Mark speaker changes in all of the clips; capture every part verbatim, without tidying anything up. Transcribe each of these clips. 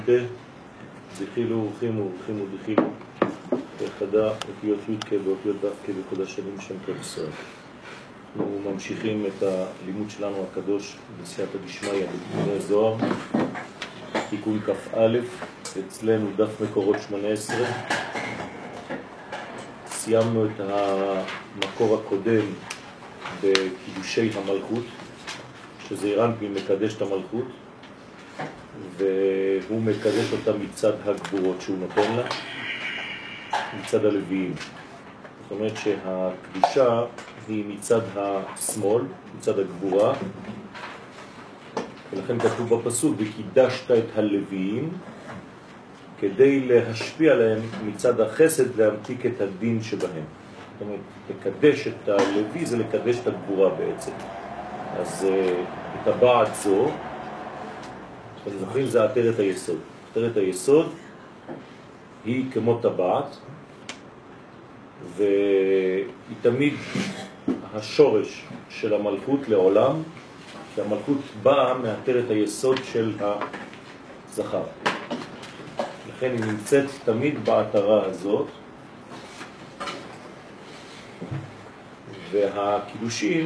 Speaker 1: דחילו ורחימו ורחימו דחילו ואחדה אותיות י' ואותיות ד' בקודש שנים שם טוב ישראל. אנחנו ממשיכים את הלימוד שלנו הקדוש בסייעתא דשמיא בתיקוני זוהר, תיקון כ"א, אצלנו דף מקורות שמונה עשרה. סיימנו את המקור הקודם בקידושי המלכות, שזעיר אנפין מקדש את המלכות, והוא מקדש אותה מצד הגבורות שהוא נותן לה, מצד הלוויים. זאת אומרת שהקדושה היא מצד השמאל, מצד הגבורה, ולכן כתוב בפסוק, וקידשת את הלוויים, כדי להשפיע להם מצד החסד להמתיק את הדין שבהם. זאת אומרת, לקדש את הלוי זה לקדש את הגבורה בעצם. אז את הבעת זו, אתם זוכרים, זה עטרת היסוד. עטרת היסוד היא כמו טבעת, והיא תמיד השורש של המלכות לעולם, שהמלכות באה מעטרת היסוד של הזכר. לכן היא נמצאת תמיד בעטרה הזאת, והקידושים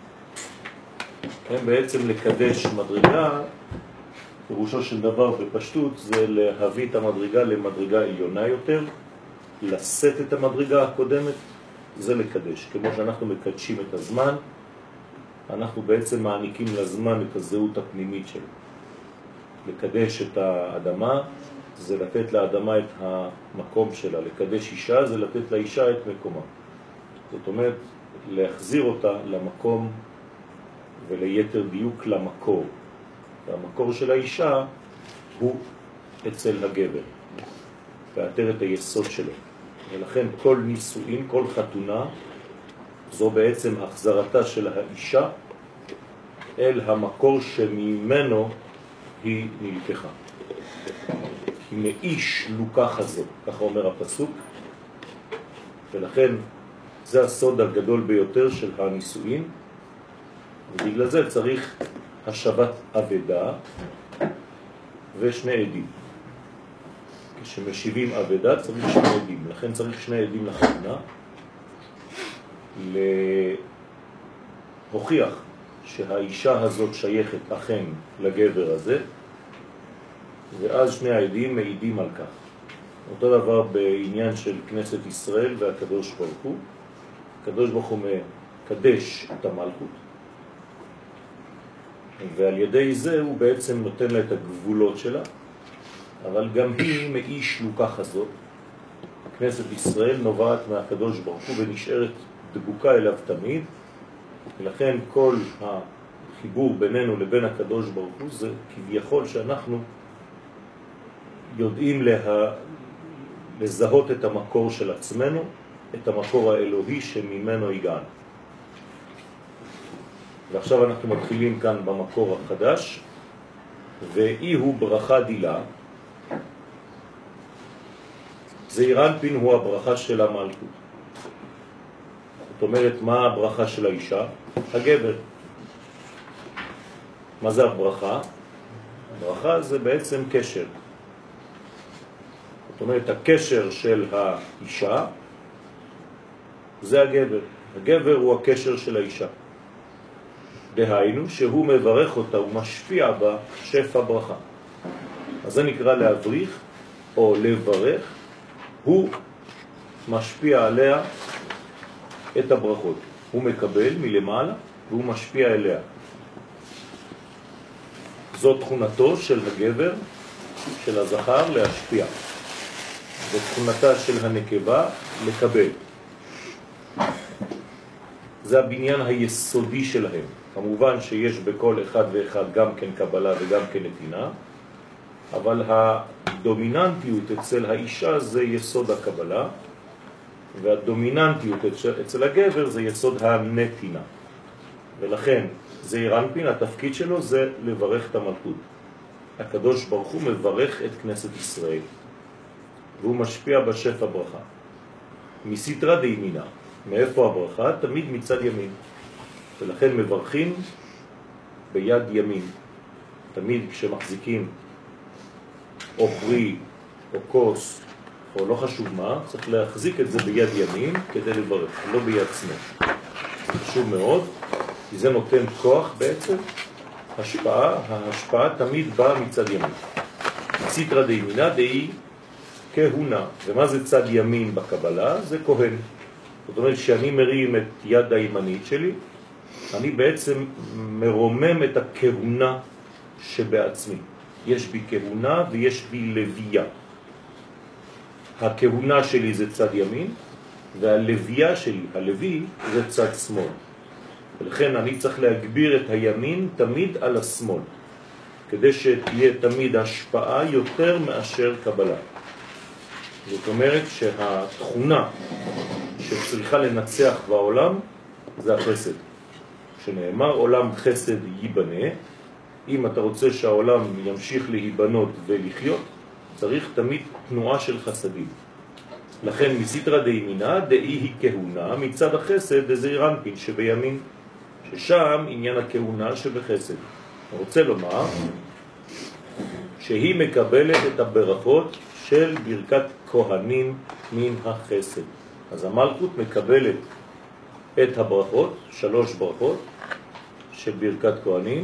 Speaker 1: הם בעצם לקדש מדרגה. פירושו של דבר בפשטות זה להביא את המדרגה למדרגה עליונה יותר, לשאת את המדרגה הקודמת, זה לקדש. כמו שאנחנו מקדשים את הזמן, אנחנו בעצם מעניקים לזמן את הזהות הפנימית שלו. לקדש את האדמה זה לתת לאדמה את המקום שלה, לקדש אישה זה לתת לאישה את מקומה. זאת אומרת, להחזיר אותה למקום וליתר דיוק למקור. והמקור של האישה הוא אצל הגבר, ועטרת היסוד שלו. ולכן כל נישואין, כל חתונה, זו בעצם החזרתה של האישה אל המקור שממנו היא נלקחה. כי מאיש לוקחה זו, ככה אומר הפסוק, ולכן זה הסוד הגדול ביותר של הנישואין, ובגלל זה צריך השבת אבדה ושני עדים. כשמשיבים אבדה צריך שני עדים, לכן צריך שני עדים לחתונה, להוכיח שהאישה הזאת שייכת אכן לגבר הזה, ואז שני העדים מעידים על כך. אותו דבר בעניין של כנסת ישראל והקדוש ברוך הוא. הקדוש ברוך הוא מקדש את המלכות, ועל ידי זה הוא בעצם נותן לה את הגבולות שלה, אבל גם היא מאיש לוקחה זאת. כנסת ישראל נובעת מהקדוש ברוך הוא ונשארת דבוקה אליו תמיד, ולכן כל החיבור בינינו לבין הקדוש ברוך הוא זה כביכול שאנחנו יודעים לה... לזהות את המקור של עצמנו, את המקור האלוהי שממנו הגענו. ועכשיו אנחנו מתחילים כאן במקור החדש, ואי הוא ברכה דילה. זעיר אנפין הוא הברכה של המלכות. זאת אומרת, מה הברכה של האישה? הגבר. מה זה הברכה? הברכה זה בעצם קשר. זאת אומרת, הקשר של האישה זה הגבר. הגבר הוא הקשר של האישה. דהיינו שהוא מברך אותה, הוא משפיע בה שפע ברכה. אז זה נקרא להבריך או לברך. הוא משפיע עליה את הברכות. הוא מקבל מלמעלה והוא משפיע אליה. זאת תכונתו של הגבר, של הזכר, להשפיע. ותכונתה של הנקבה לקבל. זה הבניין היסודי שלהם. כמובן שיש בכל אחד ואחד גם כן קבלה וגם כן נתינה, אבל הדומיננטיות אצל האישה זה יסוד הקבלה, והדומיננטיות אצל הגבר זה יסוד הנתינה. ולכן זעיר אנפין, התפקיד שלו זה לברך את המלכות. הקדוש ברוך הוא מברך את כנסת ישראל, והוא משפיע בשפע ברכה. מסתרא דימינא, מאיפה הברכה? תמיד מצד ימין. ולכן מברכים ביד ימין. תמיד כשמחזיקים או פרי, או כוס, או לא חשוב מה, צריך להחזיק את זה ביד ימין כדי לברך, לא ביד שמאל. זה חשוב מאוד, כי זה נותן כוח בעצם, השפעה, ההשפעה תמיד באה מצד ימין. ציטרא דימינא דאי כהונה. ומה זה צד ימין בקבלה? זה כהן. זאת אומרת שאני מרים את יד הימנית שלי, אני בעצם מרומם את הכהונה שבעצמי. יש בי כהונה ויש בי לוויה. הכהונה שלי זה צד ימין, והלוויה שלי, הלוי, זה צד שמאל. ולכן אני צריך להגביר את הימין תמיד על השמאל, כדי שתהיה תמיד השפעה יותר מאשר קבלה. זאת אומרת שהתכונה שצריכה לנצח בעולם זה החסד. שנאמר עולם חסד ייבנה, אם אתה רוצה שהעולם ימשיך להיבנות ולחיות, צריך תמיד תנועה של חסדים. לכן מסיטרא דימינא דאי היא כהונה, מצד החסד דזעיר אנפין שבימין, ששם עניין הכהונה שבחסד. אני רוצה לומר שהיא מקבלת את הברכות של ברכת כהנים מן החסד. אז המלכות מקבלת את הברכות, שלוש ברכות של ברכת כהנים,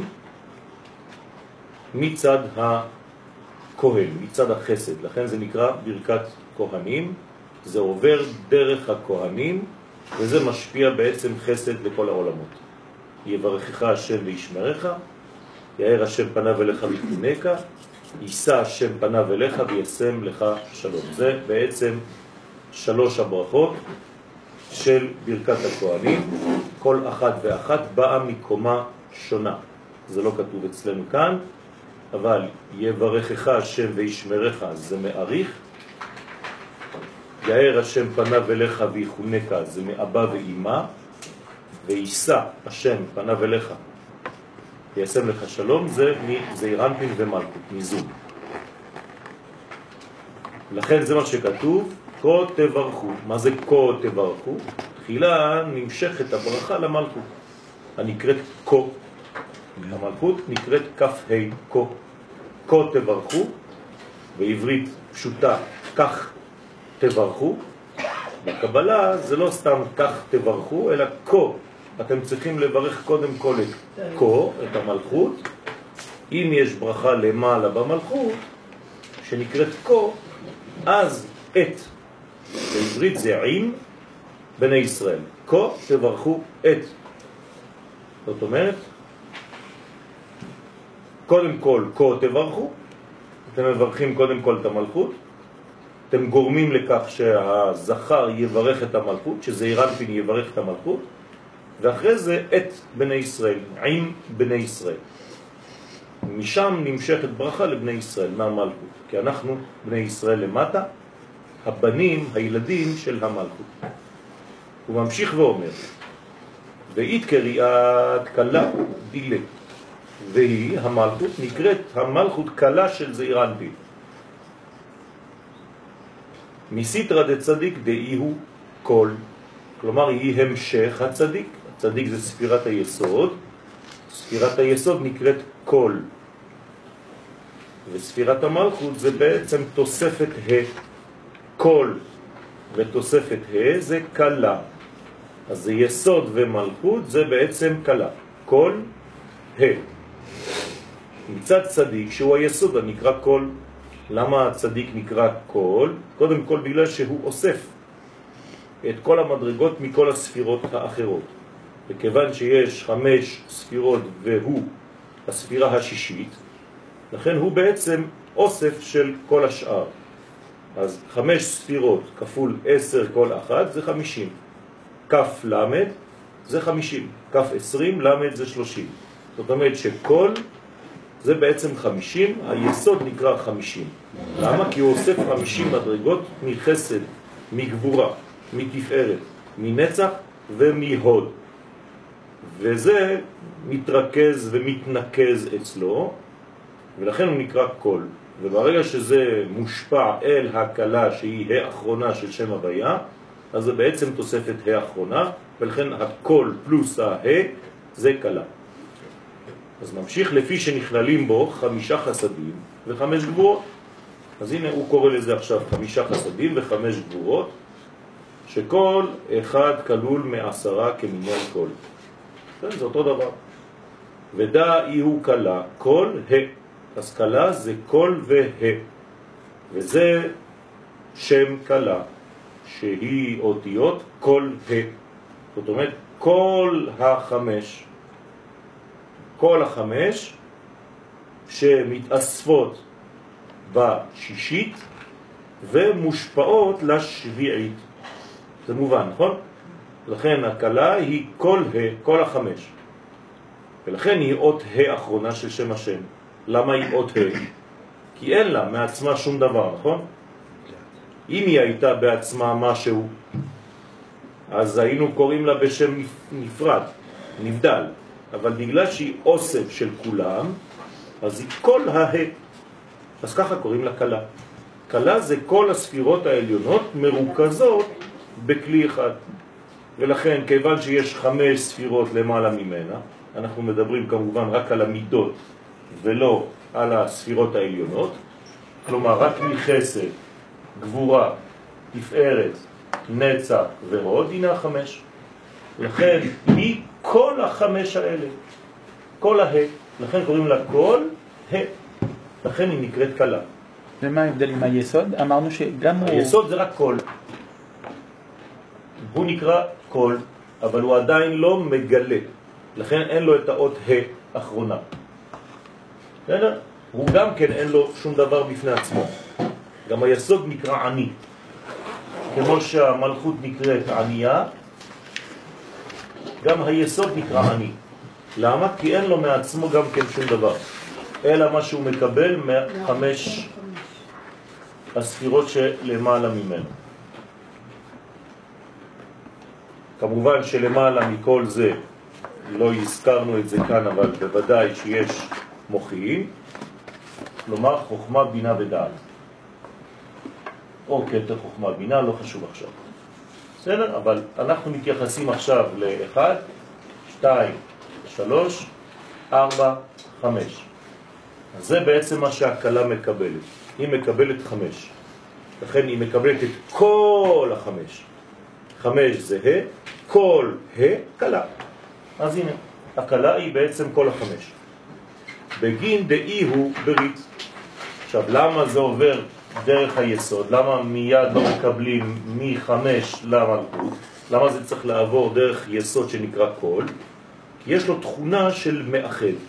Speaker 1: מצד הכהן, מצד החסד. לכן זה נקרא ברכת כהנים, זה עובר דרך הכהנים, וזה משפיע בעצם חסד לכל העולמות. יברכך השם וישמרך, יאר השם פניו אליך ויחונקה, יישא השם פניו אליך וישם לך שלום. זה בעצם שלוש הברכות של ברכת הכהנים, כל אחת ואחת באה מקומה שונה. זה לא כתוב אצלנו כאן, אבל יברכך השם וישמרך זה מעריך, יאר השם פניו אליך ויחונקה זה מאבא ואמא, ויישא השם פניו אליך וישם לך שלום זה מזעיר אנפין ומלכות, מזום. לכן זה מה שכתוב, כה תברכו. מה זה כה תברכו? תחילה נמשכת הברכה למלכות, הנקראת כה. המלכות נקראת כף ה' כה. כה תברכו, בעברית פשוטה כך תברכו. בקבלה זה לא סתם כך תברכו, אלא כה. אתם צריכים לברך קודם כל את כה, את המלכות. אם יש ברכה למעלה במלכות, שנקראת כה, אז את. בעברית זה עם בני ישראל. כה תברכו את. זאת אומרת, קודם כל כה תברכו, אתם מברכים קודם כל את המלכות, אתם גורמים לכך שהזכר יברך את המלכות, שזעיר אנפין יברך את המלכות, ואחרי זה את בני ישראל, עם בני ישראל. משם נמשכת ברכה לבני ישראל, מהמלכות. כי אנחנו בני ישראל למטה, הבנים, הילדים של המלכות. הוא ממשיך ואומר, ואית קריאת קלה דילה, והיא המלכות נקראת המלכות קלה של זעיר אנפין. מסיטרא דצדיק דאי הוא כל, כלומר היא המשך הצדיק. הצדיק זה ספירת היסוד, ספירת היסוד נקראת כל, וספירת המלכות זה בעצם תוספת ה'. כל ותוספת ה' זה קלה, אז זה יסוד ומלכות זה בעצם קלה, כל ה'. מצד צדיק שהוא היסוד הנקרא כל. למה הצדיק נקרא כל? קודם כל בגלל שהוא אוסף את כל המדרגות מכל הספירות האחרות. וכיוון שיש חמש ספירות והוא הספירה השישית, לכן הוא בעצם אוסף של כל השאר. אז חמש ספירות כפול עשר כל אחת זה חמישים. כף למד זה חמישים. כף עשרים למד זה שלושים. זאת אומרת שכל זה בעצם חמישים, היסוד נקרא חמישים. למה? כי הוא אוסף חמישים מדרגות מחסד, מגבורה, מתפארת, מנצח ומהוד. וזה מתרכז ומתנקז אצלו, ולכן הוא נקרא כל. וברגע שזה מושפע אל הקלה שהיא האחרונה של שם הוויה, אז זה בעצם תוספת האחרונה, ולכן הכל פלוס הה זה קלה. אז ממשיך לפי שנכללים בו חמישה חסדים וחמש גבורות. אז הנה הוא קורא לזה עכשיו חמישה חסדים וחמש גבורות, שכל אחד כלול מעשרה כמניין כל. זה אותו דבר. ודע אי הוא קלה, כל ה. אז קלה זה כל וה. וזה שם קלה, שהיא אותיות כל ה. זאת אומרת, כל החמש, כל החמש שמתאספות בשישית ומושפעות לשביעית. זה מובן, נכון? לכן הקלה היא כל ה, כל החמש. ולכן היא אות ה אחרונה של שם השם. למה היא אות ה? כי אין לה מעצמה שום דבר, נכון? אם היא הייתה בעצמה משהו, אז היינו קוראים לה בשם נפרד, נבדל. אבל בגלל שהיא אוסף של כולם, אז היא כל ה. אז ככה קוראים לה קלה. קלה זה כל הספירות העליונות מרוכזות בכלי אחד. ולכן, כיוון שיש חמש ספירות למעלה ממנה, אנחנו מדברים כמובן רק על המידות ולא על הספירות העליונות, כלומר רק מחסד, גבורה, תפארת, נצח והוד, הנה החמש. לכן היא כל החמש האלה, כל ה. לכן קוראים לה כל ה. לכן היא נקראת קלה.
Speaker 2: ומה ההבדל עם היסוד? אמרנו שגם הוא...
Speaker 1: היסוד זה רק כל. הוא נקרא כל, אבל הוא עדיין לא מגלה. לכן אין לו את האות ה אחרונה. בסדר? הוא גם כן אין לו שום דבר בפני עצמו. גם היסוד נקרא עני. כמו שהמלכות נקראת ענייה, גם היסוד נקרא עני. למה? כי אין לו מעצמו גם כן שום דבר. אלא מה שהוא מקבל מחמש הספירות שלמעלה ממנו. כמובן שלמעלה מכל זה, לא הזכרנו את זה כאן, אבל בוודאי שיש מוחיים, כלומר חוכמה, בינה ודעת. או כתר חוכמה, בינה, לא חשוב עכשיו. בסדר? אבל אנחנו מתייחסים עכשיו לאחד, שתיים, שלוש, ארבע, חמש. אז זה בעצם מה שהקלה מקבלת. היא מקבלת חמש. לכן היא מקבלת את כל החמש. חמש זה ה, כל ה, קלה. אז הנה, הקלה היא בעצם כל החמש. בגין דאי הוא ברית. עכשיו, למה זה עובר דרך היסוד? למה מיד לא מקבלים מחמש למלכות? למה זה צריך לעבור דרך יסוד שנקרא כל? כי יש לו תכונה של מאחד.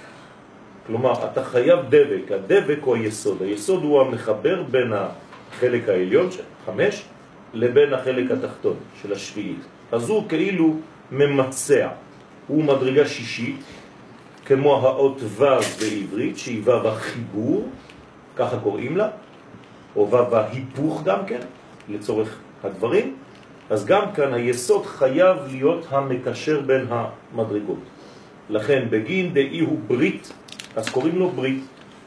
Speaker 1: כלומר, אתה חייב דבק. הדבק הוא היסוד. היסוד הוא המחבר בין החלק העליון, חמש, לבין החלק התחתון של השביעית. אז הוא כאילו ממצע. הוא מדרגה שישית, כמו האות ו' בעברית, שהיא ו' החיבור, ככה קוראים לה, או ו' ההיפוך גם כן, לצורך הדברים. אז גם כאן היסוד חייב להיות המקשר בין המדרגות. לכן בגין דאי הוא ברית, אז קוראים לו ברית.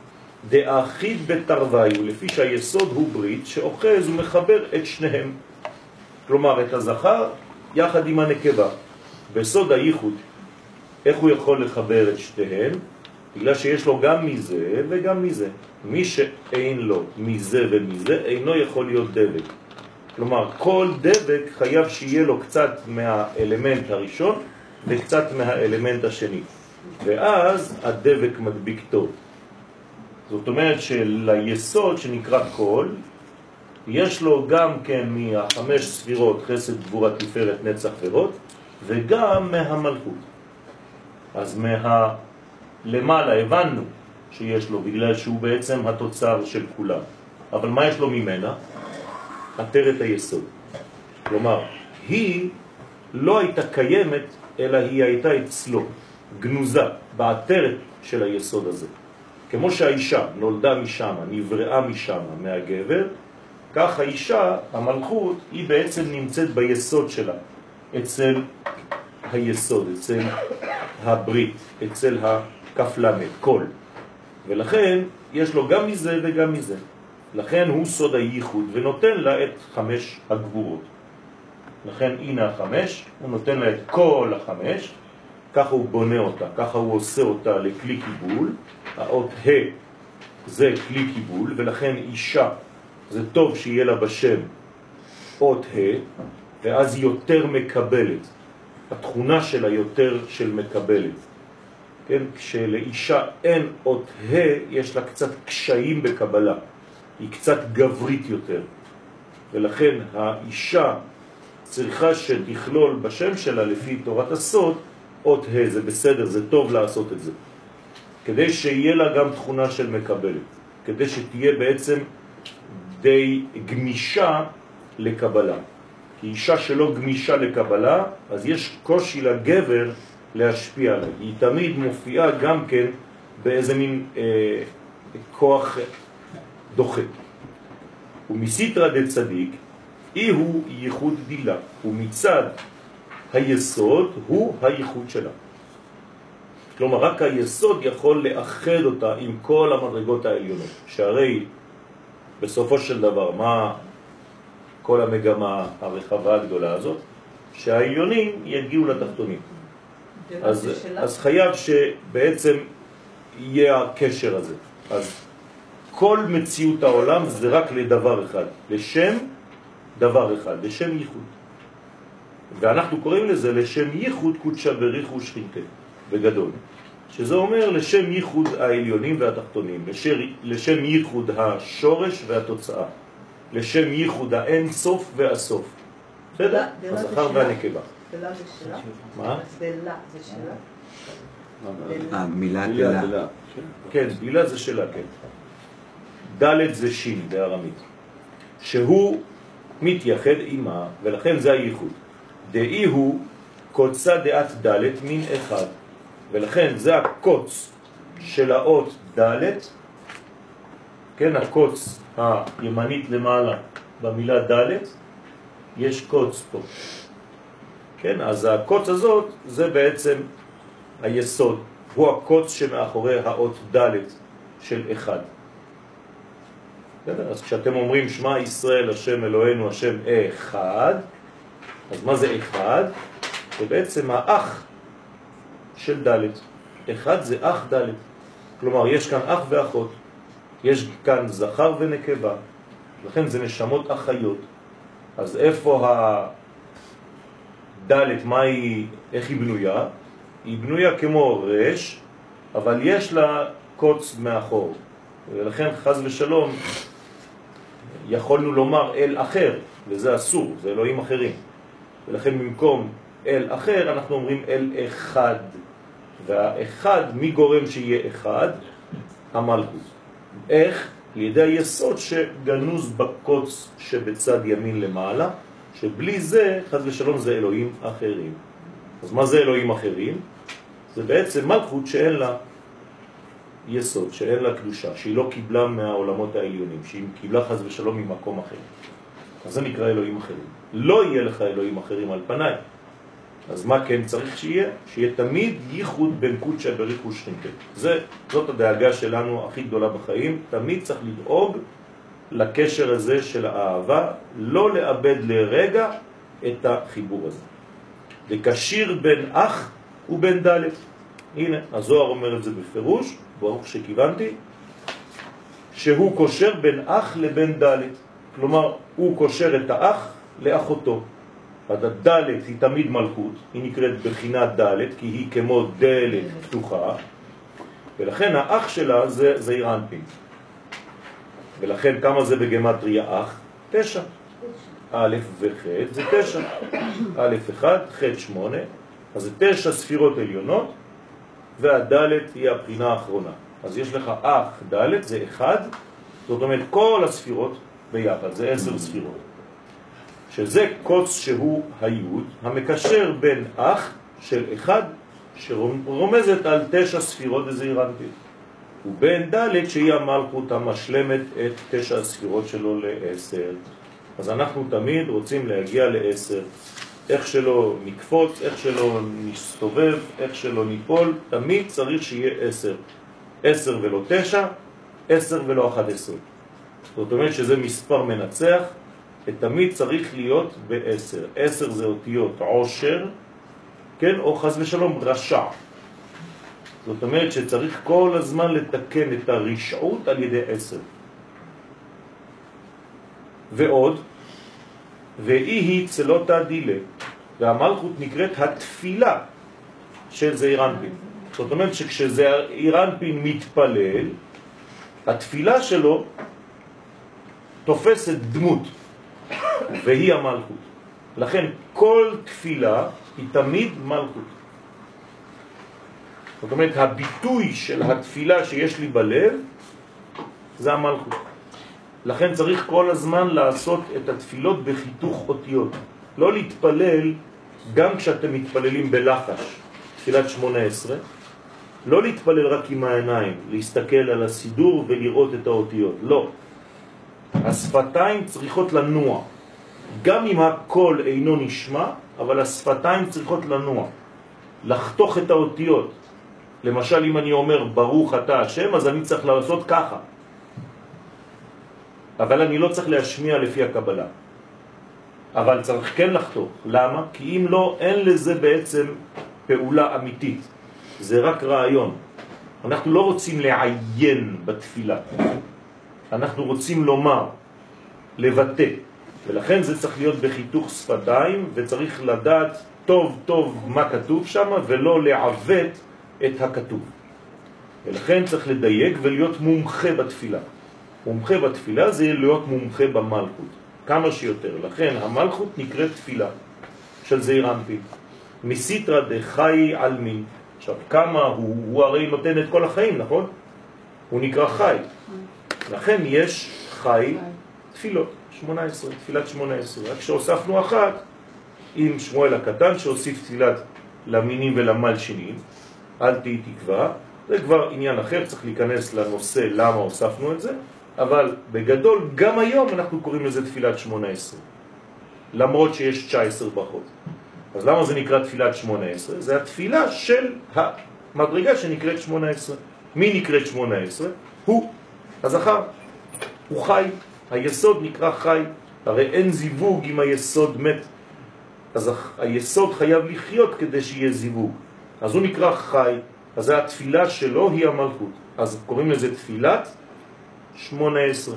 Speaker 1: דאחיד בתרווי, ולפי שהיסוד הוא ברית, שאוחז ומחבר את שניהם. כלומר, את הזכר יחד עם הנקבה. בסוד הייחוד, איך הוא יכול לחבר את שתיהם? בגלל שיש לו גם מזה וגם מזה. מי שאין לו מזה ומזה, אינו יכול להיות דבק. כלומר, כל דבק חייב שיהיה לו קצת מהאלמנט הראשון וקצת מהאלמנט השני. ואז הדבק מדביק טוב. זאת אומרת שליסוד שנקרא כל, יש לו גם כן מהחמש ספירות חסד, גבורה, תפארת, נצח והוד, וגם מהמלכות. אז מה למעלה הבנו שיש לו, בגלל שהוא בעצם התוצר של כולם. אבל מה יש לו ממנה? עטרת היסוד. כלומר, היא לא הייתה קיימת, אלא היא הייתה אצלו, גנוזה, בעטרת של היסוד הזה. כמו שהאישה נולדה משם, נבראה משם, מהגבר, כך האישה, המלכות, היא בעצם נמצאת ביסוד שלה, אצל היסוד, אצל הברית, אצל הכף למד, כל. ולכן יש לו גם מזה וגם מזה. לכן הוא סוד הייחוד ונותן לה את חמש הגבורות. לכן הנה החמש, הוא נותן לה את כל החמש, ככה הוא בונה אותה, ככה הוא עושה אותה לכלי קיבול. האות ה' זה כלי קיבול, ולכן אישה זה טוב שיהיה לה בשם אות ה', ואז יותר מקבלת. התכונה שלה יותר של מקבלת. כן? כשלאישה אין אות ה' יש לה קצת קשיים בקבלה. היא קצת גברית יותר. ולכן האישה צריכה שתכלול בשם שלה לפי תורת הסוד אות ה', זה בסדר, זה טוב לעשות את זה. כדי שיהיה לה גם תכונה של מקבלת. כדי שתהיה בעצם די גמישה לקבלה. כי אישה שלא גמישה לקבלה, אז יש קושי לגבר להשפיע עליה. היא תמיד מופיעה גם כן באיזה מין אה, כוח דוחה. ומסיתרא דצדיק, אי הוא ייחוד דילה, ומצד היסוד הוא הייחוד שלה. כלומר, רק היסוד יכול לאחד אותה עם כל המדרגות העליונות. שהרי בסופו של דבר, מה כל המגמה הרחבה הגדולה הזאת? שהעליונים יגיעו לתחתונים. אז, אז חייב שבעצם יהיה הקשר הזה. אז כל מציאות העולם זה רק לדבר אחד, לשם דבר אחד, לשם ייחוד. ואנחנו קוראים לזה לשם ייחוד קודשא בריך ושכינתה, בגדול. שזה אומר לשם ייחוד העליונים והתחתונים, לשם, לשם ייחוד השורש והתוצאה, לשם ייחוד האין סוף והסוף. בסדר? הזכר והנקבה.
Speaker 3: דלה זה שלה?
Speaker 1: מה?
Speaker 3: דלה זה שלה?
Speaker 4: המילה דלה.
Speaker 1: כן, דלה זה שלה, כן. דלת זה שין בארמית. שהוא מתייחד עימה, ולכן זה הייחוד. דאי הוא קוצה דעת דלת מין אחד. ולכן זה הקוץ של האות דלת, כן, הקוץ הימנית למעלה במילה דלת, יש קוץ פה. כן, אז הקוץ הזאת זה בעצם היסוד, הוא הקוץ שמאחורי האות דלת של אחד. אז כשאתם אומרים שמע ישראל השם אלוהינו השם אחד, אז מה זה אחד? זה בעצם האח של דלת. אחד זה אח דלת. כלומר, יש כאן אח ואחות. יש כאן זכר ונקבה. לכן זה נשמות אחיות. אז איפה הדלת, מה היא, איך היא בנויה? היא בנויה כמו רש, אבל יש לה קוץ מאחור. ולכן חז ושלום יכולנו לומר אל אחר, וזה אסור, זה אלוהים אחרים. ולכן במקום אל אחר אנחנו אומרים אל אחד. והאחד, מי גורם שיהיה אחד? המלכות. איך? לידי היסוד שגנוז בקוץ שבצד ימין למעלה, שבלי זה, חז ושלום, זה אלוהים אחרים. אז מה זה אלוהים אחרים? זה בעצם מלכות שאין לה יסוד, שאין לה קדושה, שהיא לא קיבלה מהעולמות העליונים, שהיא קיבלה חז ושלום ממקום אחר. אז זה נקרא אלוהים אחרים. לא יהיה לך אלוהים אחרים על פניי. אז מה כן צריך שיהיה? שיהיה תמיד ייחוד בין קודשא בריך ושכינתה. זה, זאת הדאגה שלנו הכי גדולה בחיים. תמיד צריך לדאוג לקשר הזה של האהבה, לא לאבד לרגע את החיבור הזה. לקשיר בין אח ובין דלת. הנה, הזוהר אומר את זה בפירוש, ברוך שכיוונתי, שהוא קושר בין אח לבין דלת. כלומר, הוא קושר את האח לאחותו. הדלת היא תמיד מלכות, היא נקראת בחינת דלת, כי היא כמו דלת פתוחה, ולכן האח שלה זה זעיר אנפין. ולכן כמה זה בגמטריה אח? תשע. א' וח' זה תשע. א' אחד, ח' שמונה, אז זה תשע ספירות עליונות, והדלת היא הבחינה האחרונה. אז יש לך אח דלת, זה אחד, זאת אומרת כל הספירות ביחד, זה עשר ספירות. שזה קוץ שהוא היוד, המקשר בין אח של אחד, שרומזת על תשע ספירות בזעיר אנפין, ובין דלת שהיא המלכות המשלמת את תשע הספירות שלו לעשר. אז אנחנו תמיד רוצים להגיע לעשר. איך שלא נקפוץ, איך שלא נסתובב, איך שלא ניפול, תמיד צריך שיהיה עשר. עשר ולא תשע, עשר ולא אחת עשר. זאת אומרת שזה מספר מנצח, ותמיד צריך להיות בעשר. עשר זה אותיות עושר, כן, או חס ושלום רשע. זאת אומרת שצריך כל הזמן לתקן את הרשעות על ידי עשר. ועוד, ואי היא צלותה דילה, והמלכות נקראת התפילה של זעיר אנפין. זאת אומרת שכשזעיר אנפין מתפלל, התפילה שלו תופסת דמות, והיא המלכות. לכן כל תפילה היא תמיד מלכות. זאת אומרת, הביטוי של התפילה שיש לי בלב זה המלכות. לכן צריך כל הזמן לעשות את התפילות בחיתוך אותיות. לא להתפלל גם כשאתם מתפללים בלחש, תפילת שמונה עשרה, לא להתפלל רק עם העיניים, להסתכל על הסידור ולראות את האותיות. לא. השפתיים צריכות לנוע. גם אם הקול אינו נשמע, אבל השפתיים צריכות לנוע. לחתוך את האותיות. למשל, אם אני אומר ברוך אתה השם, אז אני צריך לעשות ככה. אבל אני לא צריך להשמיע לפי הקבלה. אבל צריך כן לחתוך. למה? כי אם לא, אין לזה בעצם פעולה אמיתית. זה רק רעיון. אנחנו לא רוצים לעיין בתפילה. אנחנו רוצים לומר, לבטא. ולכן זה צריך להיות בחיתוך שפתיים, וצריך לדעת טוב טוב מה כתוב שם, ולא לעוות את הכתוב. ולכן צריך לדייק ולהיות מומחה בתפילה. מומחה בתפילה זה להיות מומחה במלכות. כמה שיותר. לכן המלכות נקראת תפילה של זעיר אנפין. מסיתרא דחי עלמין. עכשיו, כמה הוא, הוא הרי נותן את כל החיים, נכון? הוא נקרא חי. לכן יש חי תפילות, שמונה עשרה, תפילת שמונה עשרה. רק שהוספנו אחת עם שמואל הקטן שהוסיף תפילת למינים ולמלשינים, אל תהי תקווה. זה כבר עניין אחר, צריך להיכנס לנושא למה הוספנו את זה, אבל בגדול גם היום אנחנו קוראים לזה תפילת שמונה עשרה, למרות שיש תשע עשרה ברכות. אז למה זה נקרא תפילת שמונה עשרה? זה התפילה של המדרגה שנקראת שמונה עשרה. מי נקראת שמונה עשרה? הוא, הזכר. הוא חי. היסוד נקרא חי. הרי אין זיווג אם היסוד מת. אז היסוד חייב לחיות כדי שיהיה זיווג. אז הוא נקרא חי. אז התפילה שלו היא המלכות. אז קוראים לזה תפילת שמונה עשרה.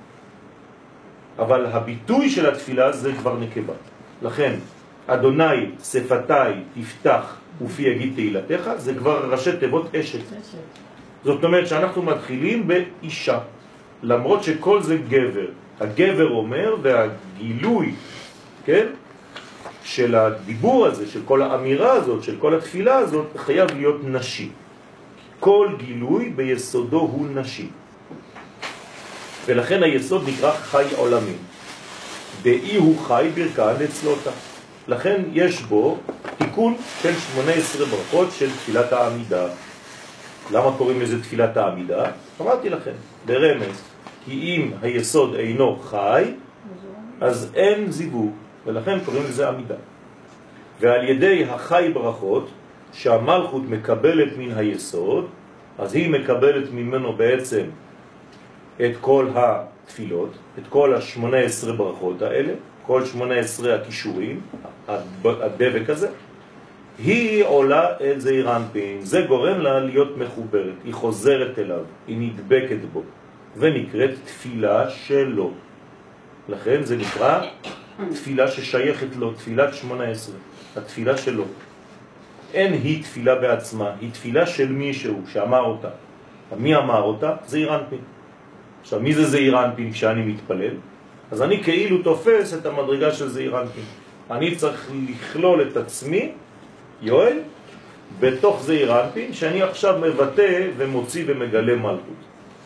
Speaker 1: אבל הביטוי של התפילה זה כבר נקבה. לכן, אדוני שפתיי תפתח ופי יגיד תהילתך, זה כבר ראשי תיבות אשת. זאת אומרת שאנחנו מתחילים באישה, למרות שכל זה גבר. הגבר אומר, והגילוי, כן, של הדיבור הזה, של כל האמירה הזאת, של כל התפילה הזאת, חייב להיות נשי. כל גילוי ביסודו הוא נשי. ולכן היסוד נקרא חי עולמים. דאי הוא חי ברכן אצלותה. לכן יש בו תיקון של שמונה עשרה ברכות של תפילת העמידה. למה קוראים לזה תפילת העמידה? אמרתי לכם, ברמז, כי אם היסוד אינו חי, אז אין זיווג, ולכן קוראים לזה עמידה. ועל ידי החי ברכות, שהמלכות מקבלת מן היסוד, אז היא מקבלת ממנו בעצם את כל התפילות, את כל השמונה עשרה ברכות האלה, כל שמונה עשרה הכישורים, הדבק הזה, היא עולה אל זעיר אנפין. זה גורם לה להיות מחוברת, היא חוזרת אליו, היא נדבקת בו, ונקראת תפילה שלו. לכן זה נקרא תפילה ששייכת לו, תפילת שמונה עשרה, התפילה שלו. אין היא תפילה בעצמה, היא תפילה של מישהו שאמר אותה. מי אמר אותה? זעיר אנפין. עכשיו, מי זה זעיר אנפין כשאני מתפלל? אז אני כאילו תופס את המדרגה של זעיר אנפין. אני צריך לכלול את עצמי, יואל, בתוך זעיר אנפין, שאני עכשיו מבטא ומוציא ומגלה מלכות.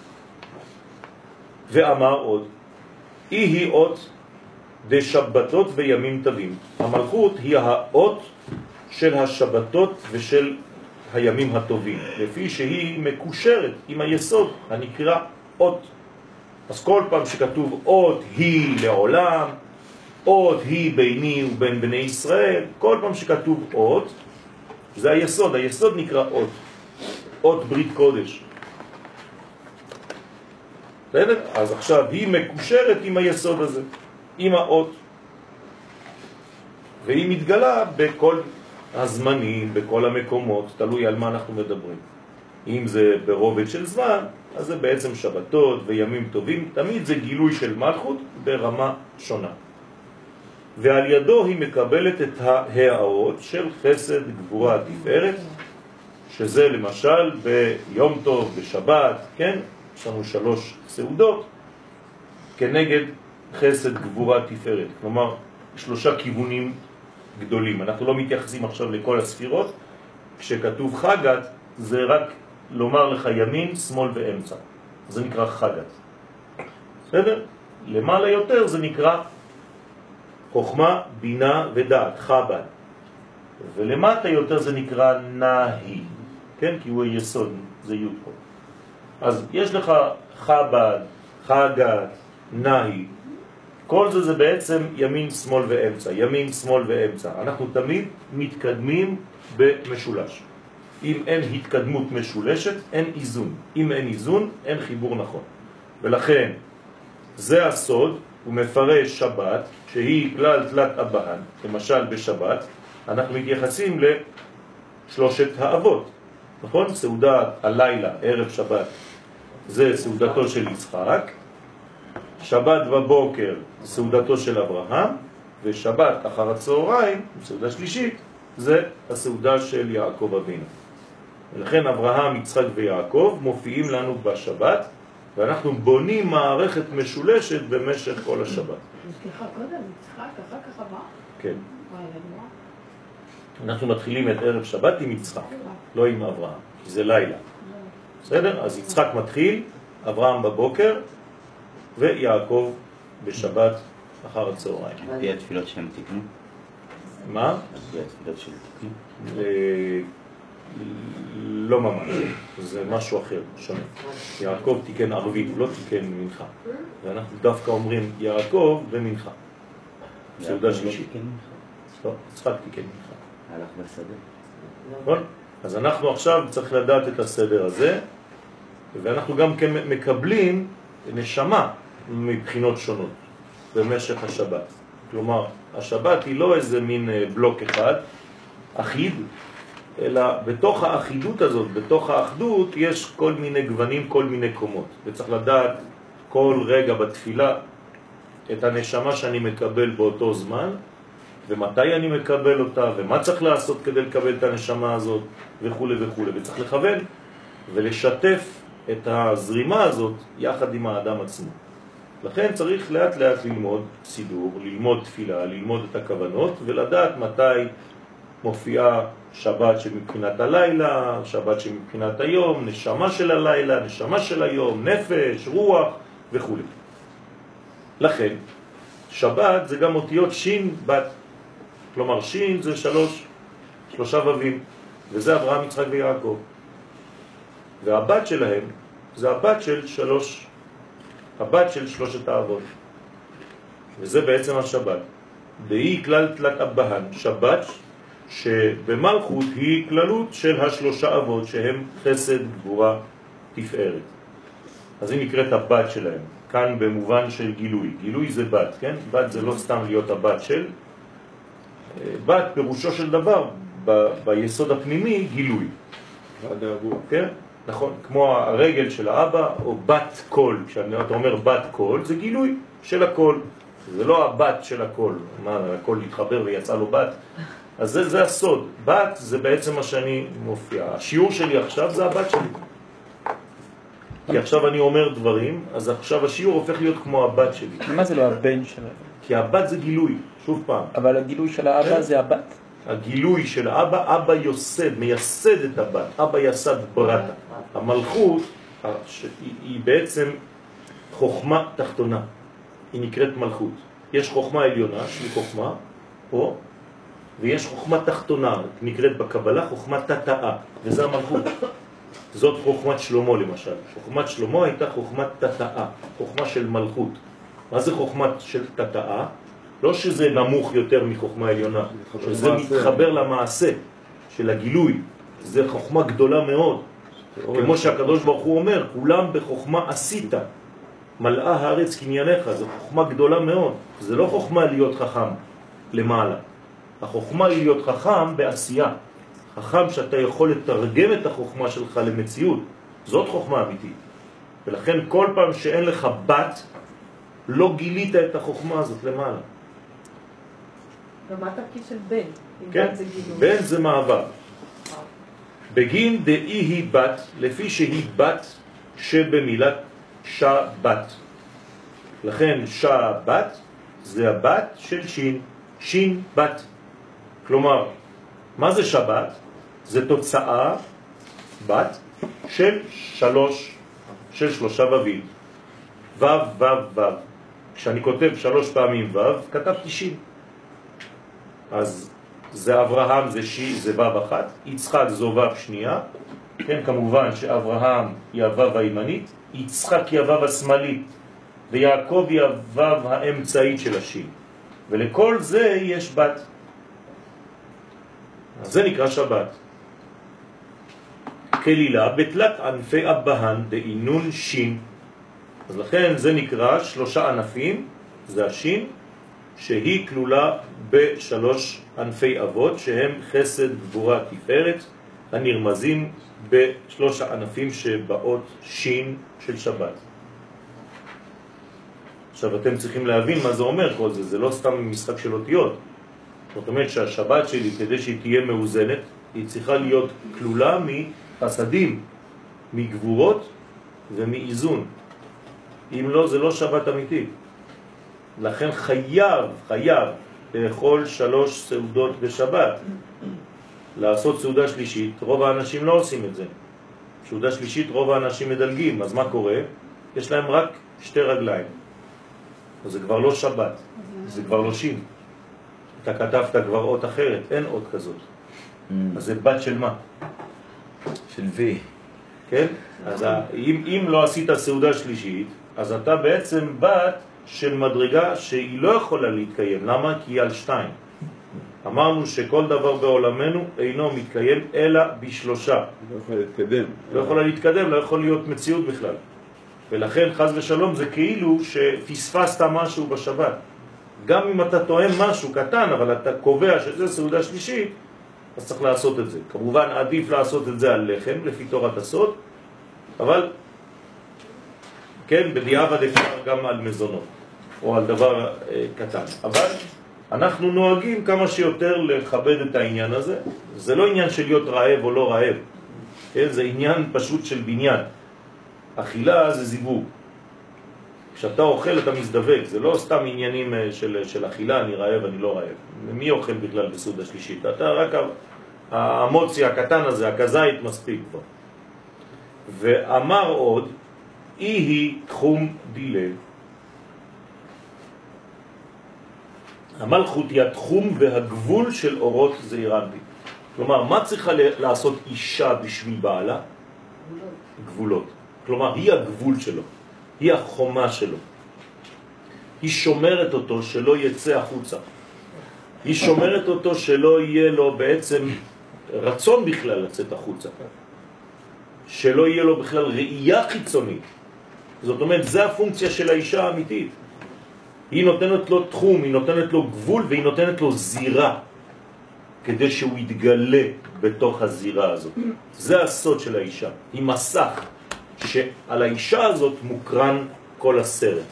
Speaker 1: ואמר עוד, אי היא אות דשבתות וימים טובים. המלכות היא האות של השבתות ושל הימים הטובים, לפי שהיא מקושרת עם היסוד הנקרא אות. אז כל פעם שכתוב אות היא לעולם, אות היא ביני ובין בני ישראל, כל פעם שכתוב אות, זה היסוד, היסוד נקרא אות, אות ברית קודש. בסדר? אז עכשיו היא מקושרת עם היסוד הזה, עם האות, והיא מתגלה בכל הזמנים, בכל המקומות, תלוי על מה אנחנו מדברים. אם זה ברובד של זמן, אז זה בעצם שבתות וימים טובים, תמיד זה גילוי של מלכות ברמה שונה. ועל ידו היא מקבלת את ההערות של חסד, גבורה, תפארת, שזה למשל ביום טוב, בשבת, כן? יש לנו שלוש סעודות, כנגד חסד, גבורה, תפארת. כלומר, שלושה כיוונים גדולים. אנחנו לא מתייחסים עכשיו לכל הספירות. כשכתוב חגת, זה רק לומר לך ימין, שמאל ואמצע. זה נקרא חגת. בסדר? למעלה יותר זה נקרא חוכמה, בינה ודעת, חב"ד. ולמטה יותר זה נקרא נהי. כן? כי הוא היסוד, זה י' פה. אז יש לך חב"ד, חגת, נהי. כל זה זה בעצם ימין, שמאל ואמצע. ימין, שמאל ואמצע. אנחנו תמיד מתקדמים במשולש. אם אין התקדמות משולשת, אין איזון. אם אין איזון, אין חיבור נכון. ולכן, זה הסוד, הוא מפרש שבת, שהיא כלל תלת אבהן. למשל בשבת, אנחנו מתייחסים לשלושת האבות. נכון? סעודת הלילה, ערב שבת, זה סעודתו של יצחק. שבת בבוקר, סעודתו של אברהם. ושבת אחר הצהריים, סעודה שלישית, זה הסעודה של יעקב אבינו. ולכן אברהם, יצחק ויעקב מופיעים לנו בשבת, ואנחנו בונים מערכת משולשת במשך כל השבת.
Speaker 3: סליחה, קודם יצחק, אחר כך אברהם?
Speaker 1: כן. אנחנו מתחילים את ערב שבת עם יצחק, לא עם אברהם, כי זה לילה. בסדר? אז יצחק מתחיל, אברהם בבוקר, ויעקב בשבת אחר הצהריים.
Speaker 4: לפי התפילות שהם תקנו?
Speaker 1: מה?
Speaker 4: לפי התפילות שהם תקנו?
Speaker 1: לא ממש, זה משהו אחר, שונה. יעקב תיקן ערבית, לא תיקן מנחה. ואנחנו דווקא אומרים יעקב ומנחה. סעודה שלישית. לא, יצחק תיקן מנחה.
Speaker 4: הלך בשדה.
Speaker 1: נכון? אז אנחנו עכשיו צריך לדעת את הסדר הזה, ואנחנו גם כן מקבלים נשמה מבחינות שונות במשך השבת. כלומר, השבת היא לא איזה מין בלוק אחד, אחיד, אלא בתוך האחידות הזאת, בתוך האחדות, יש כל מיני גוונים, כל מיני קומות. וצריך לדעת כל רגע בתפילה את הנשמה שאני מקבל באותו זמן, ומתי אני מקבל אותה, ומה צריך לעשות כדי לקבל את הנשמה הזאת, וכו' וכו'. וצריך לכוון ולשתף את הזרימה הזאת יחד עם האדם עצמו. לכן צריך לאט לאט ללמוד סידור, ללמוד תפילה, ללמוד את הכוונות, ולדעת מתי מופיעה שבת שמבחינת הלילה, שבת שמבחינת היום, נשמה של הלילה, נשמה של היום, נפש, רוח וכו'. לכן, שבת זה גם אותיות שין בת. כלומר, שין זה שלוש, שלושה ובים, וזה אברהם, יצחק ויעקב. והבת שלהם זה הבת של שלוש, הבת של שלושת האבות. וזה בעצם השבת. והיא כלל תלת אבהן, שבת שבמלכות היא כללות של השלושה אבות שהם חסד, גבורה, תפארת. אז היא נקראת הבת שלהם. כאן במובן של גילוי. גילוי זה בת, כן? בת זה לא סתם להיות הבת של. בת פירושו של דבר, ב- ביסוד הפנימי, גילוי. כן? נכון, כמו הרגל של האבא, או בת קול. כשאתה אומר בת קול, זה גילוי של הקול. זה לא הבת של הקול. מה, הקול להתחבר ויצא לו בת. אז זה, זה הסוד. בת זה בעצם מה שאני מופיע. השיעור שלי עכשיו זה הבת שלי. כי עכשיו אני אומר דברים, אז עכשיו השיעור הופך להיות כמו הבת שלי.
Speaker 2: מה זה לא הבן של האבא?
Speaker 1: כי הבת זה גילוי, שוב פעם.
Speaker 2: אבל הגילוי של האבא זה הבת?
Speaker 1: הגילוי של האבא, אבא יוסד, מייסד את הבת. אבא יסד ברטה. המלכות היא, היא בעצם חוכמה תחתונה. היא נקראת מלכות. יש חוכמה עליונה, שהיא חוכמה, פה, ויש חוכמה תחתונה, נקראת בקבלה חוכמה תתאה, וזה המלכות. זאת חוכמת שלמה למשל. חוכמת שלמה הייתה חוכמת תתאה, חוכמה של מלכות. מה זה חוכמת של תתאה? לא שזה נמוך יותר מחוכמה עליונה, שזה מתחבר למעשה של הגילוי. זה חוכמה גדולה מאוד. כמו שהקדוש ברוך הוא אומר, כולם בחוכמה עשית. מלאה הארץ קנייניך, זו חוכמה גדולה מאוד. זה לא חוכמה להיות חכם למעלה. החוכמה היא להיות חכם בעשייה. חכם שאתה יכול לתרגם את החוכמה שלך למציאות. זאת חוכמה אמיתית. ולכן כל פעם שאין לך בת, לא גילית את החוכמה הזאת למעלה.
Speaker 3: ומה התפקיד של בן?
Speaker 1: כן, בן זה מעבר. בגין דאי היא בת, לפי שהיא בת שבמילת שבת. לכן שבת זה הבת של שין, שין בת. כלומר, מה זה שבת? זה תוצאה בת של שלוש, של שלושה ובים. וו, וו, וו. כשאני כותב שלוש פעמים וו, כתבתי שין. אז זה אברהם, זה שי, זה וו אחת. יצחק זו וו שנייה. כן, כמובן שאברהם היא הוו הימנית, יצחק היא הוו השמאלית, ויעקב היא הוו האמצעית של השין. ולכל זה יש בת. אז זה נקרא שבת. כלילה בתלת ענפי אבהן דאינון שין. אז לכן זה נקרא שלושה ענפים, זה השין, שהיא כלולה בשלוש ענפי אבות, שהם חסד, גבורה, תפארת, הנרמזים בשלוש הענפים שבאות שין של שבת. עכשיו אתם צריכים להבין מה זה אומר כל זה, זה לא סתם משחק של אותיות. זאת אומרת שהשבת שלי, כדי שהיא תהיה מאוזנת, היא צריכה להיות כלולה מחסדים, מגבורות ומאיזון. אם לא, זה לא שבת אמיתית. לכן חייב, חייב לאכול שלוש סעודות בשבת. לעשות סעודה שלישית, רוב האנשים לא עושים את זה. סעודה שלישית רוב האנשים מדלגים, אז מה קורה? יש להם רק שתי רגליים. אז זה כבר לא שבת, זה כבר לא שין. אתה כתבת כבר אות אחרת, אין אות כזאת. אז זה בת של מה?
Speaker 4: של וי.
Speaker 1: כן? אז אם, אם לא עשית סעודה שלישית, אז אתה בעצם בת של מדרגה שהיא לא יכולה להתקיים. למה? כי היא על שתיים. אמרנו שכל דבר בעולמנו אינו מתקיים אלא בשלושה.
Speaker 5: לא יכול להתקדם.
Speaker 1: לא יכולה להתקדם, לא יכול להיות מציאות בכלל. ולכן חז ושלום זה כאילו שפספסת משהו בשבת. גם אם אתה טועם משהו קטן, אבל אתה קובע שזה סעודה שלישית, אז צריך לעשות את זה. כמובן עדיף לעשות את זה על לחם, לפי תורת הסוד, אבל כן, בדיעבד אפשר גם על מזונות, או על דבר אה, קטן. אבל אנחנו נוהגים כמה שיותר לכבד את העניין הזה. זה לא עניין של להיות רעב או לא רעב. כן? זה עניין פשוט של בניין. אכילה זה זיווג. כשאתה אוכל אתה מזדווג. זה לא סתם עניינים של, של אכילה, אני רעב, אני לא רעב. מי אוכל בכלל בסעודה שלישית? אתה רק האמוציה הקטן הזה, הכזית מספיק כבר. ואמר עוד, אי היא תחום דילה. המלכות היא התחום והגבול של אורות זעיר אנפין. כלומר, מה צריכה לעשות אישה בשביל בעלה? גבולות. גבולות. כלומר, היא הגבול שלו, היא החומה שלו. היא שומרת אותו שלא יצא החוצה. היא שומרת אותו שלא יהיה לו בעצם רצון בכלל לצאת החוצה. שלא יהיה לו בכלל ראייה חיצונית. זאת אומרת, זה הפונקציה של האישה האמיתית. היא נותנת לו תחום, היא נותנת לו גבול והיא נותנת לו זירה כדי שהוא יתגלה בתוך הזירה הזאת. זה הסוד של האישה. היא מסך שעל האישה הזאת מוקרן כל הסרט.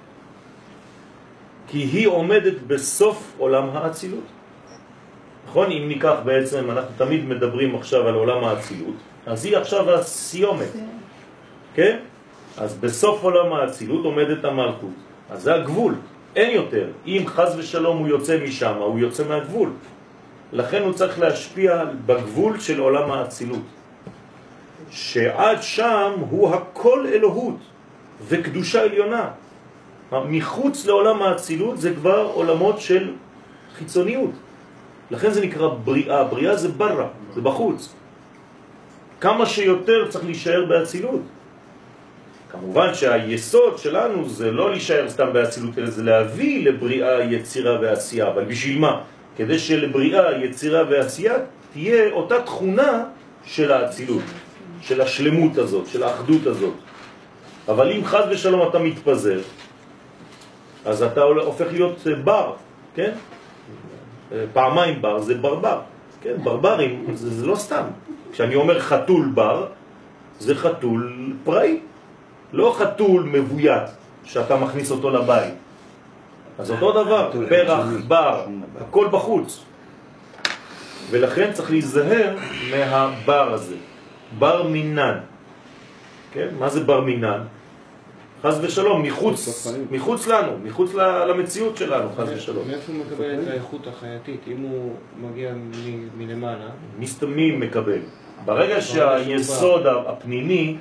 Speaker 1: כי היא עומדת בסוף עולם האצילות. נכון? אם ניקח בעצם, אנחנו תמיד מדברים עכשיו על עולם האצילות, אז היא עכשיו הסיומת. כן? אז בסוף עולם האצילות עומדת המלכות. אז זה הגבול. אין יותר. אם חז ושלום הוא יוצא משם, הוא יוצא מהגבול. לכן הוא צריך להשפיע בגבול של עולם האצילות. שעד שם הוא הכל אלוהות וקדושה עליונה. מחוץ לעולם האצילות זה כבר עולמות של חיצוניות. לכן זה נקרא בריאה. בריאה זה ברא, זה בחוץ. כמה שיותר צריך להישאר באצילות. כמובן שהיסוד שלנו זה לא להישאר סתם באצילות, אלא זה להביא לבריאה, יצירה ועשייה. אבל בשביל מה? כדי שלבריאה, יצירה ועשייה תהיה אותה תכונה של האצילות, של השלמות הזאת, של האחדות הזאת. אבל אם חד ושלום אתה מתפזר, אז אתה הופך להיות בר, כן? פעמיים בר זה ברבר, כן, ברברים, זה, זה לא סתם. כשאני אומר חתול בר, זה חתול פראי. לא חתול מבוית, שאתה מכניס אותו לבית. אז אותו דבר, פרח, בר, הכל בחוץ. ולכן צריך להיזהר מהבר הזה. בר מינן. כן? מה זה בר מינן? חס ושלום, מחוץ, מחוץ לנו, מחוץ למציאות שלנו, חס ושלום.
Speaker 5: מאיפה הוא מקבל את האיכות החייתית? אם הוא מגיע מלמעלה?
Speaker 1: מי מקבל? ברגע שהיסוד הפנימי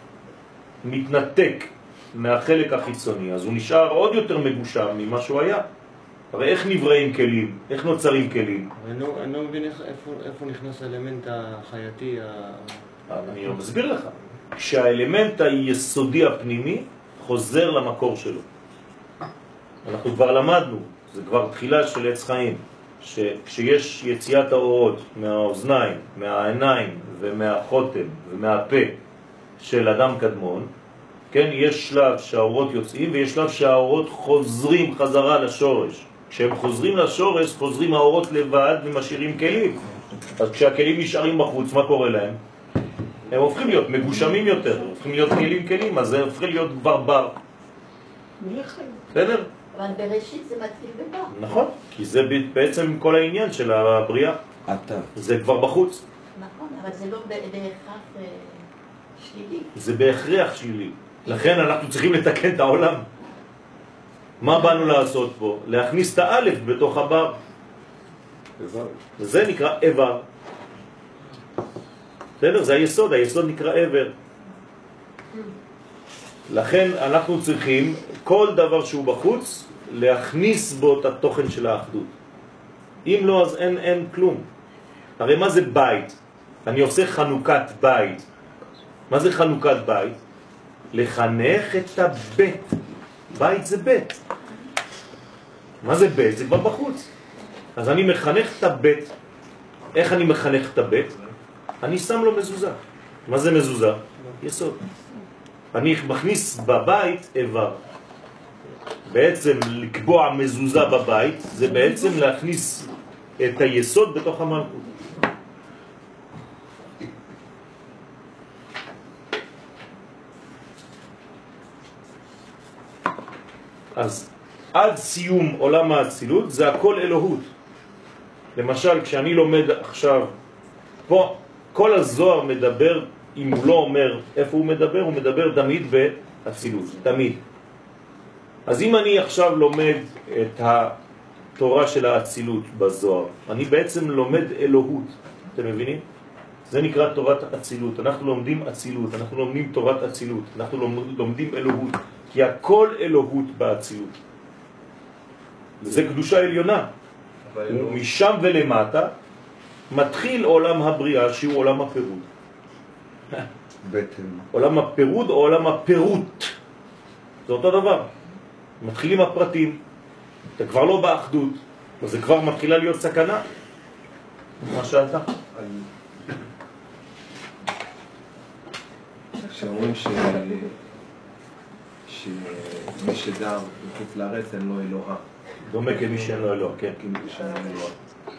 Speaker 1: מתנתק מהחלק החיצוני, אז הוא נשאר עוד יותר מגושם ממה שהוא היה. הרי איך נבראים כלים? איך נוצרים כלים?
Speaker 5: אני לא מבין איפה נכנס האלמנט החייתי.
Speaker 1: אני מסביר לך. כשהאלמנט היסודי הפנימי חוזר למקור שלו. אנחנו כבר למדנו, זה כבר תחילה של עץ חיים, שכשיש יציאת האורות מהאוזניים, מהעיניים ומהחותם ומהפה של אדם קדמון, כן, יש שלב שהאורות יוצאים ויש שלב שהאורות חוזרים חזרה לשורש. כשהם חוזרים לשורש, חוזרים האורות לבד ומשאירים כלים. אז כשהכלים נשארים בחוץ, מה קורה להם? הם הופכים להיות מגושמים יותר, הופכים להיות כלים כלים, אז זה הופך להיות כבר בר. בסדר?
Speaker 3: אבל בראשית זה מתחיל בבר.
Speaker 1: נכון, כי זה בעצם כל העניין של הבריאה. זה כבר בחוץ.
Speaker 3: נכון, אבל זה לא בהכרח שלילי. זה
Speaker 1: בהכרח שלילי. לכן אנחנו צריכים לתקן את העולם. מה באנו לעשות פה? להכניס את האלף בתוך הבר. זה נקרא עבר. בסדר? זה היסוד, היסוד נקרא עבר. לכן אנחנו צריכים כל דבר שהוא בחוץ להכניס בו את התוכן של האחדות. אם לא, אז אין, אין כלום. הרי מה זה בית? אני עושה חנוכת בית. מה זה חנוכת בית? לחנך את הבית. בית זה בית. מה זה בית? זה כבר בחוץ. אז אני מחנך את הבית. איך אני מחנך את הבית? אני שם לו מזוזה. מה זה מזוזה? יסוד. אני מכניס בבית איבר. בעצם לקבוע מזוזה בבית זה בעצם להכניס את היסוד בתוך המלכות. אז עד סיום עולם האצילות זה הכל אלוהות. למשל כשאני לומד עכשיו פה, כל הזוהר מדבר, אם הוא לא אומר איפה הוא מדבר, הוא מדבר תמיד באצילות, תמיד. אז אם אני עכשיו לומד את התורה של האצילות בזוהר, אני בעצם לומד אלוהות, אתם מבינים? זה נקרא תורת אצילות. אנחנו לומדים אצילות, אנחנו לומדים תורת אצילות, אנחנו לומדים אלוהות, כי הכל אלוהות באצילות. וזה קדושה עליונה. ומשם ולמטה מתחיל עולם הבריאה שהוא עולם הפירוד. עולם הפירוד או עולם הפירוט. זה אותו דבר. מתחילים הפרטים, אתה כבר לא באחדות, וזה כבר מתחילה להיות סכנה. מה שאלת?
Speaker 6: שאומרים ש... שמי שגר בחוץ לארץ אין לו אלוהה.
Speaker 1: דומה כמי שאין לו אלוה, כן.
Speaker 6: כמי שאין לו אלוהה.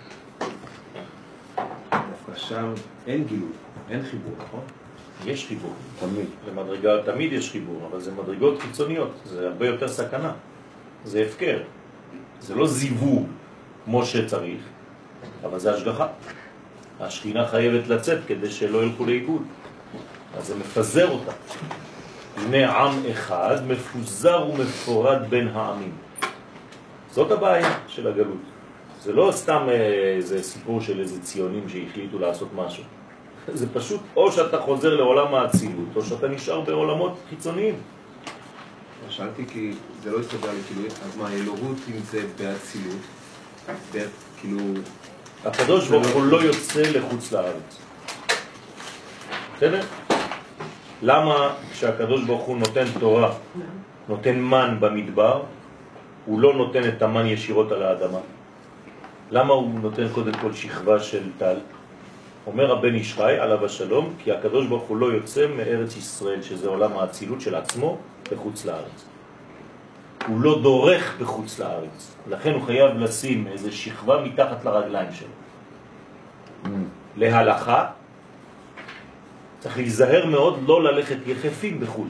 Speaker 6: דווקא שם אין גילוי, אין חיבור, נכון?
Speaker 1: יש חיבור, תמיד. במדרגה תמיד יש חיבור, אבל זה מדרגות חיצוניות, זה הרבה יותר סכנה. זה הפקר. זה לא זיווג כמו שצריך, אבל זה השגחה. השכינה חייבת לצאת כדי שלא ילכו לאיבוד. אז זה מפזר אותה. הנה עם אחד מפוזר ומפורד בין העמים. זאת הבעיה של הגלות. זה לא סתם איזה סיפור של איזה ציונים שהחליטו לעשות משהו. זה פשוט או שאתה חוזר לעולם האצילות, או שאתה נשאר בעולמות חיצוניים.
Speaker 6: שאלתי כי זה לא הסתדר לי, כאילו, אז מה, האלוהות אם זה באצילות? כאילו...
Speaker 1: הקדוש ברוך הוא לא יוצא לחוץ לארץ. בסדר? למה כשהקדוש ברוך הוא נותן תורה, נותן מן במדבר, הוא לא נותן את המן ישירות על האדמה? למה הוא נותן קודם כל שכבה של טל? אומר הבן ישחי עליו השלום, כי הקדוש ברוך הוא לא יוצא מארץ ישראל, שזה עולם האצילות של עצמו, בחוץ לארץ. הוא לא דורך בחוץ לארץ. לכן הוא חייב לשים איזו שכבה מתחת לרגליים שלו. להלכה, צריך להיזהר מאוד לא ללכת יחפים בחו"ל.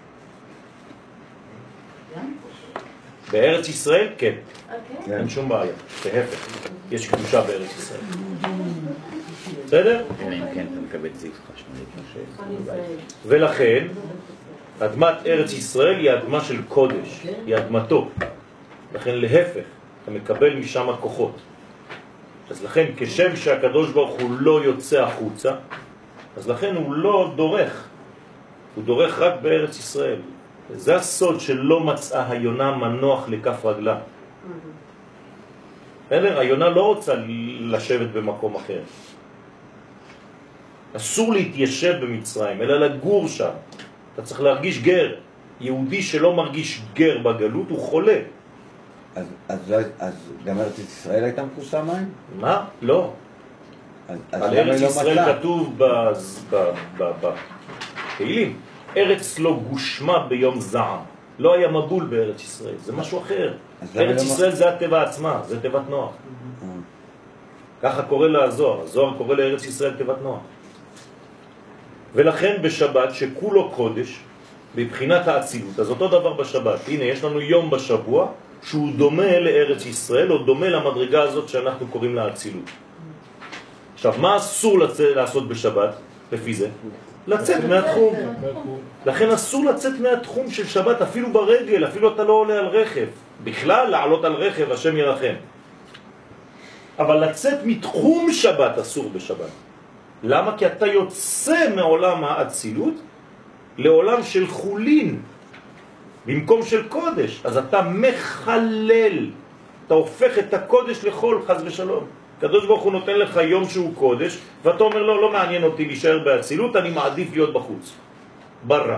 Speaker 1: בארץ ישראל כן, אין שום בעיה, להפך, יש קדושה בארץ ישראל. בסדר?
Speaker 4: אם כן אתה מקבל זיו חשמלי.
Speaker 1: ולכן אדמת ארץ ישראל היא אדמה של קודש, היא אדמתו. לכן להפך, אתה מקבל משם כוחות. אז לכן כשם שהקדוש ברוך הוא לא יוצא החוצה, אז לכן הוא לא דורך, הוא דורך רק בארץ ישראל. זה הסוד שלא מצאה היונה מנוח לכף רגלה. בסדר? היונה לא רוצה לשבת במקום אחר. אסור להתיישב במצרים, אלא לגור שם. אתה צריך להרגיש גר. יהודי שלא מרגיש גר בגלות הוא חולה.
Speaker 7: אז, אז, אז גם ארץ ישראל הייתה מכוסה מים?
Speaker 1: מה? לא.
Speaker 7: אז, אז
Speaker 1: על ארץ ישראל לא כתוב בתהילים, ארץ לא גושמה ביום זעם. לא היה מבול בארץ ישראל, זה משהו אחר. ארץ ישראל זה הטבע עצמה, זה טבעת נוח. ככה קורא לה הזוהר, הזוהר קורא לארץ ישראל טבעת נוח. ולכן בשבת שכולו קודש, בבחינת האצילות, אז אותו דבר בשבת. הנה, יש לנו יום בשבוע שהוא דומה לארץ ישראל, או דומה למדרגה הזאת שאנחנו קוראים לה אצילות. עכשיו, מה אסור לעשות בשבת, לפי זה? לצאת מהתחום. לכן אסור לצאת מהתחום של שבת, אפילו ברגל, אפילו אתה לא עולה על רכב. בכלל, לעלות על רכב, השם ירחם. אבל לצאת מתחום שבת אסור בשבת. למה? כי אתה יוצא מעולם האצילות לעולם של חולין, במקום של קודש. אז אתה מחלל, אתה הופך את הקודש לחול, חס ושלום. הקדוש ברוך הוא נותן לך יום שהוא קודש, ואתה אומר לו, לא מעניין אותי להישאר באצילות, אני מעדיף להיות בחוץ, ברע.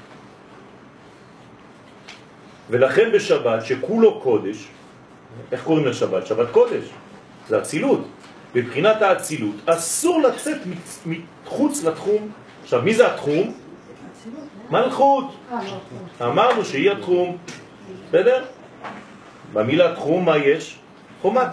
Speaker 1: ולכן בשבת, שכולו קודש, איך קוראים לשבת? שבת קודש, זה אצילות. בבחינת האצילות, אסור לצאת מחוץ לתחום. עכשיו, מי זה התחום? מלכות. אמרנו שהיא התחום. בסדר? במילה תחום מה יש? חומת.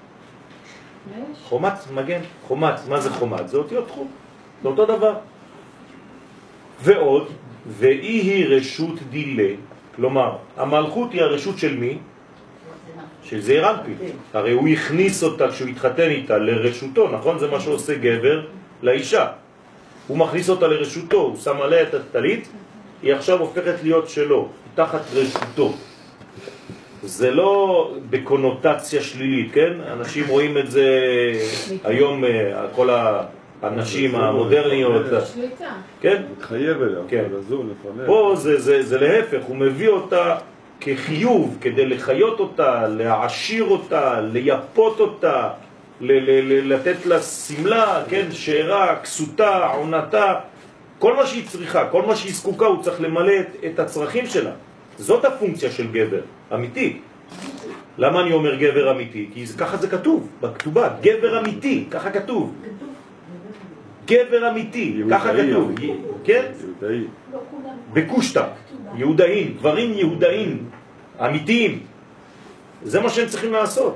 Speaker 1: חומת מגן. חומת, מה זה חומת? זה אותיות תחום. זה אותו דבר. ועוד, ואי היא רשות דילה. כלומר, המלכות היא הרשות של מי? של זעיר אנפין. הרי הוא הכניס אותה כשהוא התחתן איתה לרשותו, נכון? זה מה שעושה גבר לאישה. הוא מכניס אותה לרשותו, הוא שם עליה את הטלית, היא עכשיו הופכת להיות שלו, תחת רשותו. זה לא בקונוטציה שלילית, כן? אנשים רואים את זה היום, כל האנשים המודרניות.
Speaker 3: שליטה.
Speaker 1: כן?
Speaker 8: מתחייב אליה,
Speaker 1: כן.
Speaker 8: לזור, לפעמים.
Speaker 1: פה זה, זה, זה להפך, הוא מביא אותה כחיוב, כדי לחיות אותה, להעשיר אותה, ליפות אותה, ל- ל- ל- לתת לה סמלה, כן, שערה, כסותה, עונתה, כל מה שהיא צריכה, כל מה שהיא זקוקה, הוא צריך למלא את, את הצרכים שלה. זאת הפונקציה של גבר, אמיתי. למה אני אומר גבר אמיתי? כי זה, ככה זה כתוב, בכתובה, גבר אמיתי, ככה כתוב. גבר אמיתי, ככה כתוב, כן?
Speaker 8: יהודאי.
Speaker 1: בקושטה, יהודאים, דברים יהודאים, אמיתיים. זה מה שהם צריכים לעשות.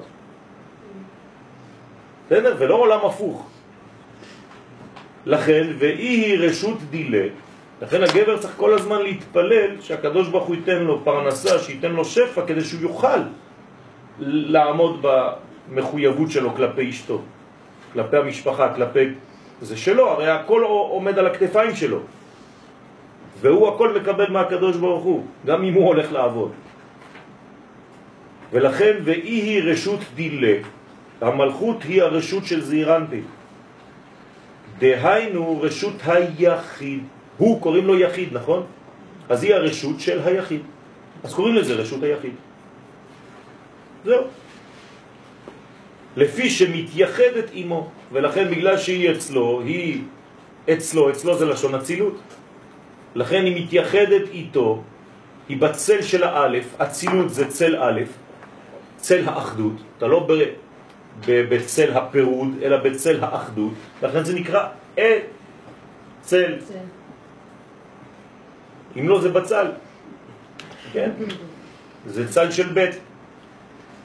Speaker 1: בסדר? ולא עולם הפוך. לכן, ואי היא רשות דילה, לכן הגבר צריך כל הזמן להתפלל שהקדוש ברוך הוא ייתן לו פרנסה, שייתן לו שפע, כדי שהוא יוכל לעמוד במחויבות שלו כלפי אשתו, כלפי המשפחה, כלפי... זה שלו, הרי הכל עומד על הכתפיים שלו. והוא הכל מקבל מהקדוש ברוך הוא, גם אם הוא הולך לעבוד. ולכן, ואי היא רשות דילה, המלכות היא הרשות של זעיר אנפין. דהיינו רשות היחיד. הוא קוראים לו יחיד, נכון? אז היא הרשות של היחיד. אז קוראים לזה רשות היחיד. זהו. לפי שמתייחדת עמו, ולכן בגלל שהיא אצלו, היא אצלו, אצלו זה לשון אצילות. לכן היא מתייחדת איתו, היא בצל של האלף, אצילות זה צל א', צל האחדות, אתה לא ב, ב, בצל הפירוד, אלא בצל האחדות, לכן זה נקרא אה, צל. אם לא זה בצל, כן? זה צל של בית.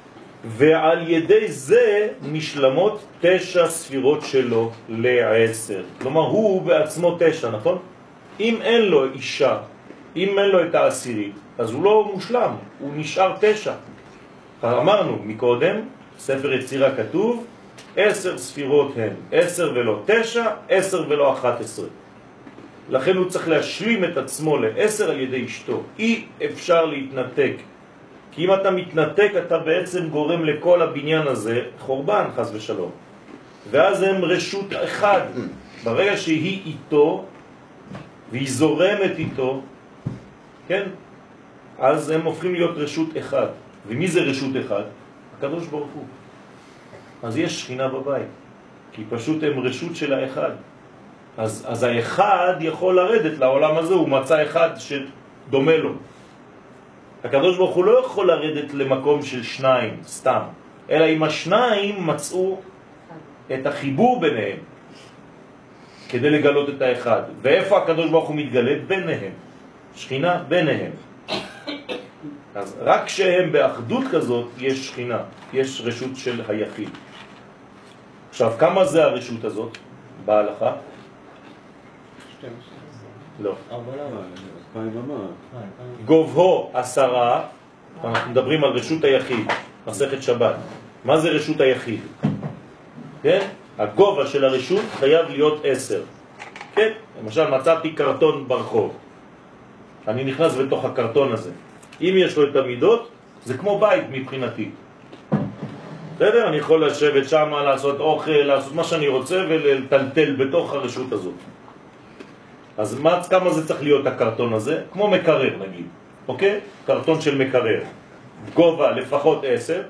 Speaker 1: ועל ידי זה נשלמות תשע ספירות שלו לעשר. כלומר, הוא בעצמו תשע, נכון? אם אין לו אישה, אם אין לו את העשירית, אז הוא לא מושלם, הוא נשאר תשע. אמרנו מקודם, ספר יצירה כתוב, עשר ספירות הן, עשר ולא תשע, עשר ולא אחת עשרה. לכן הוא צריך להשלים את עצמו לעשר על ידי אשתו. אי אפשר להתנתק. כי אם אתה מתנתק, אתה בעצם גורם לכל הבניין הזה חורבן, חס ושלום. ואז הם רשות אחד. ברגע שהיא איתו, והיא זורמת איתו, כן? אז הם הופכים להיות רשות אחד. ומי זה רשות אחד? הקדוש ברוך הוא. אז יש שכינה בבית. כי פשוט הם רשות של האחד. אז, אז האחד יכול לרדת לעולם הזה, הוא מצא אחד שדומה לו. הקדוש ברוך הוא לא יכול לרדת למקום של שניים, סתם. אלא אם השניים מצאו את החיבור ביניהם, כדי לגלות את האחד. ואיפה הקדוש ברוך הוא מתגלה? ביניהם. שכינה ביניהם. אז רק כשהם באחדות כזאת, יש שכינה, יש רשות של היחיד. עכשיו, כמה זה הרשות הזאת בהלכה?
Speaker 5: שתים עשרה.
Speaker 1: לא.
Speaker 5: ארבע למה?
Speaker 6: פעם ומה?
Speaker 1: גובהו עשרה, אנחנו מדברים על רשות היחיד, מסכת שבת. מה זה רשות היחיד? כן? הגובה של הרשות חייב להיות עשר. כן? למשל, מצאתי קרטון ברחוב. אני נכנס בתוך הקרטון הזה. אם יש לו את המידות, זה כמו בית מבחינתי. בסדר? אני יכול לשבת שם, לעשות אוכל, לעשות מה שאני רוצה ולטלטל בתוך הרשות הזאת. אז מה, כמה זה צריך להיות הקרטון הזה? כמו מקרר נגיד, אוקיי? קרטון של מקרר. גובה לפחות עשר.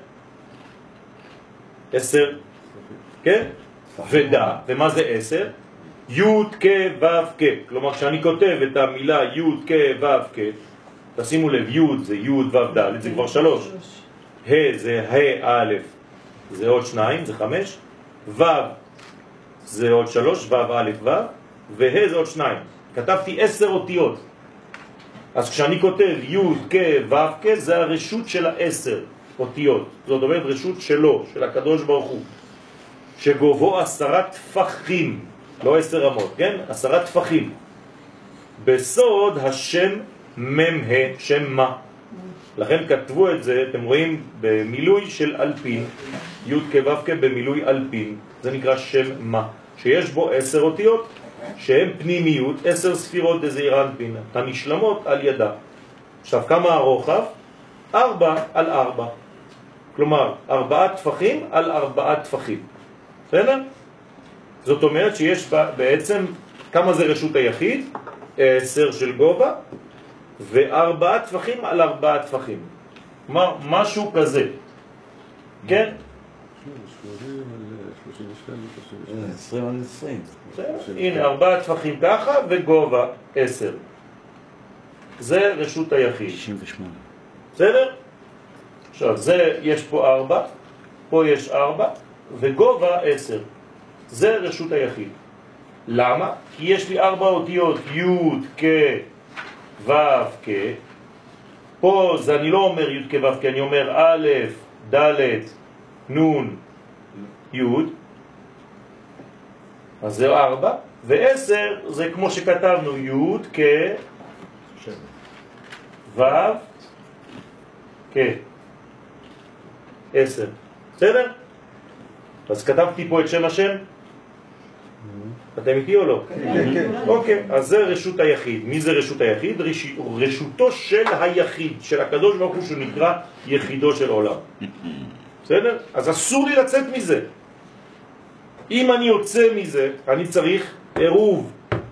Speaker 1: עשר, כן? ודע. ומה זה עשר? י' כ' ו' כ'. כלומר, כשאני כותב את המילה י' כ' ו' כ', תשימו לב, י' זה י' ו' ד', זה כבר שלוש. ה' זה ה' א', זה עוד שניים, זה חמש. ו' זה עוד שלוש, ו' א' ו', וה' זה עוד שניים. כתבתי עשר אותיות. אז כשאני כותב י' כ' ו' כ', זה הרשות של העשר אותיות. זאת אומרת, רשות שלו, של הקדוש ברוך הוא. שגובו עשרה תפחים, לא עשר רמות, כן? עשרה תפחים. בסוד השם ממה, שם מה. לכן כתבו את זה, אתם רואים, במילוי של אלפין, י' כ' ו' כ' במילוי אלפין, זה נקרא שם מה, שיש בו עשר אותיות, שהן פנימיות, עשר ספירות דזעיר אנפין, הנשלמות על ידה. עכשיו, כמה הרוחב? ארבע על ארבע. כלומר, ארבעה טפחים על ארבעה טפחים. בסדר? זאת אומרת שיש בעצם, כמה זה רשות היחיד? עשר של גובה, וארבעה טפחים על ארבעה טפחים. כלומר, משהו כזה. כן?
Speaker 7: עשרים על עשרים.
Speaker 1: הנה, ארבעה טפחים ככה וגובה עשר. זה רשות היחיד.
Speaker 4: שישים ושמונה.
Speaker 1: בסדר? עכשיו, זה, יש פה ארבע, פה יש ארבע, וגובה עשר. זה רשות היחיד. למה? כי יש לי ארבע אותיות, י' כ' ו' כ'. פה זה אני לא אומר י' כ' ו' כ', אני אומר א', ד', נ', י'. אז זה ארבע, ועשר זה כמו שכתבנו, י' כ' ו' כ'. עשר. בסדר? אז כתבתי פה את שם השם. אתם איתי או לא?
Speaker 6: כן, כן.
Speaker 1: אוקיי, אז זה רשות היחיד. מי זה רשות היחיד? רשותו של היחיד, של הקדוש ברוך הוא, שנקרא יחידו של עולם. בסדר? אז אסור לי לצאת מזה. אם אני יוצא מזה, אני צריך עירוב.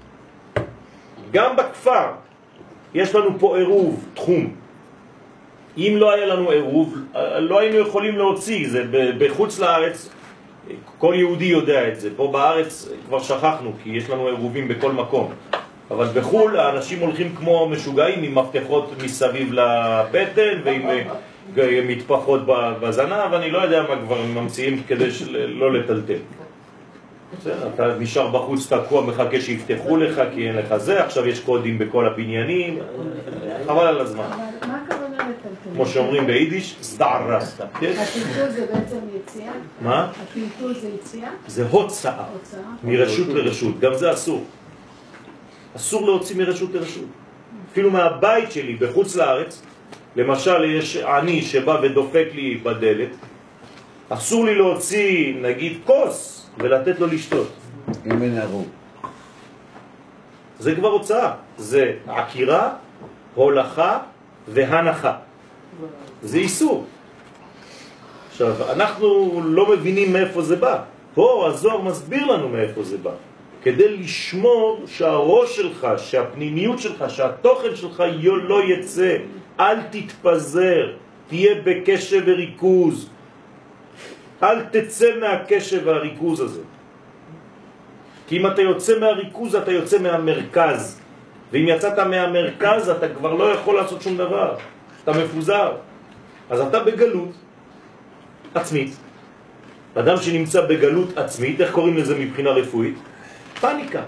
Speaker 1: גם בכפר יש לנו פה עירוב, תחום. אם לא היה לנו עירוב, לא היינו יכולים להוציא. זה בחוץ לארץ, כל יהודי יודע את זה. פה בארץ כבר שכחנו, כי יש לנו עירובים בכל מקום. אבל בחול האנשים הולכים כמו משוגעים עם מפתחות מסביב לפטן ועם מטפחות בזנב, ואני לא יודע מה כבר ממציאים כדי לא לטלטל. אתה נשאר בחוץ תקוע, מחכה שיפתחו לך כי אין לך זה. עכשיו יש קודים בכל הבניינים, חבל על הזמן.
Speaker 3: מה הכוונה לטלטל?
Speaker 1: כמו שאומרים ביידיש, סדערה.
Speaker 3: הטלטול זה בעצם יציאה?
Speaker 1: מה?
Speaker 3: הטלטול זה יציאה?
Speaker 1: זה הוצאה, מרשות לרשות, גם זה אסור. אסור להוציא מרשות לרשות. אפילו מהבית שלי בחוץ לארץ, למשל יש עני שבא ודופק לי בדלת, אסור לי להוציא נגיד כוס ולתת לו לשתות.
Speaker 7: אם אין הרוג.
Speaker 1: זה כבר הוצאה, זה עקירה, הולכה והנחה. זה איסור. עכשיו, אנחנו לא מבינים מאיפה זה בא. פה הזוהר מסביר לנו מאיפה זה בא. כדי לשמור שהראש שלך, שהפנימיות שלך, שהתוכן שלך לא יצא, אל תתפזר, תהיה בקשב וריכוז. אל תצא מהקשב והריכוז הזה. כי אם אתה יוצא מהריכוז, אתה יוצא מהמרכז. ואם יצאת מהמרכז, אתה כבר לא יכול לעשות שום דבר. אתה מפוזר. אז אתה בגלות עצמית. אדם שנמצא בגלות עצמית, איך קוראים לזה מבחינה רפואית? פניקה.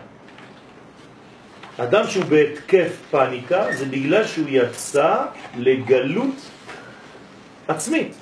Speaker 1: אדם שהוא בהתקף פניקה, זה בגלל שהוא יצא לגלות עצמית.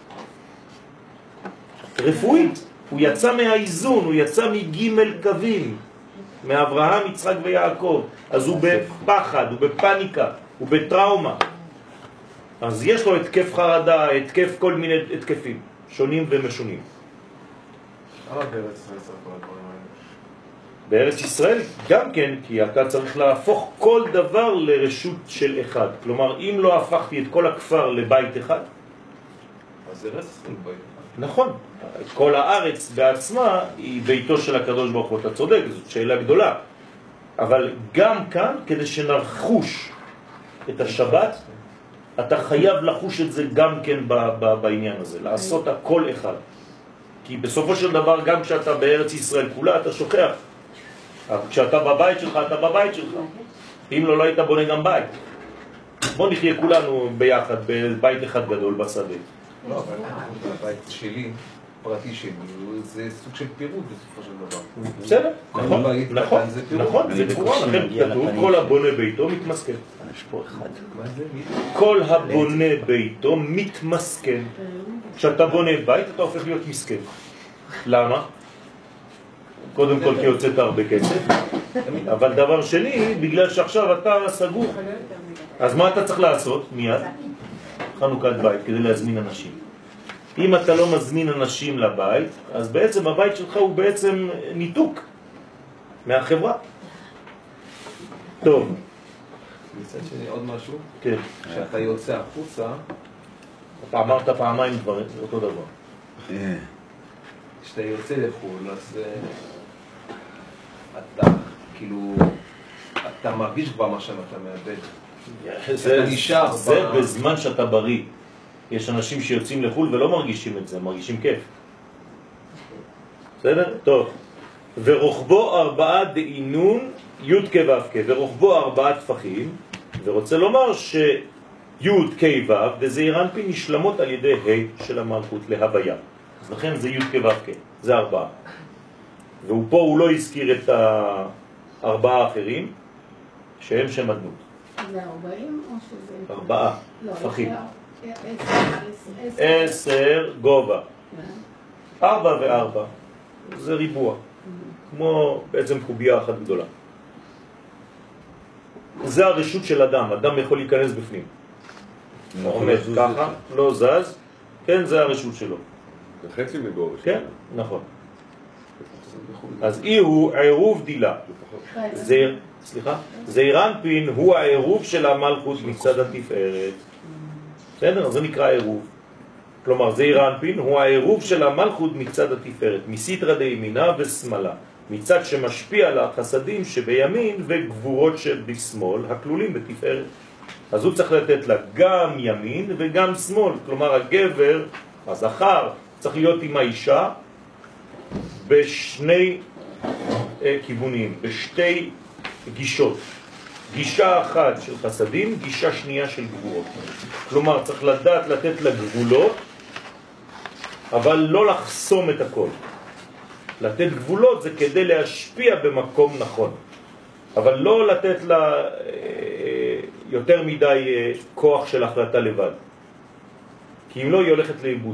Speaker 1: רפואית. הוא יצא מהאיזון, הוא יצא מג' קווים, מאברהם, יצחק ויעקב. אז הוא בפחד, הוא בפניקה, הוא בטראומה. אז יש לו התקף חרדה, התקף כל מיני התקפים, שונים ומשונים.
Speaker 6: למה בארץ ישראל צריך כל הדברים האלה?
Speaker 1: בארץ ישראל גם כן, כי אתה צריך להפוך כל דבר לרשות של אחד. כלומר, אם לא הפכתי את כל הכפר לבית אחד,
Speaker 6: אז זה רצח בית אחד.
Speaker 1: נכון, כל הארץ בעצמה היא ביתו של הקדוש ברוך הוא, אתה צודק, זאת שאלה גדולה. אבל גם כאן, כדי שנרחוש את השבת, אתה חייב לחוש את זה גם כן ב- ב- בעניין הזה, לעשות הכל אחד. כי בסופו של דבר, גם כשאתה בארץ ישראל כולה, אתה שוכח. כשאתה בבית שלך, אתה בבית שלך. אם לא, לא היית בונה גם בית. בוא נחיה כולנו ביחד, בבית אחד גדול בשדה.
Speaker 6: לא, אבל הבית שלי, פרטי שלי, זה סוג של פירוד בסופו של דבר.
Speaker 1: בסדר, נכון, נכון,
Speaker 6: זה פירוד.
Speaker 1: נכון, זה מפורש, לכן כתוב, כל הבונה ביתו מתמסכן.
Speaker 4: יש פה אחד.
Speaker 6: מה זה? מי?
Speaker 1: כל הבונה ביתו מתמסכן. כשאתה בונה בית, אתה הופך להיות מסכן. למה? קודם כל כי יוצאת הרבה כסף, אבל דבר שני, בגלל שעכשיו אתה סגור. אז מה אתה צריך לעשות מיד? חנוכת בית, כדי להזמין אנשים. אם אתה לא מזמין אנשים לבית, אז בעצם הבית שלך הוא בעצם ניתוק מהחברה. טוב.
Speaker 6: מצד שני, עוד משהו?
Speaker 1: כן.
Speaker 6: כשאתה יוצא החוצה,
Speaker 1: אתה אמרת פעמיים דברים, זה אותו דבר.
Speaker 6: כשאתה יוצא לחו"ל, אז אתה, כאילו, אתה מרגיש כבר מה שאתה מאבד.
Speaker 1: זה,
Speaker 6: נשאר
Speaker 1: זה
Speaker 6: ב...
Speaker 1: בזמן שאתה בריא. יש אנשים שיוצאים לחו"ל ולא מרגישים את זה, מרגישים כיף. בסדר? טוב. ורוחבו ארבעה דעינון י' כ' ו' כ', ורוחבו ארבעה טפחים, ורוצה לומר שי' כ' ו' וזעיר אנפין נשלמות על ידי ה' של המלכות להוויה. אז לכן זה י' כ' ו' כ', זה ארבעה. ופה הוא לא הזכיר את הארבעה האחרים, שהם שם אדנות.
Speaker 3: זה ארבעים או שזה...
Speaker 1: ארבעה
Speaker 3: לא,
Speaker 1: טפחים.
Speaker 3: עשר.
Speaker 1: עשר גובה. ארבע וארבע. זה ריבוע. כמו בעצם קובייה אחת גדולה. זה הרשות של אדם. אדם יכול להיכנס בפנים. עומד ככה, לא זז. כן, זה הרשות שלו.
Speaker 8: זה חצי מגובה.
Speaker 1: כן, נכון. אז אי הוא עירוב דילה. זעיר, סליחה? זעיר אנפין הוא העירוב של המלכות מצד התפארת. בסדר? זה נקרא עירוב. כלומר, זעיר אנפין הוא העירוב של המלכות מצד התפארת, מסתרא דימינה ושמאלה, מצד שמשפיע על החסדים שבימין וגבורות שבשמאל, הכלולים בתפארת. אז הוא צריך לתת לה גם ימין וגם שמאל. כלומר, הגבר, הזכר, צריך להיות עם האישה בשני אה, כיוונים, בשתי גישות. גישה אחת של חסדים, גישה שנייה של גבורות. כלומר, צריך לדעת לתת לה גבולות, אבל לא לחסום את הכל. לתת גבולות זה כדי להשפיע במקום נכון, אבל לא לתת לה אה, יותר מדי אה, כוח של החלטה לבד. כי אם לא, היא הולכת לאיבוד.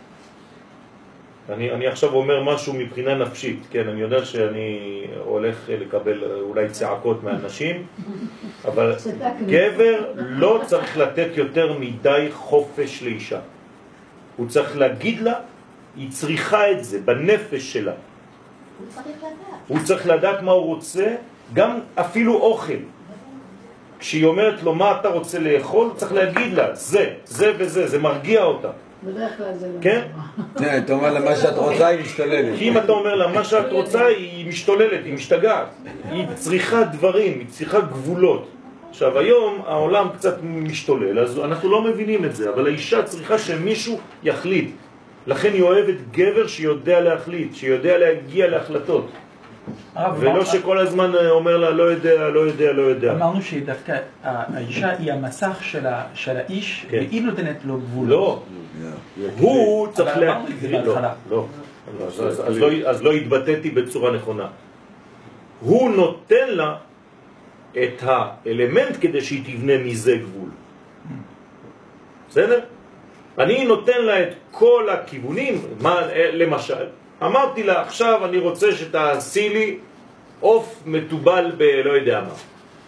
Speaker 1: אני, אני עכשיו אומר משהו מבחינה נפשית, כן, אני יודע שאני הולך לקבל אולי צעקות מהאנשים, אבל גבר לא צריך לתת יותר מדי חופש לאישה. הוא צריך להגיד לה, היא צריכה את זה בנפש שלה.
Speaker 3: הוא צריך לדעת.
Speaker 1: הוא צריך לדעת מה הוא רוצה, גם אפילו אוכל. כשהיא אומרת לו מה אתה רוצה לאכול, צריך להגיד לה, זה, זה וזה, זה מרגיע אותה.
Speaker 3: בדרך כלל זה לא.
Speaker 1: כן?
Speaker 7: כן, אתה אומר לה מה שאת רוצה, היא משתוללת.
Speaker 1: כי אם אתה אומר לה מה שאת רוצה, היא משתוללת, היא משתגעת. היא צריכה דברים, היא צריכה גבולות. עכשיו, היום העולם קצת משתולל, אז אנחנו לא מבינים את זה, אבל האישה צריכה שמישהו יחליט. לכן היא אוהבת גבר שיודע להחליט, שיודע להגיע להחלטות. ולא שכל הזמן אומר לה לא יודע, לא יודע, לא יודע.
Speaker 2: אמרנו שדווקא האישה היא המסך של האיש, והיא נותנת לו גבול.
Speaker 1: לא, הוא צריך להקריא, לא, לא, אז לא התבטאתי בצורה נכונה. הוא נותן לה את האלמנט כדי שהיא תבנה מזה גבול. בסדר? אני נותן לה את כל הכיוונים, מה, למשל, אמרתי לה עכשיו אני רוצה שתעשי לי עוף מטובל בלא יודע מה.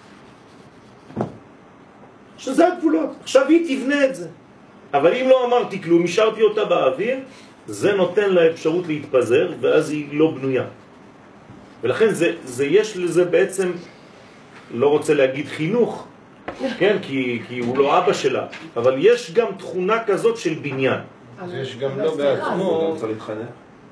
Speaker 1: שזה הגבולות, עכשיו היא תבנה את זה. אבל אם לא אמרתי כלום, השארתי אותה באוויר, זה נותן לה אפשרות להתפזר, ואז היא לא בנויה. ולכן זה, זה יש לזה בעצם, לא רוצה להגיד חינוך, כן, כי, כי הוא לא אבא שלה, אבל יש גם תכונה כזאת של בניין.
Speaker 5: אז יש גם לא בעצמו.
Speaker 6: הוא גם צריך להתחנך.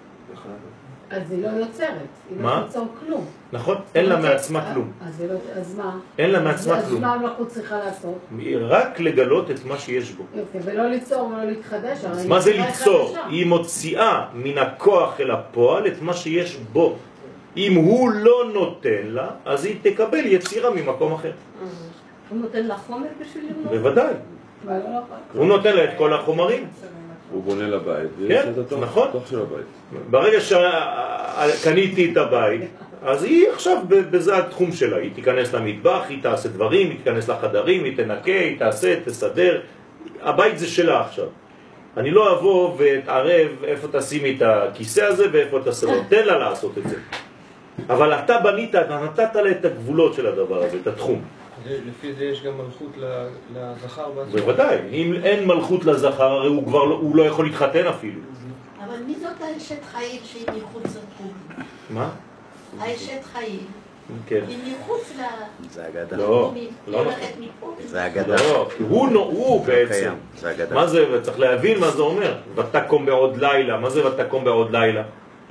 Speaker 3: אז היא לא יוצרת, היא לא תיצור כלום.
Speaker 1: נכון? אין לה מעצמה כלום.
Speaker 3: אז מה?
Speaker 1: אין לה מעצמה
Speaker 3: אז
Speaker 1: כלום.
Speaker 3: מה המלאכות צריכה לעשות?
Speaker 1: רק לגלות את מה שיש בו.
Speaker 3: יופי, ולא ליצור ולא להתחדש.
Speaker 1: מה זה ליצור? היא מוציאה מן הכוח אל הפועל את מה שיש בו. אם הוא לא נותן לה, אז היא תקבל יצירה ממקום אחר.
Speaker 3: הוא נותן לה חומר בשביל לבנות?
Speaker 1: בוודאי. הוא נותן לה את כל החומרים.
Speaker 8: הוא בונה לבית,
Speaker 1: כן, נכון.
Speaker 8: תוך של הבית.
Speaker 1: ברגע שקניתי את הבית, אז היא עכשיו בזה התחום שלה. היא תיכנס למטבח, היא תעשה דברים, היא תיכנס לחדרים, היא תנקה, היא תעשה, תסדר. הבית זה שלה עכשיו. אני לא אבוא ותערב איפה תשימי את הכיסא הזה ואיפה תסדר. תן לה לעשות את זה. אבל אתה בנית, אתה נתת לה את הגבולות של הדבר הזה, את התחום.
Speaker 5: לפי זה יש גם מלכות לזכר בעצמו.
Speaker 1: בוודאי, אם אין מלכות לזכר, הרי הוא כבר לא, הוא לא יכול להתחתן אפילו.
Speaker 3: אבל מי זאת האשת חיים שהיא מחוץ לתחום?
Speaker 1: מה?
Speaker 3: האשת חיים.
Speaker 1: כן.
Speaker 3: היא מחוץ ל...
Speaker 4: זה אגדה.
Speaker 1: לא, לא נכון.
Speaker 4: זה אגדה.
Speaker 1: לא, הוא, הוא בעצם.
Speaker 4: זה אגדה.
Speaker 1: מה זה, צריך להבין מה זה אומר. ותקום בעוד לילה, מה זה ותקום בעוד לילה?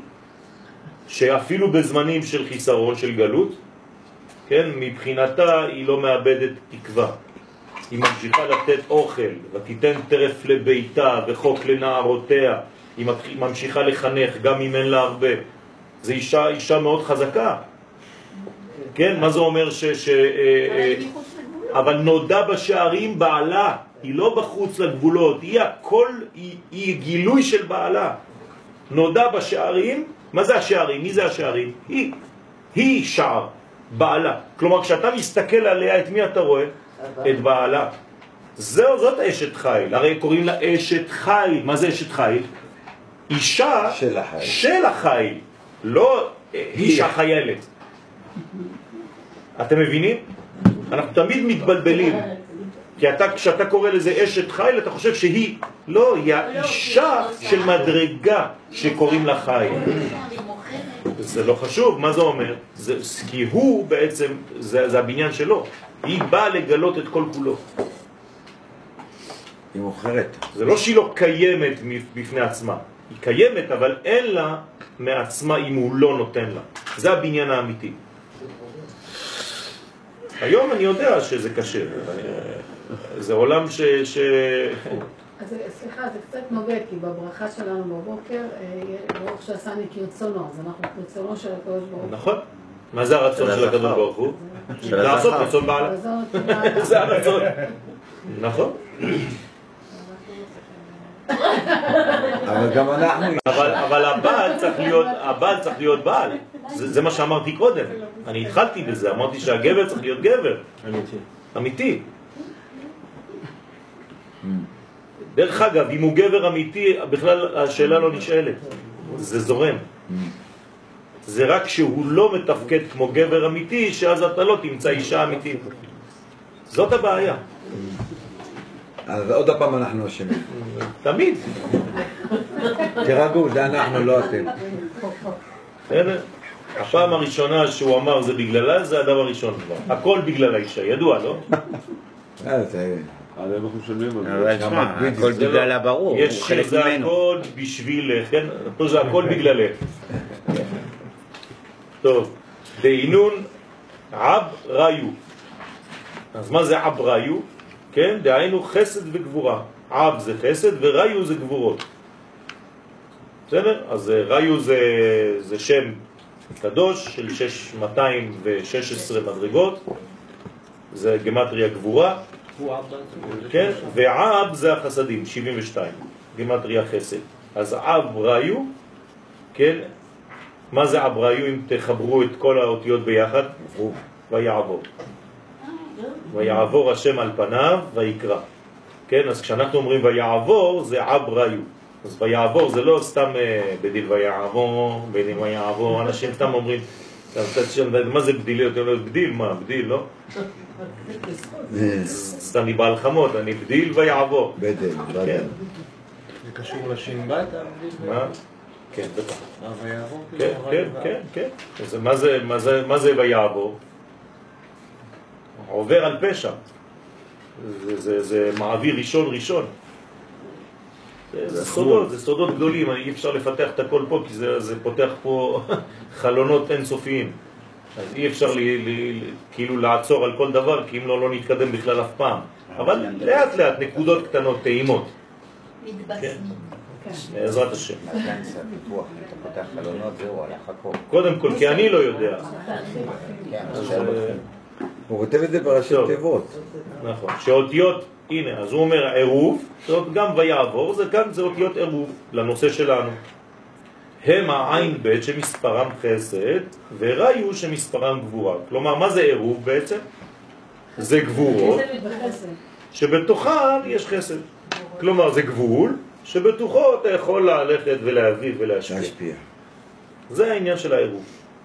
Speaker 1: שאפילו בזמנים של חיסרון, של גלות, כן, מבחינתה היא לא מאבדת תקווה. היא ממשיכה לתת אוכל, ותיתן טרף לביתה וחוק לנערותיה. היא ממשיכה לחנך, גם אם אין לה הרבה. זו אישה, אישה מאוד חזקה. כן, מה זה אומר ש... ש אבל נודע בשערים בעלה, היא לא בחוץ לגבולות, היא הכל, היא, היא גילוי של בעלה. נודע בשערים, מה זה השערים? מי זה השערים? היא, היא שער. בעלה. כלומר, כשאתה מסתכל עליה, את מי אתה רואה? את בעלה. זו, זאת אשת חיל. הרי קוראים לה אשת חיל. מה זה אשת חיל? אישה
Speaker 7: של החיל.
Speaker 1: של החיל. לא אישה חיילת. אתם מבינים? אנחנו תמיד מתבלבלים. כי אתה, כשאתה קורא לזה אשת חיל, אתה חושב שהיא, לא, היא האישה של מדרגה שקוראים לה חיל. זה לא חשוב, מה זה אומר? זה, כי הוא בעצם, זה, זה הבניין שלו. היא באה לגלות את כל כולו.
Speaker 7: היא מוכרת.
Speaker 1: זה לא שהיא לא קיימת בפני עצמה. היא קיימת, אבל אין לה מעצמה אם הוא לא נותן לה. זה הבניין האמיתי. היום אני יודע שזה קשה. זה עולם ש... ש...
Speaker 3: אז סליחה, זה קצת נוגע, כי בברכה שלנו בבוקר, ברוך שעשני כרצונו, אז אנחנו כרצונו של הקדוש ברוך הוא.
Speaker 1: נכון. מה זה הרצון של הקדוש ברוך הוא? לעשות רצון בעלה. זה הרצון. נכון.
Speaker 7: אבל גם אנחנו...
Speaker 1: אבל הבעל צריך להיות, הבעל צריך להיות בעל. זה מה שאמרתי קודם. אני התחלתי בזה, אמרתי שהגבר צריך להיות גבר. אמיתי. אמיתי. דרך אגב, אם הוא גבר אמיתי, בכלל השאלה לא נשאלת. זה זורם. זה רק שהוא לא מתפקד כמו גבר אמיתי, שאז אתה לא תמצא אישה אמיתית. זאת הבעיה.
Speaker 7: אז עוד הפעם אנחנו אשמים.
Speaker 1: תמיד.
Speaker 7: תרגעו, זה אנחנו, לא אתם.
Speaker 1: הפעם הראשונה שהוא אמר זה בגללה, זה הדבר הראשון כבר. הכל בגלל האישה, ידוע, לא?
Speaker 7: אה, זה...
Speaker 8: אבל אנחנו משלמים על זה.
Speaker 4: אבל תשמע, הכל בגלל הברור, הוא
Speaker 1: יש
Speaker 4: חלק
Speaker 1: שזה
Speaker 4: ממנו.
Speaker 1: הכל בשבילך, כן? פה זה הכל בגללך. טוב, דהינון עב ראיו. אז מה זה עב ראיו? כן, דהיינו חסד וגבורה. עב זה חסד וראיו זה גבורות. בסדר? אז ראיו זה, זה שם קדוש של שש מאות ושש עשרה מדרגות. זה גמטריה גבורה. כן? ועב זה החסדים, שבעים ושתיים. גמטריה חסד. אז עב ראיו, כן? מה זה עב ראיו אם תחברו את כל האותיות ביחד? ויעבור. ויעבור השם על פניו ויקרא. כן, אז כשאנחנו אומרים ויעבור זה עב ראיו. אז ויעבור זה לא סתם בדיל ויעבור, בדיל ויעבור, אנשים סתם אומרים, מה זה בדיל? אתם לא בדיל, מה? בדיל, לא? אז אני בעל חמות, אני בדיל ויעבור.
Speaker 7: בדיל, בדיל.
Speaker 5: זה קשור לשין בת?
Speaker 1: מה? כן, בטח.
Speaker 5: ויעבור?
Speaker 1: כן, כן, כן, כן. מה זה ויעבור? עובר על פשע. זה מעביר ראשון ראשון. זה סודות, זה סודות גדולים, אי אפשר לפתח את הכל פה, כי זה, זה פותח פה חלונות אינסופיים. אז אי אפשר לי, לי, כאילו לעצור על כל דבר, כי אם לא, לא נתקדם בכלל אף פעם. אבל לאט לאט, נקודות קטנות, טעימות.
Speaker 9: מתבשמים.
Speaker 1: בעזרת השם.
Speaker 4: עדיין זה הפיתוח, אתה פותח חלונות, זהו, הלך הכל.
Speaker 1: קודם כל, כי אני לא יודע. אז,
Speaker 7: הוא כותב את זה בראשי תיבות.
Speaker 1: נכון, שאותיות, הנה, אז הוא אומר עירוב, זאת גם ויעבור, זה כאן זה אותיות עירוב לנושא שלנו. הם העין בית שמספרם חסד, וראיו שמספרם גבורה. כלומר, מה זה עירוב בעצם? זה גבורות, שבתוכן יש חסד. כלומר, זה גבול, שבתוכו אתה יכול ללכת ולהביא ולהשפיע. זה העניין של העירוב.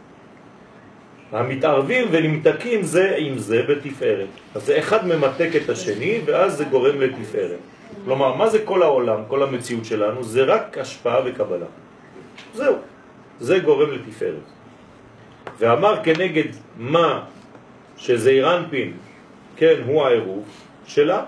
Speaker 1: המתערבים ונמתקים זה עם זה בתפארת. אז זה אחד ממתק את השני ואז זה גורם לתפארת. כלומר, מה זה כל העולם, כל המציאות שלנו? זה רק השפעה וקבלה. זהו. זה גורם לתפארת. ואמר כנגד מה שזעיר אנפין, כן, הוא העירוב שלה.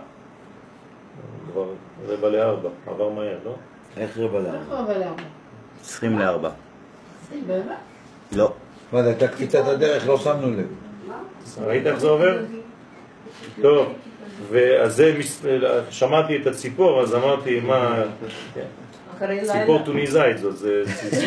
Speaker 1: כבר רבע לארבע, עבר מהר, לא?
Speaker 7: איך רבע לארבע?
Speaker 3: איך רבע לארבע?
Speaker 4: עשרים לארבע.
Speaker 3: עשרים באמת?
Speaker 4: לא.
Speaker 7: מה זה, הייתה קפיצת הדרך, לא שמנו לב.
Speaker 1: ראית איך זה עובר? טוב, ואז זה, שמעתי את הציפור, אז אמרתי, מה... ציפור טוניזאית זאת, זה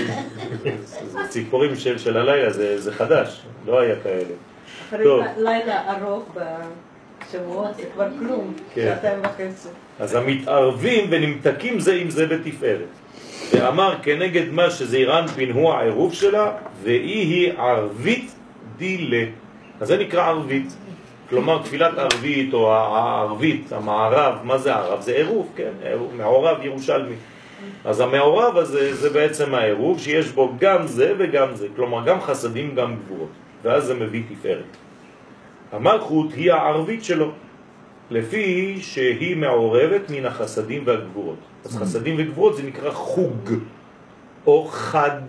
Speaker 1: ציפורים של הלילה, זה חדש, לא היה כאלה.
Speaker 9: אחרי לילה ארוך בשבועות, זה כבר כלום, שעתיים וחצי.
Speaker 1: אז המתערבים ונמתקים זה עם זה בתפארת. ואמר כנגד מה שזעיר אנפין הוא העירוב שלה, והיא היא ערבית דילה. אז זה נקרא ערבית. כלומר, תפילת ערבית או הערבית, המערב, מה זה ערב? זה עירוב, כן? מעורב ירושלמי. אז המעורב הזה זה בעצם העירוב שיש בו גם זה וגם זה. כלומר, גם חסדים, גם גבורות. ואז זה מביא תפארת. המלכות היא הערבית שלו, לפי שהיא מעורבת מן החסדים והגבורות. אז חסדים וגבורות זה נקרא חוג או חג.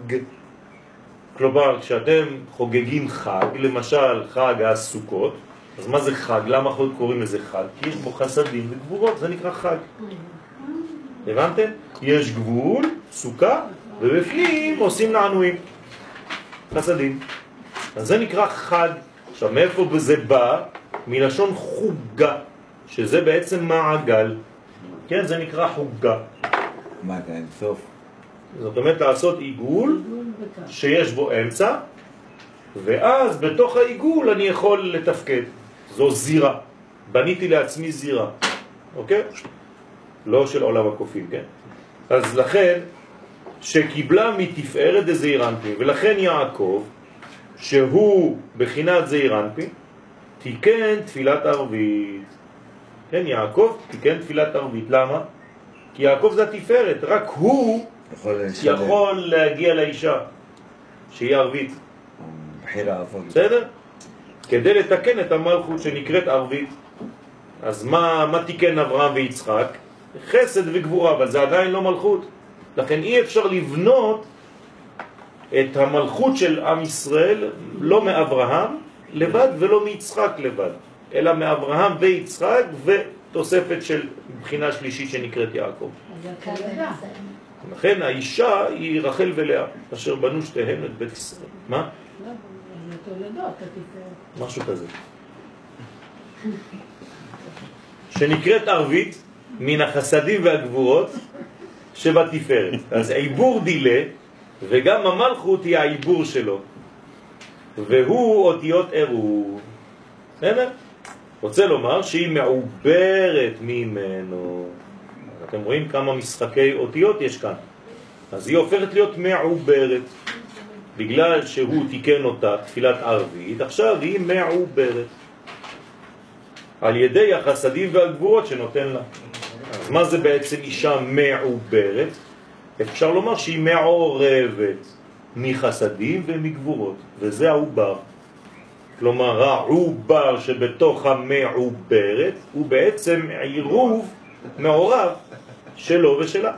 Speaker 1: כלומר, כשאתם חוגגים חג, למשל חג הסוכות, אז מה זה חג? למה אנחנו קוראים לזה חג? כי יש בו חסדים וגבורות, זה נקרא חג. הבנתם? יש גבול, סוכה, ובפנים עושים נענועים. חסדים. אז זה נקרא חג. עכשיו, מאיפה זה בא? מלשון חוגה, שזה בעצם מעגל. כן, זה נקרא חוגה.
Speaker 7: מה זה, אין סוף?
Speaker 1: זאת אומרת לעשות עיגול שיש בו אמצע, ואז בתוך העיגול אני יכול לתפקד. זו זירה. בניתי לעצמי זירה. אוקיי? לא של עולם הקופים, כן? אז לכן, שקיבלה מתפארת דזעיר אנפין, ולכן יעקב, שהוא בחינת זעיר אנפין, תיקן תפילת ערבית. כן, יעקב תיקן תפילת ערבית. למה? כי יעקב זה התפארת, רק הוא
Speaker 7: יכול,
Speaker 1: יכול להגיע לאישה שהיא ערבית.
Speaker 7: בחירה אפילו.
Speaker 1: בסדר? כדי לתקן את המלכות שנקראת ערבית. אז מה, מה תיקן אברהם ויצחק? חסד וגבורה, אבל זה עדיין לא מלכות. לכן אי אפשר לבנות את המלכות של עם ישראל לא מאברהם לבד ולא מיצחק לבד, אלא מאברהם ויצחק ותוספת של בחינה שלישית שנקראת יעקב. לכן האישה היא רחל ולאה, אשר בנו שתיהן את בית ישראל. מה? משהו כזה. שנקראת ערבית מן החסדים והגבורות שבתפארת. אז עיבור דילה, וגם המלכות היא העיבור שלו, והוא אותיות עירוב. בסדר? רוצה לומר שהיא מעוברת ממנו. אתם רואים כמה משחקי אותיות יש כאן. אז היא הופכת להיות מעוברת. בגלל שהוא תיקן אותה, תפילת ערבית, עכשיו היא מעוברת. על ידי החסדים והגבורות שנותן לה. אז מה זה בעצם אישה מעוברת? אפשר לומר שהיא מעורבת מחסדים ומגבורות, וזה העובר. כלומר, העובר שבתוך המעוברת הוא בעצם עירוב מעורב שלו ושלה.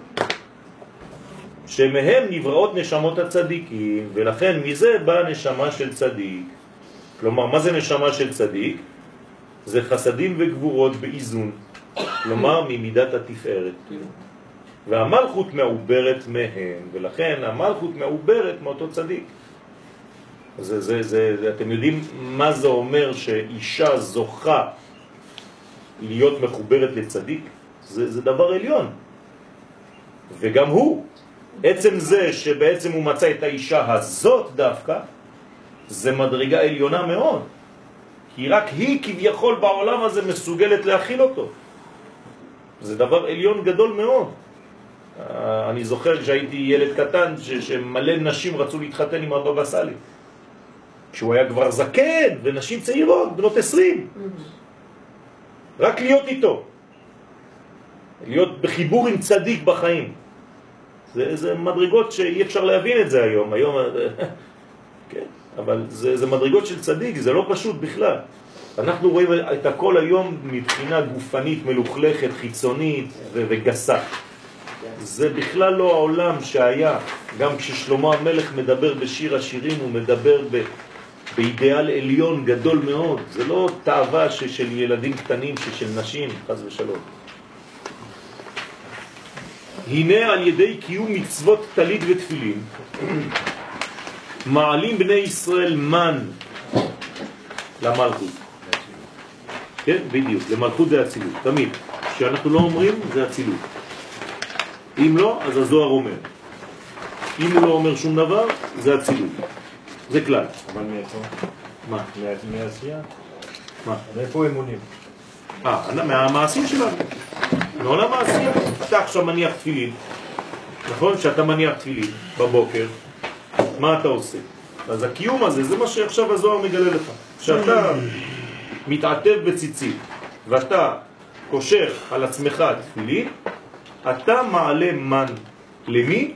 Speaker 1: שמהם נבראות נשמות הצדיקים, ולכן מזה באה נשמה של צדיק. כלומר, מה זה נשמה של צדיק? זה חסדים וגבורות באיזון. כלומר, ממידת התפארת. והמלכות מעוברת מהם, ולכן המלכות מעוברת מאותו צדיק. זה, זה, זה, זה, אתם יודעים מה זה אומר שאישה זוכה להיות מחוברת לצדיק? זה, זה דבר עליון. וגם הוא, עצם זה שבעצם הוא מצא את האישה הזאת דווקא, זה מדרגה עליונה מאוד. כי רק היא כביכול בעולם הזה מסוגלת להכיל אותו. זה דבר עליון גדול מאוד. אני זוכר שהייתי ילד קטן שמלא נשים רצו להתחתן עם הבבא סאלי. כשהוא היה כבר זקן ונשים צעירות, בנות עשרים. רק להיות איתו. להיות בחיבור עם צדיק בחיים. זה, זה מדרגות שאי אפשר להבין את זה היום. היום כן, אבל זה, זה מדרגות של צדיק, זה לא פשוט בכלל. אנחנו רואים את הכל היום מבחינה גופנית, מלוכלכת, חיצונית וגסה. זה בכלל לא העולם שהיה. גם כששלמה המלך מדבר בשיר השירים, הוא מדבר ב, באידאל עליון גדול מאוד. זה לא תאווה ש, של ילדים קטנים, ש, של נשים, חס ושלום. הנה על ידי קיום מצוות תלית ותפילין, מעלים בני ישראל מן למלכות. כן, בדיוק, למלכות זה הצילות, תמיד. כשאנחנו לא אומרים, זה הצילות. אם לא, אז הזוהר אומר. אם הוא לא אומר שום דבר, זה הצילות. זה כלל.
Speaker 8: אבל מאיפה?
Speaker 1: מה?
Speaker 8: מהעשייה?
Speaker 1: מה?
Speaker 8: מאיפה אמונים?
Speaker 1: אה, מהמעשים שלנו. מעולם העשייה. אתה עכשיו מניח תפילין. נכון? שאתה מניח תפילין בבוקר. מה אתה עושה? אז הקיום הזה, זה מה שעכשיו הזוהר מגלה לך. שאתה מתעטב בציצית, ואתה קושר על עצמך תפילין, אתה מעלה מן. למי?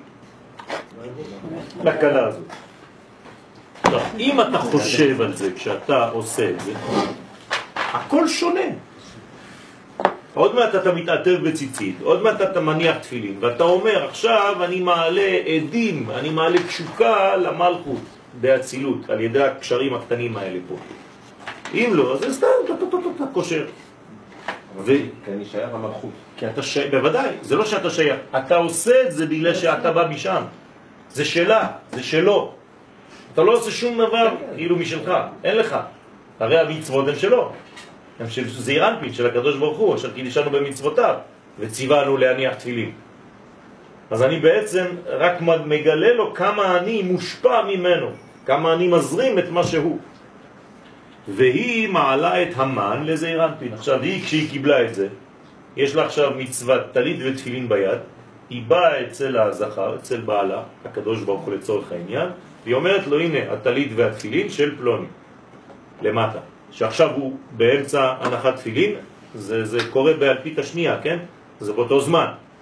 Speaker 1: לקלה הזאת. עכשיו, אם אתה חושב על זה כשאתה עושה את זה, הכל שונה. עוד מעט אתה מתעטב בציצית, עוד מעט אתה מניח תפילין, ואתה אומר, עכשיו אני מעלה עדים, אני מעלה תשוקה למלכות, בהצילות, על ידי הקשרים הקטנים האלה פה. אם לא, אז זה סתם, אתה קושר.
Speaker 6: כי אני שייך למלכות.
Speaker 1: כי אתה שייך, בוודאי, זה לא שאתה שייך, אתה עושה את זה בגלל שאתה בא משם. זה שלה, זה שלו. אתה לא עושה שום דבר כאילו משלך, אין לך. הרי המצוות הן שלו. הם של זעיר אנפין, של הקדוש ברוך הוא, אשר קידשנו במצוותיו, וציוונו להניח תפילין. אז אני בעצם רק מגלה לו כמה אני מושפע ממנו, כמה אני מזרים את מה שהוא. והיא מעלה את המן לזעיר אנפין. עכשיו היא, כשהיא קיבלה את זה, יש לה עכשיו מצוות תלית ותפילין ביד, היא באה אצל הזכר, אצל בעלה, הקדוש ברוך הוא לצורך העניין, והיא אומרת לו, הנה, התלית והתפילין של פלוני, למטה. שעכשיו הוא באמצע הנחת תפילין, זה, זה קורה באלפית השנייה, כן? זה באותו זמן.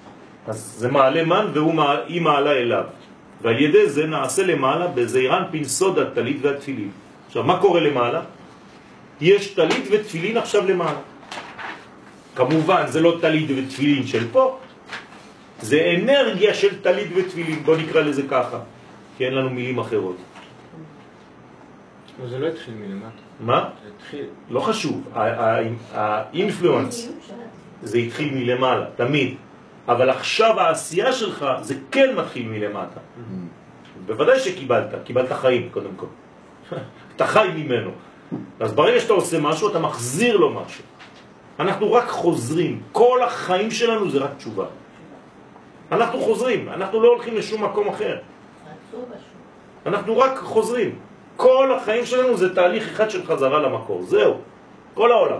Speaker 1: אז זה מעלה מן והיא מעלה אליו. ועל ידי זה נעשה למעלה בזעיר אנפין סוד הטלית והתפילין. עכשיו, מה קורה למעלה? יש טלית ותפילין עכשיו למעלה. כמובן, זה לא טלית ותפילין של פה, זה אנרגיה של טלית ותפילין, בוא נקרא לזה ככה, כי אין לנו מילים אחרות.
Speaker 5: זה לא התחיל מלמטה.
Speaker 1: מה?
Speaker 5: זה התחיל...
Speaker 1: לא חשוב, האינפלואנס זה התחיל מלמעלה, תמיד. אבל עכשיו העשייה שלך זה כן מתחיל מלמטה. בוודאי שקיבלת, קיבלת חיים קודם כל. אתה חי ממנו. אז ברגע שאתה עושה משהו, אתה מחזיר לו משהו. אנחנו רק חוזרים. כל החיים שלנו זה רק תשובה. אנחנו חוזרים, אנחנו לא הולכים לשום מקום אחר. אנחנו רק חוזרים. כל החיים שלנו זה תהליך אחד של חזרה למקור. זהו. כל העולם.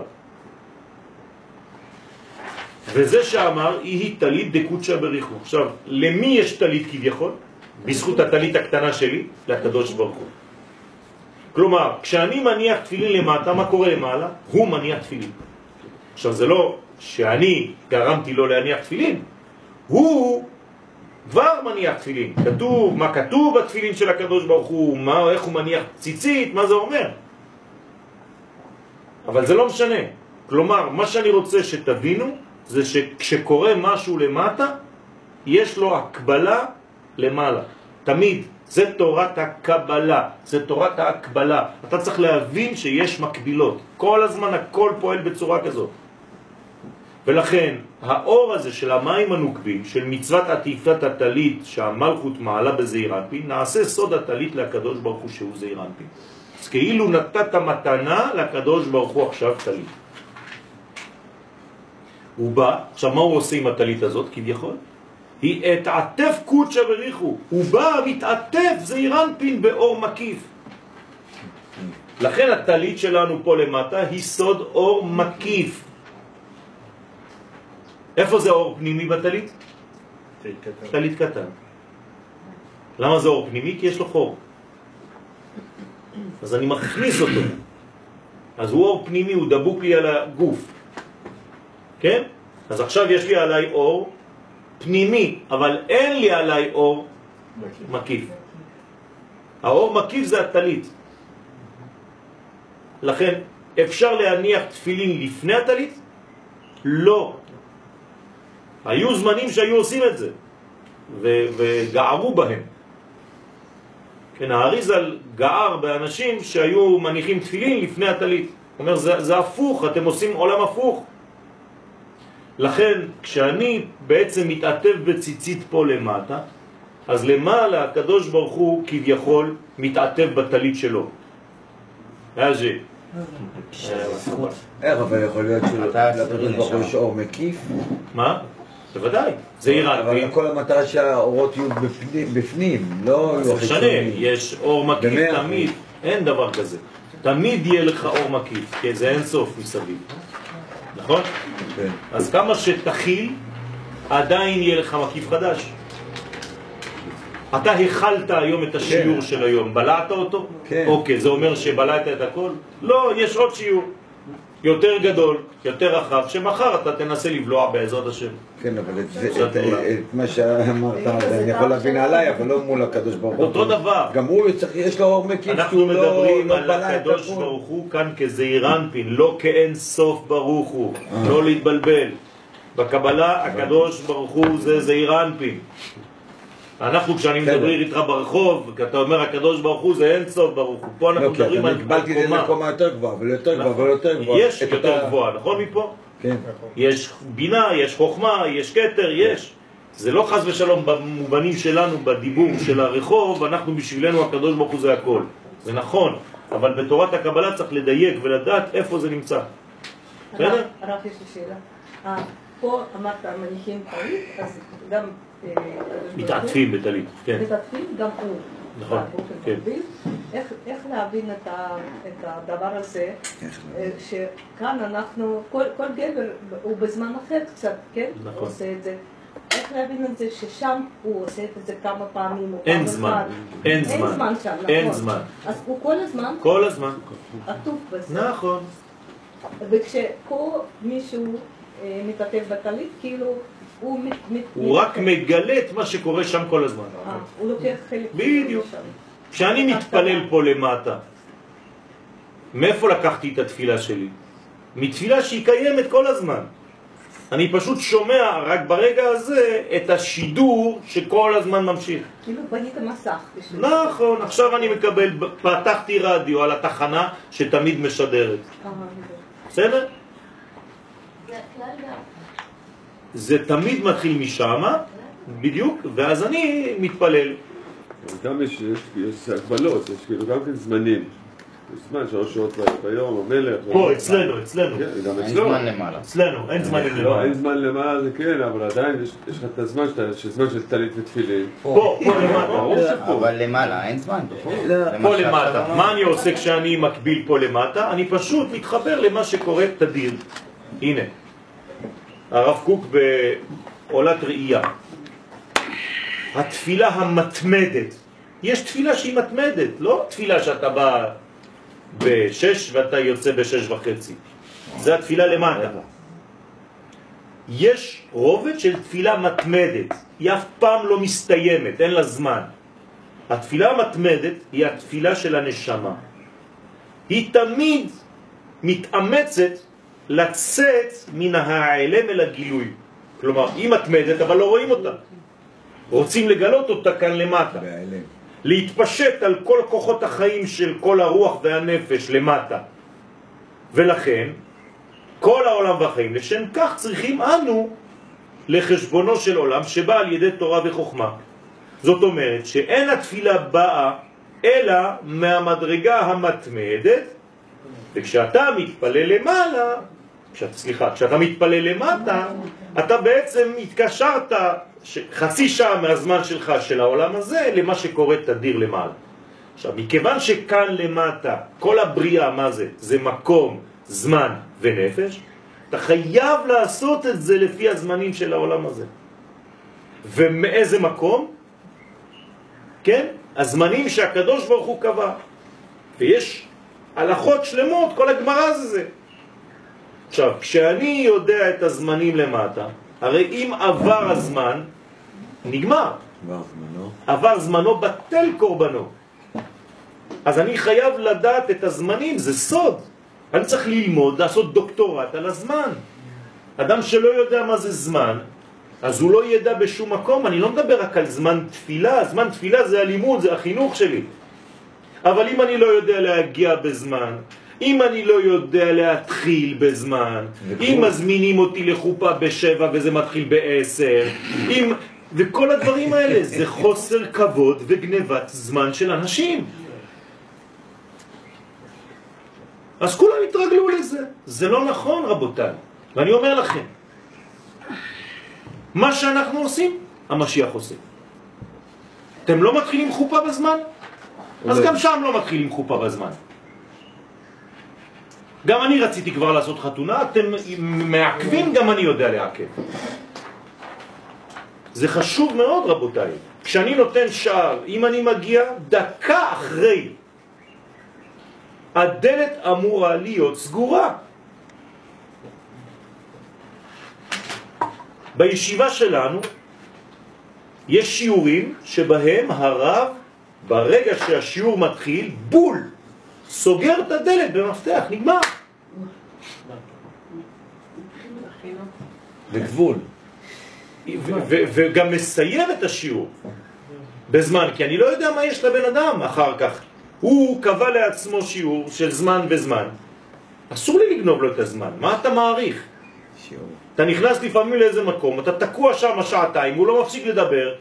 Speaker 1: וזה שאמר, היא תלית דקודשא בריחו. עכשיו, למי יש תלית כביכול? בזכות התלית הקטנה שלי, לקדוש ברוך הוא. כלומר, כשאני מניח תפילין למטה, מה קורה למעלה? הוא מניח תפילין. עכשיו, זה לא שאני גרמתי לו להניח תפילין, הוא כבר מניח תפילין. כתוב, מה כתוב בתפילין של הקדוש ברוך הוא, מה, איך הוא מניח ציצית, מה זה אומר? אבל זה לא משנה. כלומר, מה שאני רוצה שתבינו, זה שכשקורה משהו למטה, יש לו הקבלה למעלה. תמיד. זה תורת הקבלה, זה תורת ההקבלה. אתה צריך להבין שיש מקבילות. כל הזמן הכל פועל בצורה כזאת. ולכן, האור הזה של המים הנוקבים, של מצוות עטיפת הטלית שהמלכות מעלה בזעיר אנפין, נעשה סוד הטלית לקדוש ברוך הוא שהוא זעיר אנפין. אז כאילו נתת מתנה לקדוש ברוך הוא עכשיו טלית. הוא בא, עכשיו מה הוא עושה עם הטלית הזאת כביכול? היא התעטף קודשא בריחו. הוא בא, מתעטף זעיר אנפין באור מקיף. לכן הטלית שלנו פה למטה היא סוד אור מקיף. איפה זה אור פנימי בטלית? טלית קטן. למה זה אור פנימי? כי יש לו חור. אז אני מכניס אותו. אז הוא אור פנימי, הוא דבוק לי על הגוף. כן? אז עכשיו יש לי עליי אור פנימי, אבל אין לי עליי אור מקיף. האור מקיף זה הטלית. לכן, אפשר להניח תפילין לפני הטלית? לא. היו זמנים שהיו עושים את זה, ו- וגערו בהם. כן, האריזל גער באנשים שהיו מניחים תפילין לפני הטלית. הוא אומר, זה, זה הפוך, אתם עושים עולם הפוך. לכן, כשאני בעצם מתעטף בציצית פה למטה, אז למעלה הקדוש ברוך הוא כביכול מתעטף בטלית שלו. אז
Speaker 7: איך, אבל יכול להיות שלקדוש ברוך הוא יש אור מקיף?
Speaker 1: מה? בוודאי, זה עירה.
Speaker 7: אבל כל המטרה שהאורות יהיו בפנים, לא יהיו
Speaker 1: חיצוניים. זה משנה, יש אור מקיף תמיד, אין דבר כזה. תמיד יהיה לך אור מקיף, כי זה אין סוף מסביב. נכון? כן. אז כמה שתחיל, עדיין יהיה לך מקיף חדש. אתה החלת היום את השיעור כן. של היום, בלעת אותו? כן. אוקיי, זה אומר שבלעת את הכל? לא, יש עוד שיעור. יותר גדול, יותר רחב, שמחר אתה תנסה לבלוע בעזרת השם.
Speaker 7: כן, אבל את, זה, את, את מה שאמרת, אני יכול להבין עליי, אבל לא מול הקדוש ברוך הוא.
Speaker 1: אותו דבר.
Speaker 7: גם הוא יש לו אור מקיף,
Speaker 1: אנחנו מדברים לא, על לא הקדוש ברוך הוא כאן כזעיר אנפין, לא כאין סוף ברוך הוא, לא להתבלבל. בקבלה הקדוש ברוך הוא זה זעיר אנפין. אנחנו כשאני מדבר איתך ברחוב, אתה אומר הקדוש ברוך הוא זה אין סוף ברוך הוא. פה אנחנו מדברים על קומה.
Speaker 7: קיבלתי לקומה יותר גבוהה, אבל יותר גבוהה, אבל יותר גבוהה.
Speaker 1: יש יותר גבוהה, נכון מפה?
Speaker 7: כן.
Speaker 1: יש בינה, יש חוכמה, יש כתר, יש. זה לא חס ושלום במובנים שלנו, בדיבור של הרחוב, אנחנו בשבילנו הקדוש ברוך הוא זה הכל. זה נכון, אבל בתורת הקבלה צריך לדייק ולדעת איפה זה נמצא. בסדר?
Speaker 9: הרב, יש לי שאלה. פה אמרת מניחים טלית, אז גם...
Speaker 1: מתעטפים בטלית, כן.
Speaker 9: מתעטפים גם הוא.
Speaker 1: נכון, כן.
Speaker 9: איך להבין את הדבר הזה, שכאן אנחנו, כל גבר הוא בזמן אחר קצת, כן? הוא עושה את זה. איך להבין את זה ששם הוא עושה את זה כמה פעמים?
Speaker 1: אין זמן, אין זמן.
Speaker 9: אין זמן שם, נכון.
Speaker 1: אין זמן.
Speaker 9: אז הוא כל הזמן?
Speaker 1: כל הזמן.
Speaker 9: עטוף בזה.
Speaker 1: נכון.
Speaker 9: וכשפה מישהו מתעטף בטלית, כאילו הוא, מת, מת,
Speaker 1: הוא
Speaker 9: מת,
Speaker 1: רק מגלה את מה שקורה שם כל הזמן.
Speaker 9: אה, הוא לוקח חלק.
Speaker 1: בדיוק. כשאני מתפלל פה למטה, מאיפה לקחתי את התפילה שלי? מתפילה שהיא קיימת כל הזמן. אני פשוט שומע רק ברגע הזה את השידור שכל הזמן ממשיך.
Speaker 9: כאילו בנית מסך.
Speaker 1: נכון, עכשיו אני מקבל, פתחתי רדיו על התחנה שתמיד משדרת. בסדר? זה תמיד מתחיל משם, בדיוק, ואז אני מתפלל.
Speaker 8: גם יש, יש, יש הגבלות, יש כאילו גם כן זמנים. יש זמן, שלוש שעות ביום, המלך...
Speaker 1: פה, אצלנו, אצלנו.
Speaker 8: כן, גם
Speaker 4: אין
Speaker 8: אצלו.
Speaker 4: זמן למעלה.
Speaker 1: אצלנו, אין זמנים
Speaker 8: לא,
Speaker 1: למעלה.
Speaker 8: אין זמן למעלה זה כן, אבל עדיין יש יש לך את הזמן, זמן של טלית ותפילין.
Speaker 1: פה, פה למטה.
Speaker 8: ברור שפה.
Speaker 4: אבל למעלה, אין זמן.
Speaker 1: פה למטה. מה אני עושה כשאני מקביל פה למטה? אני פשוט מתחבר למה שקורה תדיר. הנה. הרב קוק בעולת ראייה. התפילה המתמדת. יש תפילה שהיא מתמדת, לא תפילה שאתה בא בשש ואתה יוצא בשש וחצי. זה התפילה למטה. יש רובד של תפילה מתמדת. היא אף פעם לא מסתיימת, אין לה זמן. התפילה המתמדת היא התפילה של הנשמה. היא תמיד מתאמצת לצאת מן העלם אל הגילוי. כלומר, היא מתמדת אבל לא רואים אותה. רוצים לגלות אותה כאן למטה. להתפשט על כל כוחות החיים של כל הרוח והנפש למטה. ולכן, כל העולם והחיים, לשם כך צריכים אנו לחשבונו של עולם שבא על ידי תורה וחוכמה. זאת אומרת שאין התפילה באה אלא מהמדרגה המתמדת, וכשאתה מתפלל למעלה, כשאת, סליחה, כשאתה מתפלל למטה, אתה בעצם התקשרת חצי שעה מהזמן שלך של העולם הזה למה שקורה תדיר למעלה. עכשיו, מכיוון שכאן למטה, כל הבריאה, מה זה? זה מקום, זמן ונפש, אתה חייב לעשות את זה לפי הזמנים של העולם הזה. ומאיזה מקום? כן? הזמנים שהקדוש ברוך הוא קבע. ויש הלכות שלמות, כל הגמרא זה זה. עכשיו, כשאני יודע את הזמנים למטה, הרי אם עבר הזמן, נגמר.
Speaker 7: עבר זמנו.
Speaker 1: עבר זמנו בטל קורבנו. אז אני חייב לדעת את הזמנים, זה סוד. אני צריך ללמוד, לעשות דוקטורט על הזמן. אדם שלא יודע מה זה זמן, אז הוא לא ידע בשום מקום. אני לא מדבר רק על זמן תפילה, זמן תפילה זה הלימוד, זה החינוך שלי. אבל אם אני לא יודע להגיע בזמן, אם אני לא יודע להתחיל בזמן, אם מזמינים אותי לחופה בשבע וזה מתחיל בעשר, אם... וכל הדברים האלה זה חוסר כבוד וגנבת זמן של אנשים. אז כולם התרגלו לזה. זה לא נכון, רבותיי. ואני אומר לכם, מה שאנחנו עושים, המשיח עושה. אתם לא מתחילים חופה בזמן? אז גם שם לא מתחילים חופה בזמן. גם אני רציתי כבר לעשות חתונה, אתם מעכבים, גם אני יודע לעכב. זה חשוב מאוד, רבותיי. כשאני נותן שער, אם אני מגיע דקה אחרי, הדלת אמורה להיות סגורה. בישיבה שלנו יש שיעורים שבהם הרב, ברגע שהשיעור מתחיל, בול, סוגר את הדלת במפתח, נגמר.
Speaker 7: בגבול.
Speaker 1: וגם מסיים את השיעור בזמן, כי אני לא יודע מה יש לבן אדם אחר כך. הוא קבע לעצמו שיעור של זמן וזמן. אסור לי לגנוב לו את הזמן. מה אתה מעריך? שיעור. אתה נכנס לפעמים לאיזה מקום, אתה תקוע שם שעתיים, הוא לא מפסיק לדבר.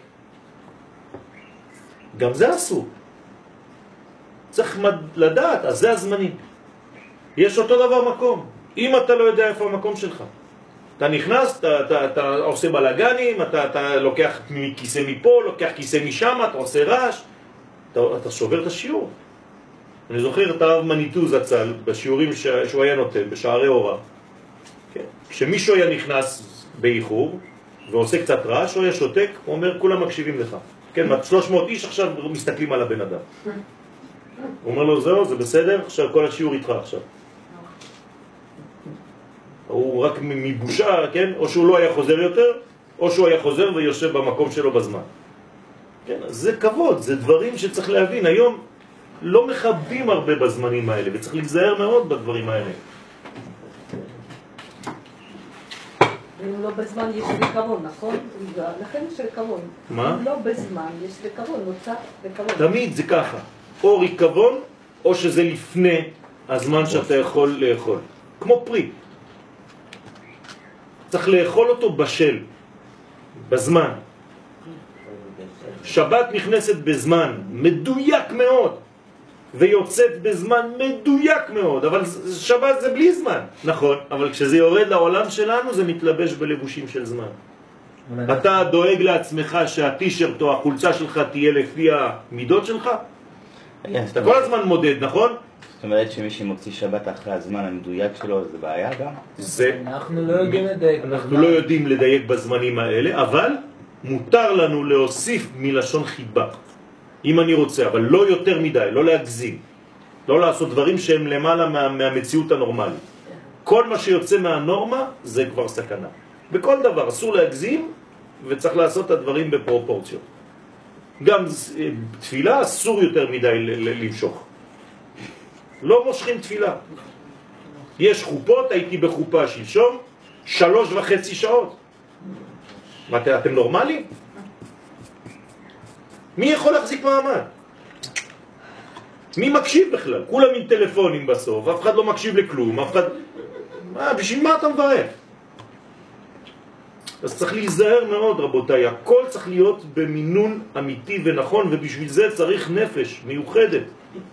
Speaker 1: גם זה אסור. צריך לדעת, אז זה הזמנים. יש אותו דבר מקום. אם אתה לא יודע איפה המקום שלך, אתה נכנס, אתה, אתה, אתה עושה בלגנים, אתה, אתה לוקח כיסא מפה, לוקח כיסא משם, אתה עושה רעש, אתה, אתה שובר את השיעור. אני זוכר את הרב מניטוז הצל בשיעורים ש... שהוא היה נותן, בשערי אורה. כן? כשמישהו היה נכנס באיחור ועושה קצת רעש, הוא היה שותק, הוא אומר, כולם מקשיבים לך. כן, שלוש מאות איש עכשיו מסתכלים על הבן אדם. הוא אומר לו, זהו, זה בסדר, עכשיו כל השיעור איתך עכשיו. הוא רק מבושה, כן? או שהוא לא היה חוזר יותר, או שהוא היה חוזר ויושב במקום שלו בזמן. כן, זה כבוד, זה דברים שצריך להבין. היום לא מכבדים הרבה בזמנים האלה, וצריך להיזהר מאוד בדברים האלה.
Speaker 9: אם לא בזמן יש ריקבון, נכון? לכן יש ריקבון.
Speaker 1: מה?
Speaker 9: אם לא בזמן יש ריקבון, נוצר ריקבון.
Speaker 1: תמיד זה ככה, או ריקבון, או שזה לפני הזמן שאתה יכול לאכול. כמו פרי. צריך לאכול אותו בשל, בזמן. שבת נכנסת בזמן מדויק מאוד, ויוצאת בזמן מדויק מאוד, אבל שבת זה בלי זמן, נכון, אבל כשזה יורד לעולם שלנו זה מתלבש בלבושים של זמן. אתה דואג לעצמך שהטישרט או החולצה שלך תהיה לפי המידות שלך? אתה כל הזמן מודד, נכון?
Speaker 4: זאת אומרת שמי שמוציא שבת אחרי הזמן המדויק שלו זה בעיה גם?
Speaker 1: זה...
Speaker 10: אנחנו לא יודעים לדייק.
Speaker 1: אנחנו לא יודעים לדייק בזמנים האלה, אבל מותר לנו להוסיף מלשון חיבה. אם אני רוצה, אבל לא יותר מדי, לא להגזים. לא לעשות דברים שהם למעלה מה, מהמציאות הנורמלית. כל מה שיוצא מהנורמה זה כבר סכנה. בכל דבר אסור להגזים וצריך לעשות את הדברים בפרופורציות. גם תפילה אסור יותר מדי למשוך. לא מושכים תפילה. יש חופות, הייתי בחופה שלשום, שלוש וחצי שעות. מה, אתם נורמליים? מי יכול להחזיק מעמד? מי מקשיב בכלל? כולם עם טלפונים בסוף, אף אחד לא מקשיב לכלום, אף אחד... מה, בשביל מה אתה מברך? אז צריך להיזהר מאוד, רבותיי, הכל צריך להיות במינון אמיתי ונכון, ובשביל זה צריך נפש מיוחדת.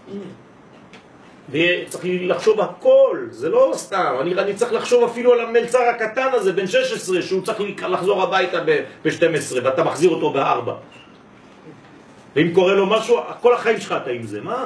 Speaker 1: וצריך לחשוב הכל, זה לא סתם, אני, אני צריך לחשוב אפילו על המלצר הקטן הזה, בן שש עשרה, שהוא צריך לחזור הביתה ב-שתים עשרה, ואתה מחזיר אותו ב-ארבע. ואם קורה לו משהו, כל החיים שלך אתה עם זה, מה?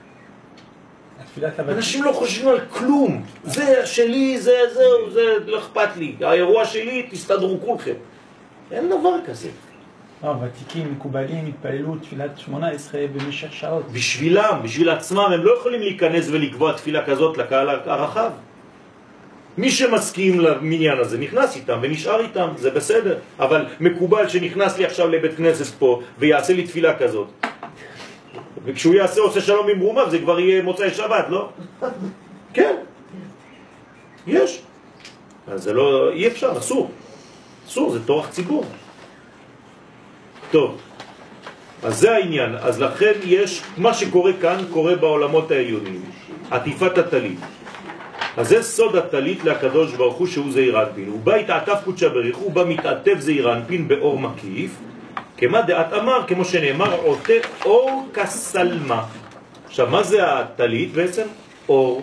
Speaker 1: אנשים לא חושבים על כלום, זה שלי, זה, זהו, זה לא אכפת לי, האירוע שלי, תסתדרו כולכם. אין דבר כזה.
Speaker 2: ותיקים, מקובלים, התפללו תפילת שמונה עשרה במשך שעות.
Speaker 1: בשבילם, בשביל עצמם, הם לא יכולים להיכנס ולקבוע תפילה כזאת לקהל הרחב. מי שמסכים למניין הזה נכנס איתם ונשאר איתם, זה בסדר. אבל מקובל שנכנס לי עכשיו לבית כנסת פה ויעשה לי תפילה כזאת. וכשהוא יעשה עושה שלום עם רומיו זה כבר יהיה מוצאי שבת, לא? כן. יש. אז זה לא, אי אפשר, אסור. אסור, זה תורך ציבור. טוב. אז זה העניין. אז לכן יש, מה שקורה כאן קורה בעולמות העליונים. עטיפת הטלית. אז זה סוד הטלית לקדוש ברוך הוא שהוא זעיר אנפין. הוא בא התעטף קודשא בריך, הוא בא מתעטף זעיר אנפין באור מקיף, כמה דעת אמר, כמו שנאמר, עוטה אור כסלמה. עכשיו, מה זה הטלית בעצם? אור.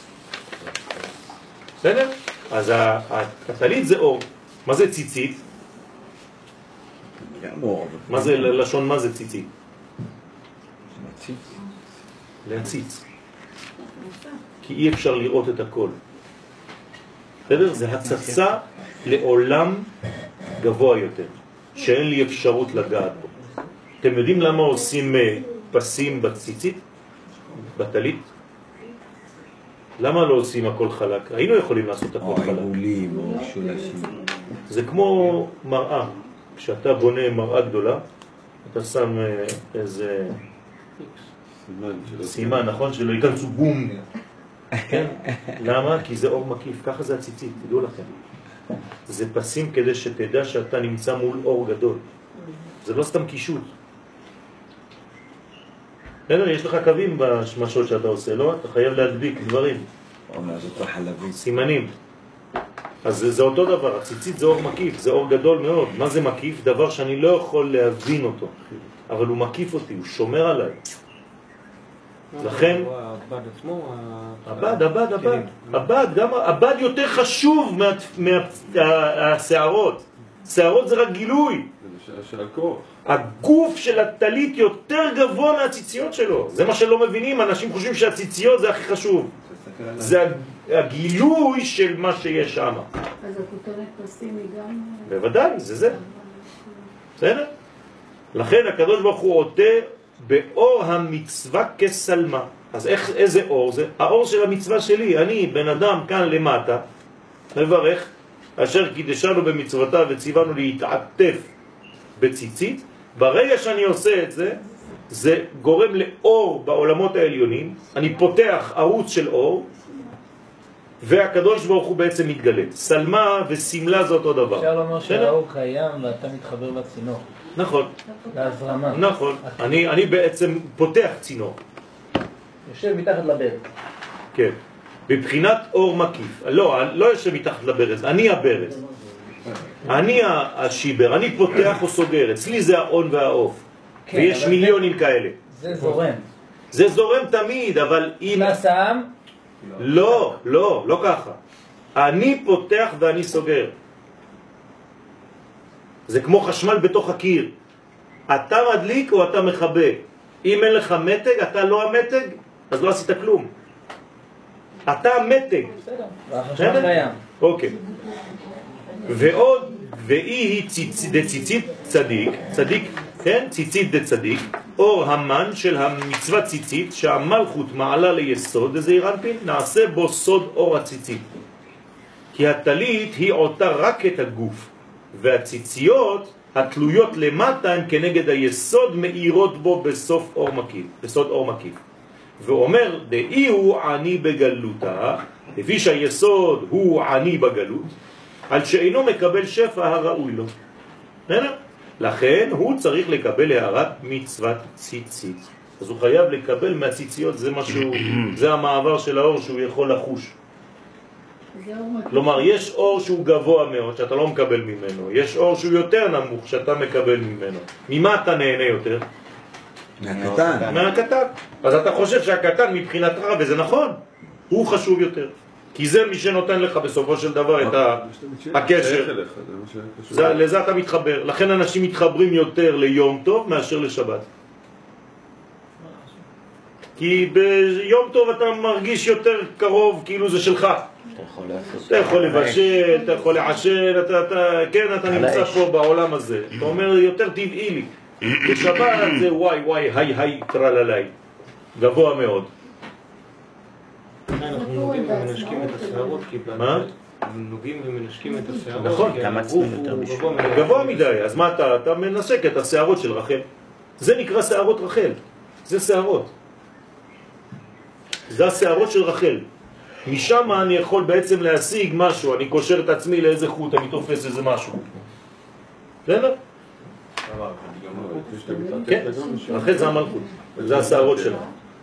Speaker 1: בסדר? אז הטלית זה אור. מה זה ציצית? מה זה לשון, מה זה ציצית? להציץ. כי אי אפשר לראות את הכל. בסדר? זה הצצה לעולם גבוה יותר, שאין לי אפשרות לגעת בו. אתם יודעים למה עושים פסים בציצית? בטלית? למה לא עושים הכל חלק? היינו יכולים לעשות הכל חלק. זה כמו מראה. כשאתה בונה מראה גדולה, אתה שם איזה סימן, נכון? שלא ייכנסו בום. כן? למה? כי זה אור מקיף, ככה זה הציצית, תדעו לכם. זה פסים כדי שתדע שאתה נמצא מול אור גדול. זה לא סתם קישוט. יש לך קווים במששות שאתה עושה, לא? אתה חייב להדביק דברים. סימנים. אז זה, זה אותו דבר, הציצית זה אור מקיף, זה אור גדול מאוד. מה זה מקיף? דבר שאני לא יכול להבין אותו. אבל הוא מקיף אותי, הוא שומר עליי. לכן, הבד, הבד, הבד, הבד, גם הבד יותר חשוב מהשערות. שערות זה רק גילוי. הגוף של הטלית יותר גבוה מהציציות שלו. זה מה שלא מבינים, אנשים חושבים שהציציות זה הכי חשוב. זה הגילוי של מה שיש שם.
Speaker 3: אז הכותרת פסים היא גם...
Speaker 1: בוודאי, זה זה. בסדר? לכן הקדוש ברוך הוא עוטה באור המצווה כסלמה. אז איך, איזה אור זה? האור של המצווה שלי. אני, בן אדם כאן למטה, מברך אשר קידשנו במצוותיו וציוונו להתעטף בציצית. ברגע שאני עושה את זה, זה גורם לאור בעולמות העליונים, אני פותח ערוץ של אור, והקדוש ברוך הוא בעצם מתגלה. סלמה וסמלה זה אותו דבר.
Speaker 10: אפשר לומר שהאור קיים ואתה מתחבר לצינור.
Speaker 1: נכון.
Speaker 10: להזרמה.
Speaker 1: נכון. אני, אני בעצם פותח צינור.
Speaker 10: יושב מתחת לברז.
Speaker 1: כן. בבחינת אור מקיף. לא, לא יושב מתחת לברז, אני הברז. אני השיבר, אני פותח או סוגר. אצלי זה האון והאוף. כן, ויש מיליונים זה, כאלה.
Speaker 10: זה זורם.
Speaker 1: זה זורם תמיד, אבל אם...
Speaker 10: נכנס העם?
Speaker 1: לא, לא, לא ככה. אני פותח ואני סוגר. זה כמו חשמל בתוך הקיר. אתה מדליק או אתה מכבה. אם אין לך מתג, אתה לא המתג, אז לא עשית כלום. אתה המתג.
Speaker 10: בסדר, והחשמל קיים.
Speaker 1: אוקיי. ועוד, ואי היא ציצית צדיק, צדיק, כן? ציצית דצדיק, אור המן של המצוות ציצית, שהמלכות מעלה ליסוד, איזה אירנפין, נעשה בו סוד אור הציצית. כי התלית היא עוטה רק את הגוף, והציציות התלויות למטה הן כנגד היסוד מאירות בו בסוף אור מקיף, בסוד אור מקיף. ואומר, דאי הוא עני בגלותה, לפי שהיסוד הוא עני בגלות, על שאינו מקבל שפע הראוי לו. לכן הוא צריך לקבל הערת מצוות ציצית. אז הוא חייב לקבל מהציציות, זה משהו, זה המעבר של האור שהוא יכול לחוש. כלומר, יש אור שהוא גבוה מאוד שאתה לא מקבל ממנו, יש אור שהוא יותר נמוך שאתה מקבל ממנו. ממה אתה נהנה יותר?
Speaker 7: מהקטן.
Speaker 1: מהקטן. אז אתה חושב שהקטן מבחינתך, וזה נכון, הוא חשוב יותר. כי זה מי שנותן לך בסופו של דבר את הקשר. לזה אתה מתחבר. לכן אנשים מתחברים יותר ליום טוב מאשר לשבת. כי ביום טוב אתה מרגיש יותר קרוב, כאילו זה שלך. אתה יכול לבשל, אתה יכול לעשן, כן, אתה נמצא פה בעולם הזה. אתה אומר יותר טבעי לי. בשבת זה וואי וואי היי היי טרללי. גבוה מאוד.
Speaker 5: אנחנו נוגעים ומנשקים את השערות, כי
Speaker 1: מה?
Speaker 5: נוגעים ומנשקים את השערות.
Speaker 1: נכון, גבוה מדי, אז מה אתה? אתה מנשק את השערות של רחל. זה נקרא שערות רחל, זה שערות. זה השערות של רחל. משם אני יכול בעצם להשיג משהו, אני קושר את עצמי לאיזה חוט, אני תופס איזה משהו. בסדר? כן, רחל זה המלכות, זה השערות שלה.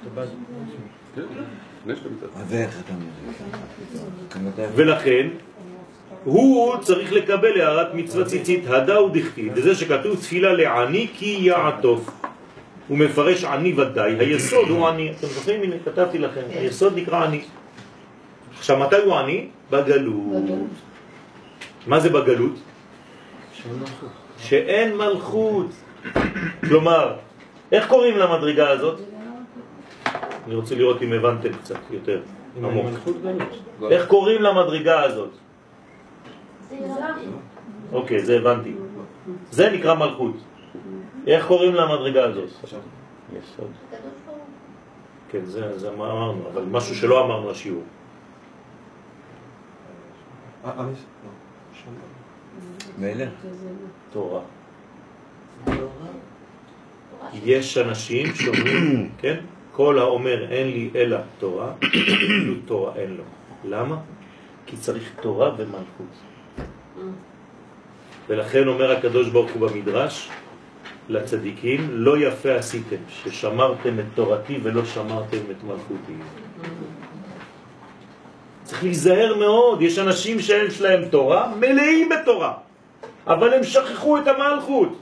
Speaker 1: ולכן הוא צריך לקבל הערת מצוות ציצית הדא ודכתיב, וזה שכתוב תפילה לעני כי יעטוף. הוא מפרש עני ודאי, היסוד הוא עני. אתם זוכרים? הנה כתבתי לכם, היסוד נקרא עני. עכשיו מתי הוא עני? בגלות. מה זה בגלות? שאין מלכות. כלומר, איך קוראים למדרגה הזאת? אני רוצה לראות אם הבנתם קצת יותר עמוק. איך קוראים למדרגה הזאת? אוקיי, זה הבנתי. זה נקרא מלכות. איך קוראים למדרגה הזאת? יסוד. כן, זה, זה מה אמרנו, אבל משהו שלא אמרנו השיעור.
Speaker 7: מילא.
Speaker 1: תורה. יש אנשים שאומרים, כן? כל האומר אין לי אלא תורה, אפילו תורה אין לו. למה? כי צריך תורה ומלכות. ולכן אומר הקדוש ברוך הוא במדרש לצדיקים, לא יפה עשיתם ששמרתם את תורתי ולא שמרתם את מלכותי. צריך להיזהר מאוד, יש אנשים שיש להם תורה, מלאים בתורה, אבל הם שכחו את המלכות.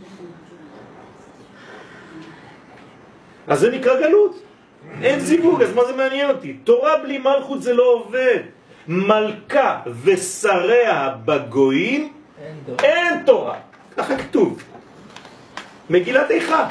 Speaker 1: אז זה נקרא גלות. אין זיווג, אז מה זה מעניין אותי? תורה בלי מלכות זה לא עובד. מלכה ושריה בגויים אין, אין תורה. ככה כתוב. מגילת איכה.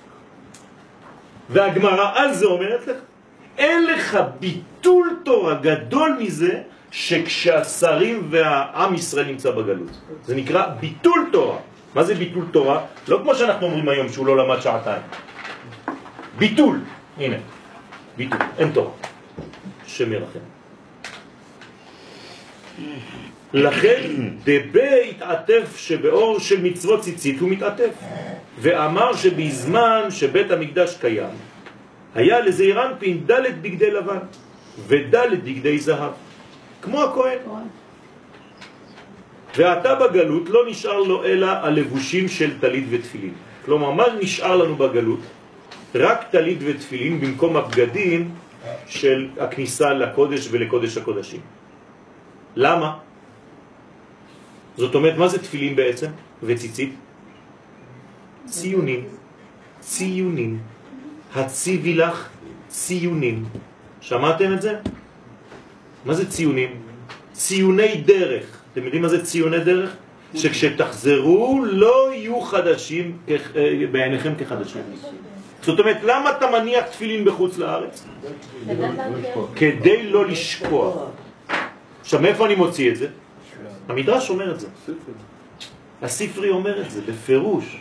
Speaker 1: והגמרא על זה אומרת לך, אין לך ביטול תורה גדול מזה שכשהשרים והעם ישראל נמצא בגלות. זה נקרא ביטול תורה. מה זה ביטול תורה? לא כמו שאנחנו אומרים היום שהוא לא למד שעתיים. ביטול. הנה. ביטול, אין תורה. שמי לכם. לכן דבה התעטף שבאור של מצוות ציצית הוא מתעטף, ואמר שבזמן שבית המקדש קיים היה לזעיר אנפין ד' בגדי לבן וד' בגדי זהב כמו הכהן. ועתה בגלות לא נשאר לו אלא הלבושים של טלית ותפילין. כלומר, מה נשאר לנו בגלות? רק טלית ותפילין במקום הבגדים של הכניסה לקודש ולקודש הקודשים. למה? זאת אומרת, מה זה תפילין בעצם? וציצית? ציונים. ציונים. הציבי לך ציונים. שמעתם את זה? מה זה ציונים? ציוני דרך. אתם יודעים מה זה ציוני דרך? שכשתחזרו לא יהיו חדשים בעיניכם כחדשים. זאת אומרת, למה אתה מניח תפילין בחוץ לארץ? כדי לא לשכוח. עכשיו, מאיפה אני מוציא את זה? המדרש אומר את זה. הספרי אומר את זה, בפירוש.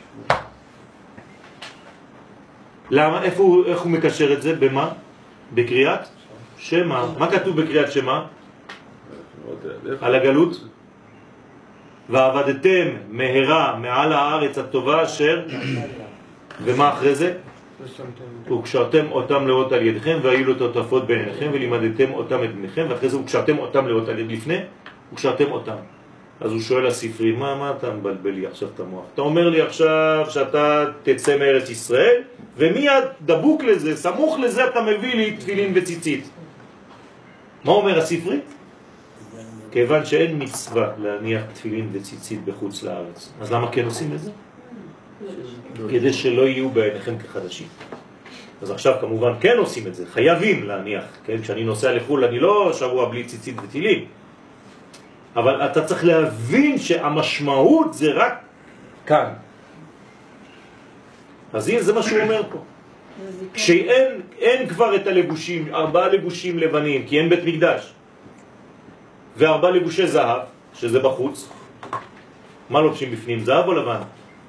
Speaker 1: למה? איפה הוא, איך הוא מקשר את זה? במה? בקריאת שמה. מה כתוב בקריאת שמה? על הגלות? ועבדתם מהרה מעל הארץ הטובה אשר, ומה אחרי זה? וקשרתם אותם לאות על ידכם והיו לו תוטפות בעיניכם ולימדתם אותם את בניכם, ואחרי זה וקשרתם אותם לאות על יד לפני וקשרתם אותם. אז הוא שואל הספרי, מה, מה אתה מבלבל לי עכשיו את המוח? אתה אומר לי עכשיו שאתה תצא מארץ ישראל, ומיד דבוק לזה, סמוך לזה אתה מביא לי תפילין וציצית. מה אומר הספרי? כיוון שאין מצווה להניח תפילין וציצית בחוץ לארץ, אז למה כן עושים את זה? כדי שלא יהיו בעיניכם כחדשים. אז עכשיו כמובן כן עושים את זה, חייבים להניח, כן? כשאני נוסע לחול אני לא שבוע בלי ציצית ותפילין, אבל אתה צריך להבין שהמשמעות זה רק כאן. אז הנה זה מה שהוא אומר פה. כשאין אין כבר את הלבושים, ארבעה לבושים לבנים, כי אין בית מקדש, וארבעה לבושי זהב, שזה בחוץ, מה לובשים בפנים, זהב או לבן?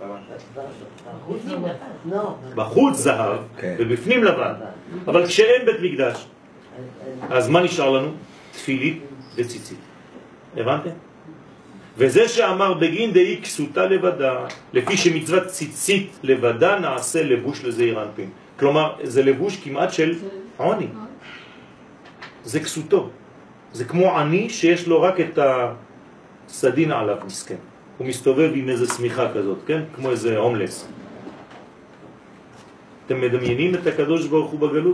Speaker 1: בחוץ זהב ובפנים לבן. אבל כשאין בית מקדש, אז מה נשאר לנו? תפילין וציצית. הבנתם? וזה שאמר בגין דאי כסותה לבדה, לפי שמצוות ציצית לבדה נעשה לבוש לזעיר אנפין. כלומר, זה לבוש כמעט של עוני. זה כסותו. זה כמו עני שיש לו רק את הסדין עליו, מסכן. הוא מסתובב עם איזה סמיכה כזאת, כן? כמו איזה הומלס. אתם מדמיינים את הקדוש ברוך הוא בגלות?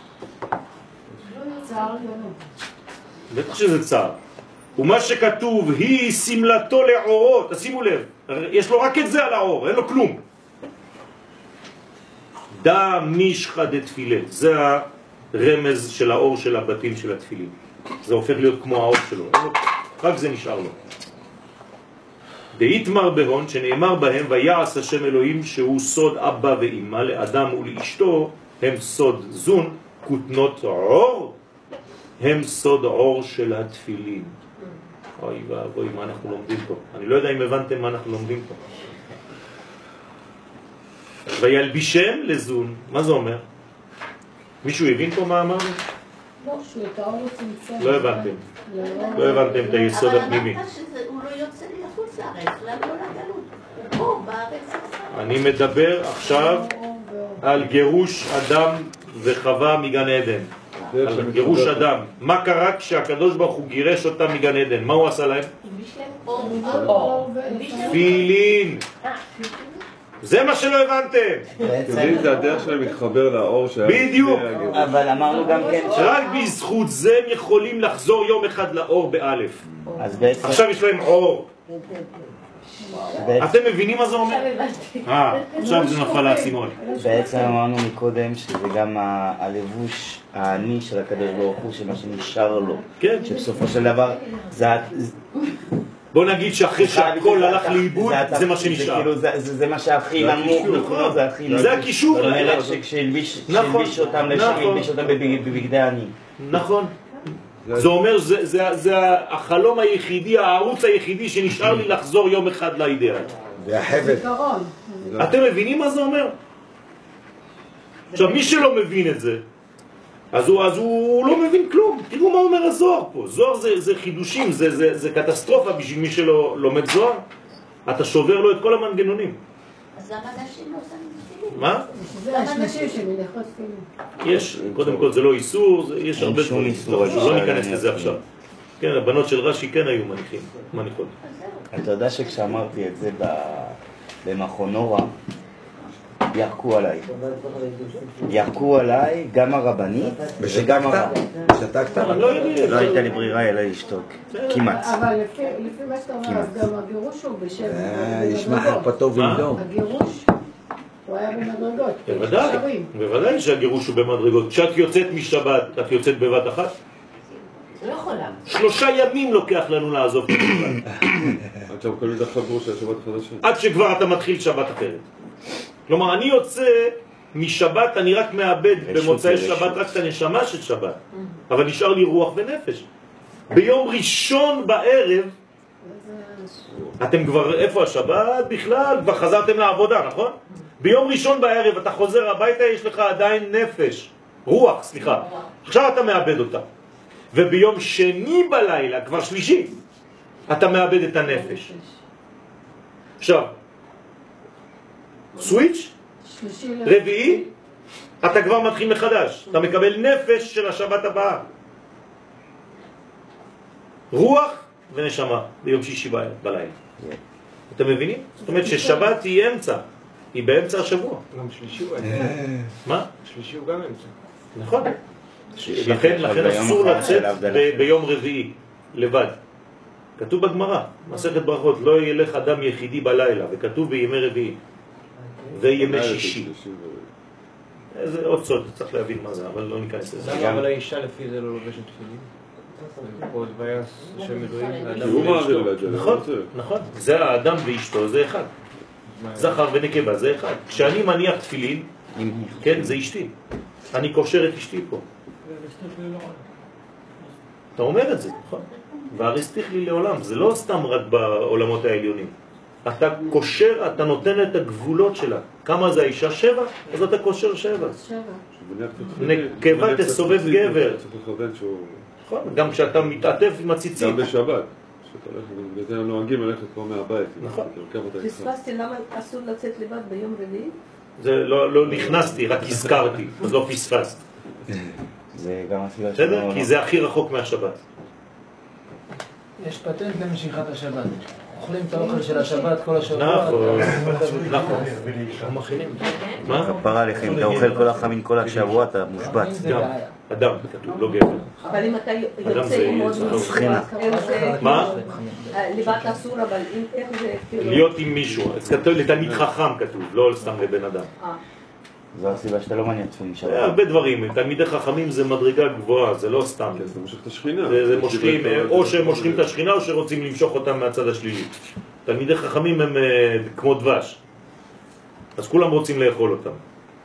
Speaker 3: צער גדול.
Speaker 1: בטח שזה צער. ומה שכתוב, היא סמלתו לעורו, תשימו לב, יש לו רק את זה על העור, אין לו כלום. דה מישחא דתפילה, זה הרמז של האור של הבתים של התפילין. זה הופך להיות כמו האור שלו, רק זה נשאר לו. דאיתמר בהון, שנאמר בהם, ויעש השם אלוהים שהוא סוד אבא ואמא לאדם ולאשתו, הם סוד זון, כותנות עור, הם סוד עור של התפילין. אוי ואבוי, מה אנחנו לומדים פה? אני לא יודע אם הבנתם מה אנחנו לומדים פה. וילבישם לזון, מה זה אומר? מישהו הבין פה מה אמרנו?
Speaker 3: לא, שהוא את האור צמצם.
Speaker 1: לא הבנתם. לא הבנתם את היסוד הפנימי.
Speaker 9: אבל אמרת שהוא לא יוצא לחוץ לארץ, למה לא לגלות? הוא פה בארץ.
Speaker 1: אני מדבר עכשיו על גירוש אדם וחווה מגן עדן. על גירוש אדם. מה קרה כשהקדוש ברוך הוא גירש אותם מגן עדן? מה הוא עשה להם? תפילין. זה מה שלא הבנתם.
Speaker 8: תפילין זה הדרך שלהם להתחבר לאור שהיה...
Speaker 1: בדיוק.
Speaker 10: אבל אמרנו גם כן...
Speaker 1: רק בזכות זה הם יכולים לחזור יום אחד לאור באלף.
Speaker 10: אז בעצם...
Speaker 1: עכשיו יש להם אור. אתם מבינים מה זה אומר? אה, עכשיו זה נפל האסימון.
Speaker 10: בעצם אמרנו מקודם שזה גם הלבוש העני של הקדוש ברוך הוא, שמה שנשאר לו.
Speaker 1: כן.
Speaker 10: שבסופו של דבר זה...
Speaker 1: בוא נגיד שאחרי שהכל הלך לאיבוד, זה מה שנשאר.
Speaker 10: זה מה שהכי נמוך,
Speaker 1: זה הקישור.
Speaker 10: זאת אומרת שכשהלביש אותם בבגדי עני.
Speaker 1: נכון. זה אומר, זה החלום היחידי, הערוץ היחידי שנשאר לי לחזור יום אחד לאידאה.
Speaker 7: זה החבל.
Speaker 1: אתם מבינים מה זה אומר? עכשיו, מי שלא מבין את זה, אז הוא, אז הוא לא מבין כלום. תראו מה אומר הזוהר פה. זוהר זה, זה חידושים, זה, זה, זה קטסטרופה בשביל מי שלא לומד זוהר. אתה שובר לו את כל המנגנונים.
Speaker 11: אז למה נשים לא שמים תפילין?
Speaker 1: מה?
Speaker 3: זה השנשים שמניחות תפילין.
Speaker 1: יש, קודם כל זה לא איסור, זה, יש הרבה דברים. לא, לא ניכנס לזה עכשיו. כן, הבנות של רש"י כן היו מניחים, מניחות.
Speaker 10: אתה יודע שכשאמרתי את זה במכון אורה, ירקו עליי. ירקו עליי גם הרבנית וגם הרב.
Speaker 7: שתקת?
Speaker 10: לא הייתה לי ברירה אלא לשתוק. כמעט.
Speaker 3: אבל לפי מה שאתה אומר, אז גם הגירוש הוא בשבע.
Speaker 7: ישמע חרפתו ולדום.
Speaker 3: הגירוש הוא היה במדרגות.
Speaker 1: בוודאי, בוודאי שהגירוש הוא במדרגות. כשאת יוצאת משבת, את יוצאת בבת אחת?
Speaker 11: לא יכולה.
Speaker 1: שלושה ימים לוקח לנו לעזוב את השבת.
Speaker 8: עד שם קלו את החבור של השבת החדשה.
Speaker 1: עד שכבר אתה מתחיל שבת אחרת. כלומר, אני יוצא משבת, אני רק מאבד במוצאי שבת רק את הנשמה של שבת. אבל נשאר לי רוח ונפש. ביום ראשון בערב, אתם כבר, איפה השבת? בכלל, כבר חזרתם לעבודה, נכון? ביום ראשון בערב אתה חוזר הביתה, יש לך עדיין נפש. רוח, סליחה. עכשיו אתה מאבד אותה. וביום שני בלילה, כבר שלישי, אתה מאבד את הנפש. עכשיו, סוויץ', רביעי, אתה כבר מתחיל מחדש. אתה מקבל נפש של השבת הבאה. רוח ונשמה ביום שישי בלילה. אתם מבינים? זאת אומרת ששבת היא אמצע. היא באמצע השבוע.
Speaker 5: גם שלישי הוא אמצע.
Speaker 1: מה?
Speaker 5: שלישי הוא גם אמצע.
Speaker 1: נכון. לכן, לכן אסור לצאת ביום רביעי לבד. כתוב בגמרא, מסכת ברכות, לא ילך אדם יחידי בלילה, וכתוב בימי רביעי וימי שישי. זה עוד סוד, צריך להבין מה זה, אבל לא ניכנס לזה.
Speaker 5: למה אבל האישה לפי זה לא לובשת תפילין? פה דבייס השם אלוהים, האדם
Speaker 8: הוא מעביר
Speaker 5: ואשתו.
Speaker 8: את זה.
Speaker 1: נכון, נכון. זה האדם ואשתו, זה אחד. זכר ונקבה, זה אחד. כשאני מניח תפילין, כן, זה אשתי. אני קושר את אשתי פה. אתה אומר את זה, נכון? והרסתיך לי לעולם, זה לא סתם רק בעולמות העליונים. אתה קושר, אתה נותן את הגבולות שלה. כמה זה האישה? שבע? אז אתה קושר שבע. נקבה תסובב גבר. נכון, גם כשאתה מתעטף עם הציצית.
Speaker 8: גם בשבת. בגלל זה נוהגים ללכת פה מהבית.
Speaker 1: נכון.
Speaker 9: פספסתי למה אסור לצאת לבד ביום רביעי?
Speaker 1: זה לא נכנסתי, רק הזכרתי, אז לא פספסת.
Speaker 10: זה גם הסיבה
Speaker 1: בסדר? כי זה הכי רחוק מהשבת.
Speaker 2: יש פטנט למשיכת השבת. אוכלים את האוכל של השבת כל השבוע.
Speaker 1: נכון, נכון. מכינים. מה?
Speaker 10: כפרה עליכם, אתה אוכל כל החמין כל השבוע, אתה מושבת.
Speaker 1: גם, אדם כתוב, לא גבר.
Speaker 9: אבל אם אתה יוצא ללמוד
Speaker 10: מבחינה.
Speaker 1: מה?
Speaker 9: לבד אסור, אבל איך זה...
Speaker 1: להיות עם מישהו. אז כתוב לתלמיד חכם כתוב, לא סתם לבן אדם.
Speaker 10: זו הסיבה שאתה לא מניח תפילין שבת.
Speaker 1: הרבה דברים, תלמידי חכמים זה מדרגה גבוהה, זה לא סתם.
Speaker 8: זה מושך את השכינה.
Speaker 1: זה מושכים, או שהם מושכים את השכינה או שרוצים למשוך אותם מהצד השלילי. תלמידי חכמים הם כמו דבש, אז כולם רוצים לאכול אותם.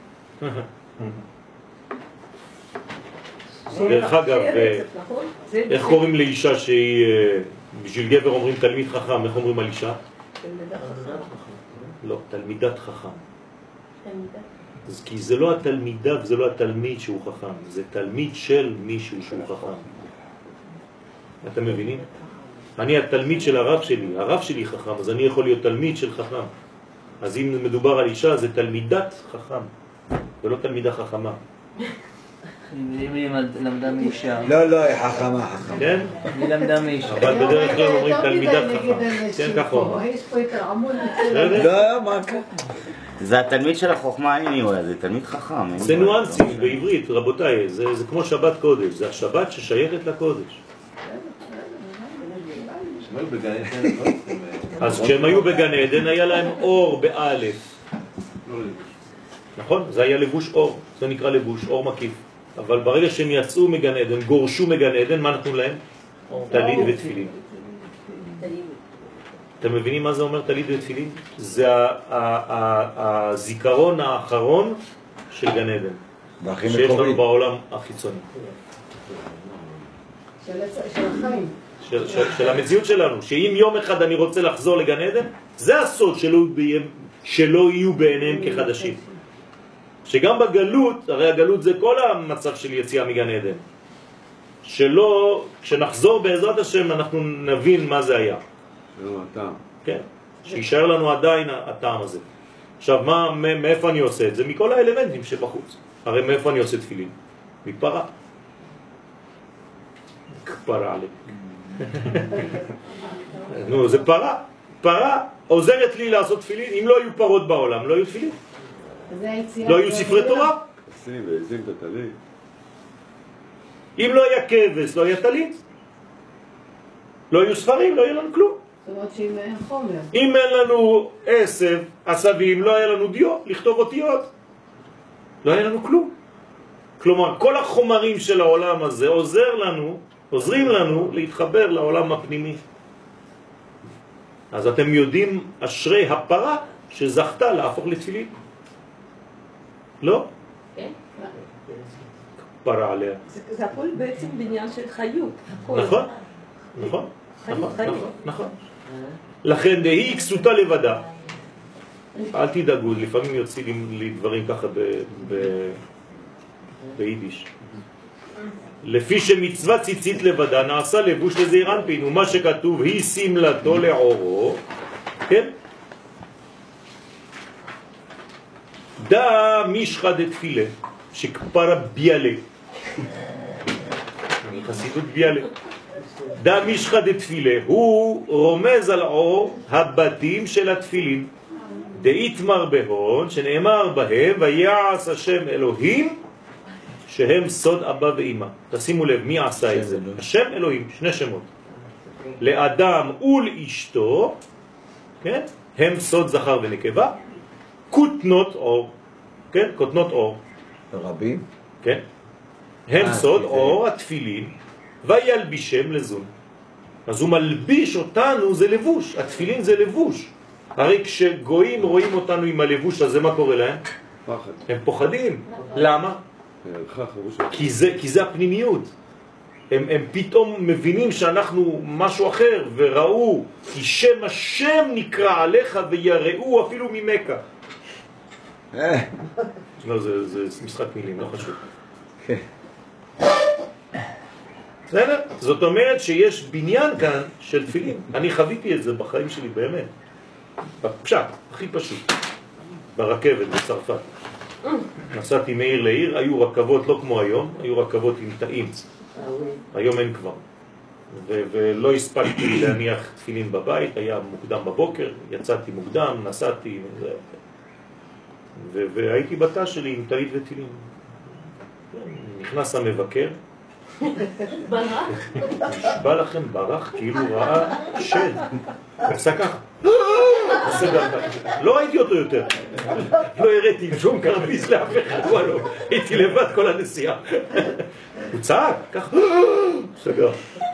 Speaker 1: דרך אגב, איך קוראים לאישה שהיא, בשביל גבר אומרים תלמיד חכם, איך אומרים על אישה?
Speaker 9: תלמידת חכם.
Speaker 1: לא, תלמידת חכם. אז כי זה לא התלמידה וזה לא התלמיד שהוא חכם, זה תלמיד של מישהו שהוא חכם. אתם מבינים? אני התלמיד של הרב שלי, הרב שלי חכם, אז אני יכול להיות תלמיד של חכם. אז אם מדובר על אישה, זה תלמידת חכם, ולא תלמידה חכמה.
Speaker 2: אם היא למדה מאישה.
Speaker 7: לא, לא, היא חכמה, חכמה.
Speaker 1: כן?
Speaker 2: היא למדה מאישה.
Speaker 1: אבל בדרך כלל אומרים תלמידת חכם. כן, ככה אומר.
Speaker 3: יש פה יותר עמוד.
Speaker 7: לא, מה ככה?
Speaker 10: זה התלמיד של החוכמה, אני רואה, זה תלמיד חכם.
Speaker 1: זה ניואנסים בעברית, רבותיי, זה כמו שבת קודש, זה השבת ששייכת לקודש. אז כשהם היו בגן עדן היה להם אור באלף. נכון? זה היה לבוש אור, זה נקרא לבוש, אור מקיף. אבל ברגע שהם יצאו מגן עדן, גורשו מגן עדן, מה נתנו להם? תליד ותפילין. אתם מבינים מה זה אומר תליד ותפילין? זה הזיכרון האחרון של גן עדן. שיש לנו בעולם החיצוני.
Speaker 3: של החיים.
Speaker 1: של, של, של המציאות שלנו, שאם יום אחד אני רוצה לחזור לגן עדן, זה הסוד שלא, שלא יהיו בעיניהם כחדשים. שגם בגלות, הרי הגלות זה כל המצב של יציאה מגן עדן, שלא, כשנחזור בעזרת השם אנחנו נבין מה זה היה.
Speaker 8: לא, הטעם.
Speaker 1: כן, שישאר לנו עדיין הטעם הזה. עכשיו, מה, מאיפה אני עושה את זה? מכל האלמנטים שבחוץ. הרי מאיפה אני עושה תפילין? מפרה. כפרה עליהם. נו, זה פרה. פרה עוזרת לי לעשות תפילין. אם לא היו פרות בעולם, לא היו תפילין. לא היו ספרי תורה.
Speaker 8: עשים ועזים את הטלית.
Speaker 1: אם לא היה כבש, לא היה טלית. לא היו ספרים, לא היה לנו כלום.
Speaker 3: זאת אומרת שאם אין חומר.
Speaker 1: אם אין לנו עשב, עשבים, לא היה לנו דיו, לכתוב אותיות. לא היה לנו כלום. כלומר, כל החומרים של העולם הזה עוזר לנו, עוזרים לנו להתחבר לעולם הפנימי. אז אתם יודעים, אשרי הפרה שזכתה להפוך לתפילין. לא?
Speaker 9: כן.
Speaker 1: פרה עליה.
Speaker 9: זה הכל בעצם בניין של חיות.
Speaker 1: נכון, נכון, נכון, נכון. לכן היא כסותה לבדה. אל תדאגו, לפעמים יוצאים לי דברים ככה ביידיש. לפי שמצווה ציצית לבדה נעשה לבוש לזעיר אנפין, ומה שכתוב היא סמלתו לעורו, כן? דא מישחא דתפילה שכפרה ביאלה, חסידות ביאלה. דא מישחא דתפילה הוא רומז על אור הבתים של התפילין, דאיתמר בהון שנאמר בהם ויעש השם אלוהים שהם סוד אבא ואמא. תשימו לב מי עשה את זה. השם אלוהים, שני שמות, לאדם ולאשתו, כן? הם סוד זכר ונקבה, כותנות אור, כן? כותנות אור
Speaker 7: רבים,
Speaker 1: כן? הם סוד אור התפילין וילבישם לזון. אז הוא מלביש אותנו, זה לבוש. התפילין זה לבוש. הרי כשגויים רואים אותנו עם הלבוש הזה, מה קורה להם?
Speaker 8: פחד.
Speaker 1: הם פוחדים. למה? כי זה, כי זה הפנימיות. הם, הם פתאום מבינים שאנחנו משהו אחר, וראו כי שם השם נקרא עליך ויראו אפילו ממכה. לא, זה, זה משחק מילים, לא חשוב. בסדר? זאת אומרת שיש בניין כאן של תפילין. אני חוויתי את זה בחיים שלי באמת. בפשט, הכי פשוט. ברכבת בצרפת. נסעתי מעיר לעיר, היו רכבות לא כמו היום, היו רכבות עם תאים. היום אין כבר. ו- ולא הספקתי להניח תפילין בבית, היה מוקדם בבוקר, יצאתי מוקדם, נסעתי, ו- והייתי בתא שלי עם תאית ותפילין. נכנס המבקר, נשבע לכם ברח כאילו ראה שד, עושה ככה, לא ראיתי אותו יותר, לא הראיתי שום כרטיס לאף אחד, הייתי לבד כל הנסיעה, הוא צעק ככה, סגר,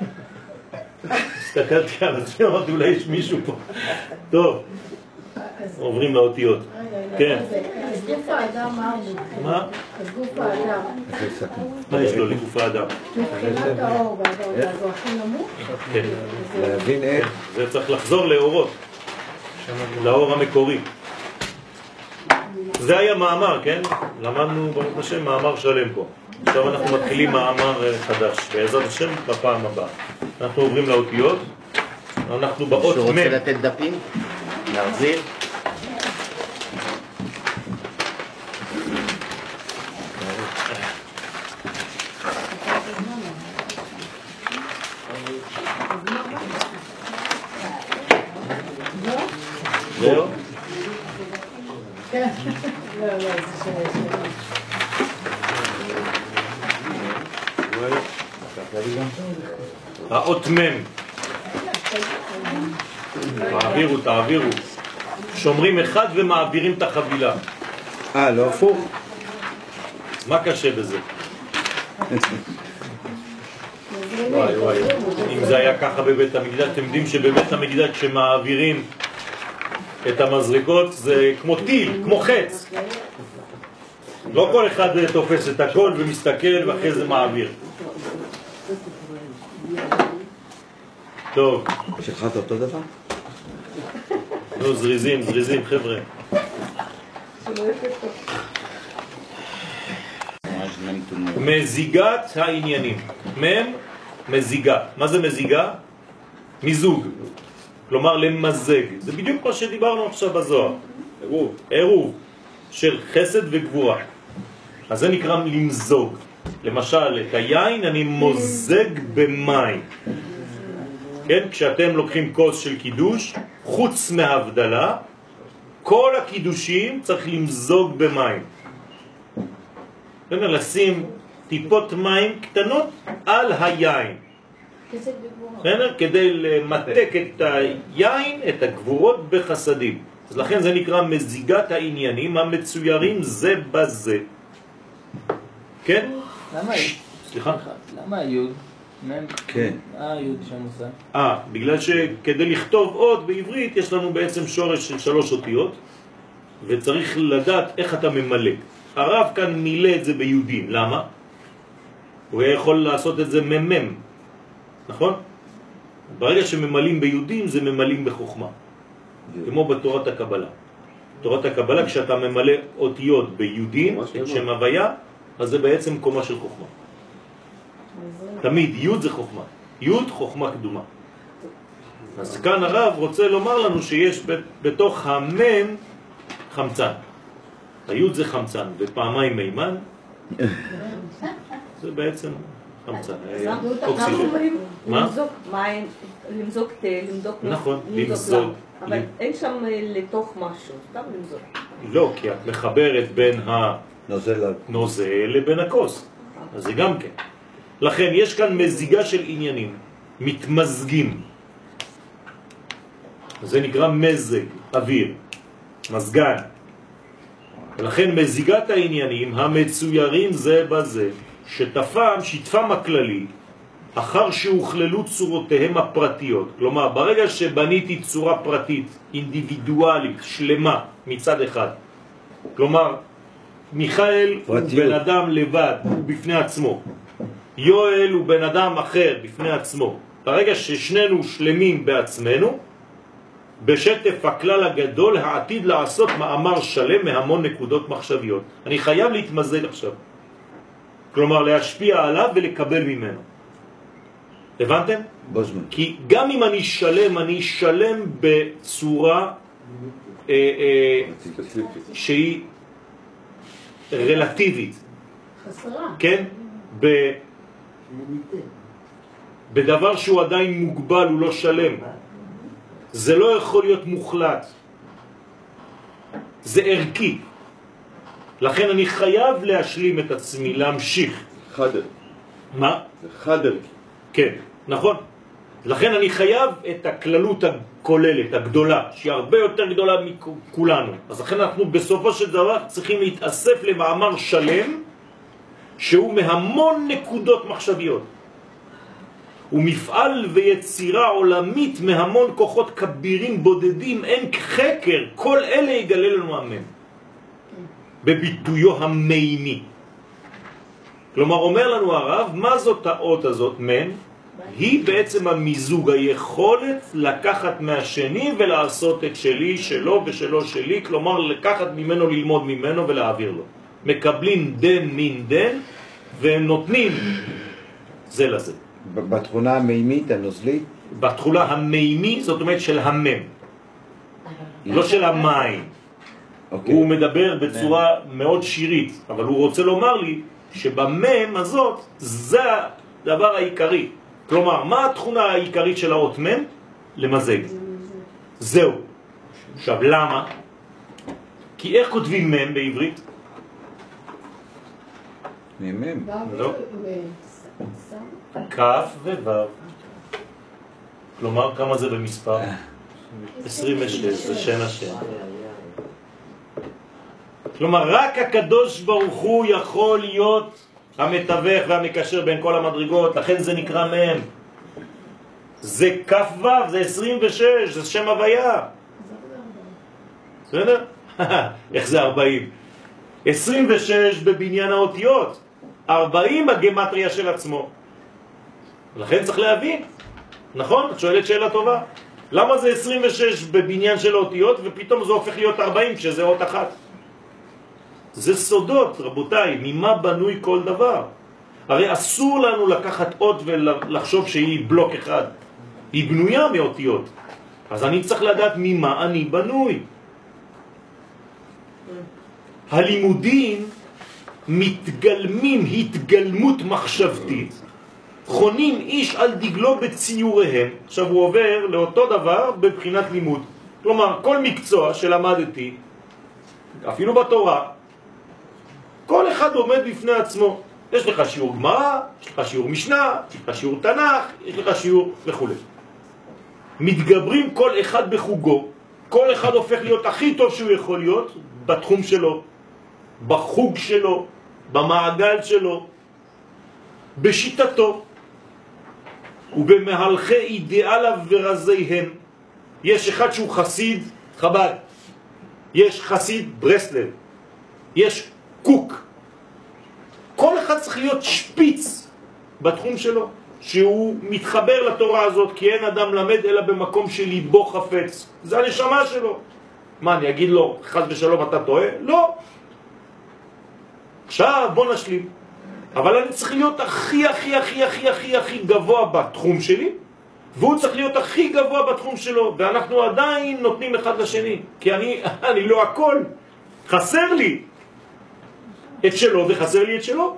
Speaker 1: הסתכלתי על עצמי, אמרתי אולי יש מישהו פה. טוב, עוברים לאותיות. כן.
Speaker 3: אז גוף האדם מה הוא?
Speaker 1: מה?
Speaker 3: אז גוף האדם.
Speaker 1: מה יש לו לגוף האדם?
Speaker 3: מבחינת האור והדרגה הזו הכי נמוך?
Speaker 1: כן.
Speaker 7: להבין איך.
Speaker 1: זה צריך לחזור לאורות, לאור המקורי. זה היה מאמר, כן? למדנו ברוך השם מאמר שלם פה. עכשיו אנחנו מתחילים מאמר חדש, בעזרת השם בפעם הבאה. אנחנו עוברים לאותיות. אנחנו באות מ'.
Speaker 10: שרוצה לתת דפים? להחזיר?
Speaker 1: זהו?
Speaker 3: כן. לא, לא, זה שווה.
Speaker 1: האות מ'. תעבירו, תעבירו. שומרים אחד ומעבירים את החבילה.
Speaker 7: אה, לא הפוך?
Speaker 1: מה קשה בזה? וואי וואי, אם זה היה ככה בבית המקדש, אתם יודעים שבבית המקדש כשמעבירים את המזריקות זה כמו טיל, כמו חץ. לא כל אחד תופס את הכל ומסתכל ואחרי זה מעביר. טוב.
Speaker 7: שלך את אותו דבר?
Speaker 1: נו, זריזים, זריזים, חבר'ה. מזיגת העניינים. מם, מזיגה. מה זה מזיגה? מיזוג. כלומר למזג. זה בדיוק מה שדיברנו עכשיו בזוהר. עירוב. עירוב של חסד וגבורה. אז זה נקרא למזוג. למשל, את היין אני מוזג במים. כן? כשאתם לוקחים כוס של קידוש, חוץ מהבדלה, כל הקידושים צריך למזוג במים. לשים טיפות מים קטנות על היין. כדי למתק את היין, את הגבורות בחסדים. אז לכן זה נקרא מזיגת העניינים המצוירים זה בזה. כן?
Speaker 2: למה היוד?
Speaker 1: סליחה?
Speaker 2: למה היוד?
Speaker 7: כן.
Speaker 2: אה, היוד שם עושה.
Speaker 1: אה, בגלל שכדי לכתוב עוד בעברית יש לנו בעצם שורש של שלוש אותיות, וצריך לדעת איך אתה ממלא. הרב כאן מילא את זה ביהודים, למה? הוא יכול לעשות את זה ממם, נכון? ברגע שממלאים ביהודים זה ממלאים בחוכמה, כמו בתורת הקבלה. תורת הקבלה כשאתה ממלא אותיות ביהודים, את שם הוויה, אז זה בעצם קומה של חוכמה. תמיד י' זה חוכמה, י' חוכמה קדומה. אז כאן הרב רוצה לומר לנו שיש בתוך המם חמצן. היוד זה חמצן, ופעמיים מימן, זה בעצם חמצן,
Speaker 9: אנחנו אומרים למזוג מים, למזוג תה, למזוג מים.
Speaker 1: נכון, למזוג.
Speaker 9: אבל אין שם לתוך משהו, סתם למזוג.
Speaker 1: לא, כי את מחברת בין הנוזל לבין הכוס, אז זה גם כן. לכן יש כאן מזיגה של עניינים, מתמזגים. זה נקרא מזג, אוויר, מזגן. ולכן מזיגת העניינים המצוירים זה בזה, שטפם, שטפם הכללי, אחר שהוכללו צורותיהם הפרטיות. כלומר, ברגע שבניתי צורה פרטית, אינדיבידואלית, שלמה, מצד אחד. כלומר, מיכאל פרטיות. הוא בן אדם לבד, הוא בפני עצמו. יואל הוא בן אדם אחר, בפני עצמו. ברגע ששנינו שלמים בעצמנו, בשטף הכלל הגדול העתיד לעשות מאמר שלם מהמון נקודות מחשביות. אני חייב להתמזל עכשיו. כלומר, להשפיע עליו ולקבל ממנו. הבנתם?
Speaker 7: בזמן.
Speaker 1: כי גם אם אני שלם, אני שלם בצורה אה, אה, שהיא רלטיבית.
Speaker 3: חסרה.
Speaker 1: כן? ב, בדבר שהוא עדיין מוגבל, הוא לא שלם. זה לא יכול להיות מוחלט. זה ערכי. לכן אני חייב להשלים את עצמי, להמשיך.
Speaker 8: חד ערכי.
Speaker 1: מה?
Speaker 8: זה חד ערכי.
Speaker 1: כן, נכון. לכן אני חייב את הכללות הכוללת, הגדולה, שהיא הרבה יותר גדולה מכולנו. אז לכן אנחנו בסופו של דבר צריכים להתאסף למאמר שלם, שהוא מהמון נקודות מחשביות. הוא מפעל ויצירה עולמית מהמון כוחות כבירים בודדים, אין חקר, כל אלה יגלה לנו אמן. בביטויו המימי. כלומר, אומר לנו הרב, מה זאת האות הזאת, מן? היא בעצם המיזוג, היכולת לקחת מהשני ולעשות את שלי, שלו ושלו שלי, כלומר, לקחת ממנו, ללמוד ממנו ולהעביר לו. מקבלים דן מן דן, והם נותנים זה לזה.
Speaker 7: בתכונה המימית, הנוזלית?
Speaker 1: בתכונה המימי, זאת אומרת של המם. לא של המים. הוא מדבר בצורה מאוד שירית, אבל הוא רוצה לומר לי שבמם הזאת זה הדבר העיקרי. כלומר, מה התכונה העיקרית של האות מם? למזג. זהו. עכשיו, למה? כי איך כותבים מם בעברית?
Speaker 7: ממם.
Speaker 1: לא. כף ווו. כלומר, כמה זה במספר? עשרים ושש, זה שם השם. כלומר, רק הקדוש ברוך הוא יכול להיות המתווך והמקשר בין כל המדרגות, לכן זה נקרא מהם. זה כף וו, זה עשרים ושש, זה שם הוויה. בסדר? איך זה ארבעים? עשרים ושש בבניין האותיות, ארבעים הגמטריה של עצמו. לכן צריך להבין. נכון? את שואלת שאלה טובה. למה זה עשרים ושש בבניין של האותיות ופתאום זה הופך להיות ארבעים כשזה אות אחת? זה סודות, רבותיי, ממה בנוי כל דבר. הרי אסור לנו לקחת אות ולחשוב שהיא בלוק אחד. היא בנויה מאותיות. אז אני צריך לדעת ממה אני בנוי. הלימודים מתגלמים התגלמות מחשבתית, חונים איש על דגלו בציוריהם. עכשיו הוא עובר לאותו דבר בבחינת לימוד. כלומר, כל מקצוע שלמדתי, אפילו בתורה, כל אחד עומד בפני עצמו. יש לך שיעור גמרא, יש לך שיעור משנה, יש לך שיעור תנ"ך, יש לך שיעור וכו'. מתגברים כל אחד בחוגו, כל אחד הופך להיות הכי טוב שהוא יכול להיות בתחום שלו, בחוג שלו, במעגל שלו, בשיטתו ובמהלכי אידיאליו ורזיהם. יש אחד שהוא חסיד חב"ד, יש חסיד ברסלב, יש קוק. כל אחד צריך להיות שפיץ בתחום שלו, שהוא מתחבר לתורה הזאת, כי אין אדם למד אלא במקום שליבו חפץ. זה הנשמה שלו. מה, אני אגיד לו, חס ושלום אתה טועה? לא. עכשיו בוא נשלים. אבל אני צריך להיות הכי הכי הכי הכי הכי הכי גבוה בתחום שלי, והוא צריך להיות הכי גבוה בתחום שלו, ואנחנו עדיין נותנים אחד לשני, כי אני, אני לא הכל. חסר לי את שלו וחסר לי את שלו.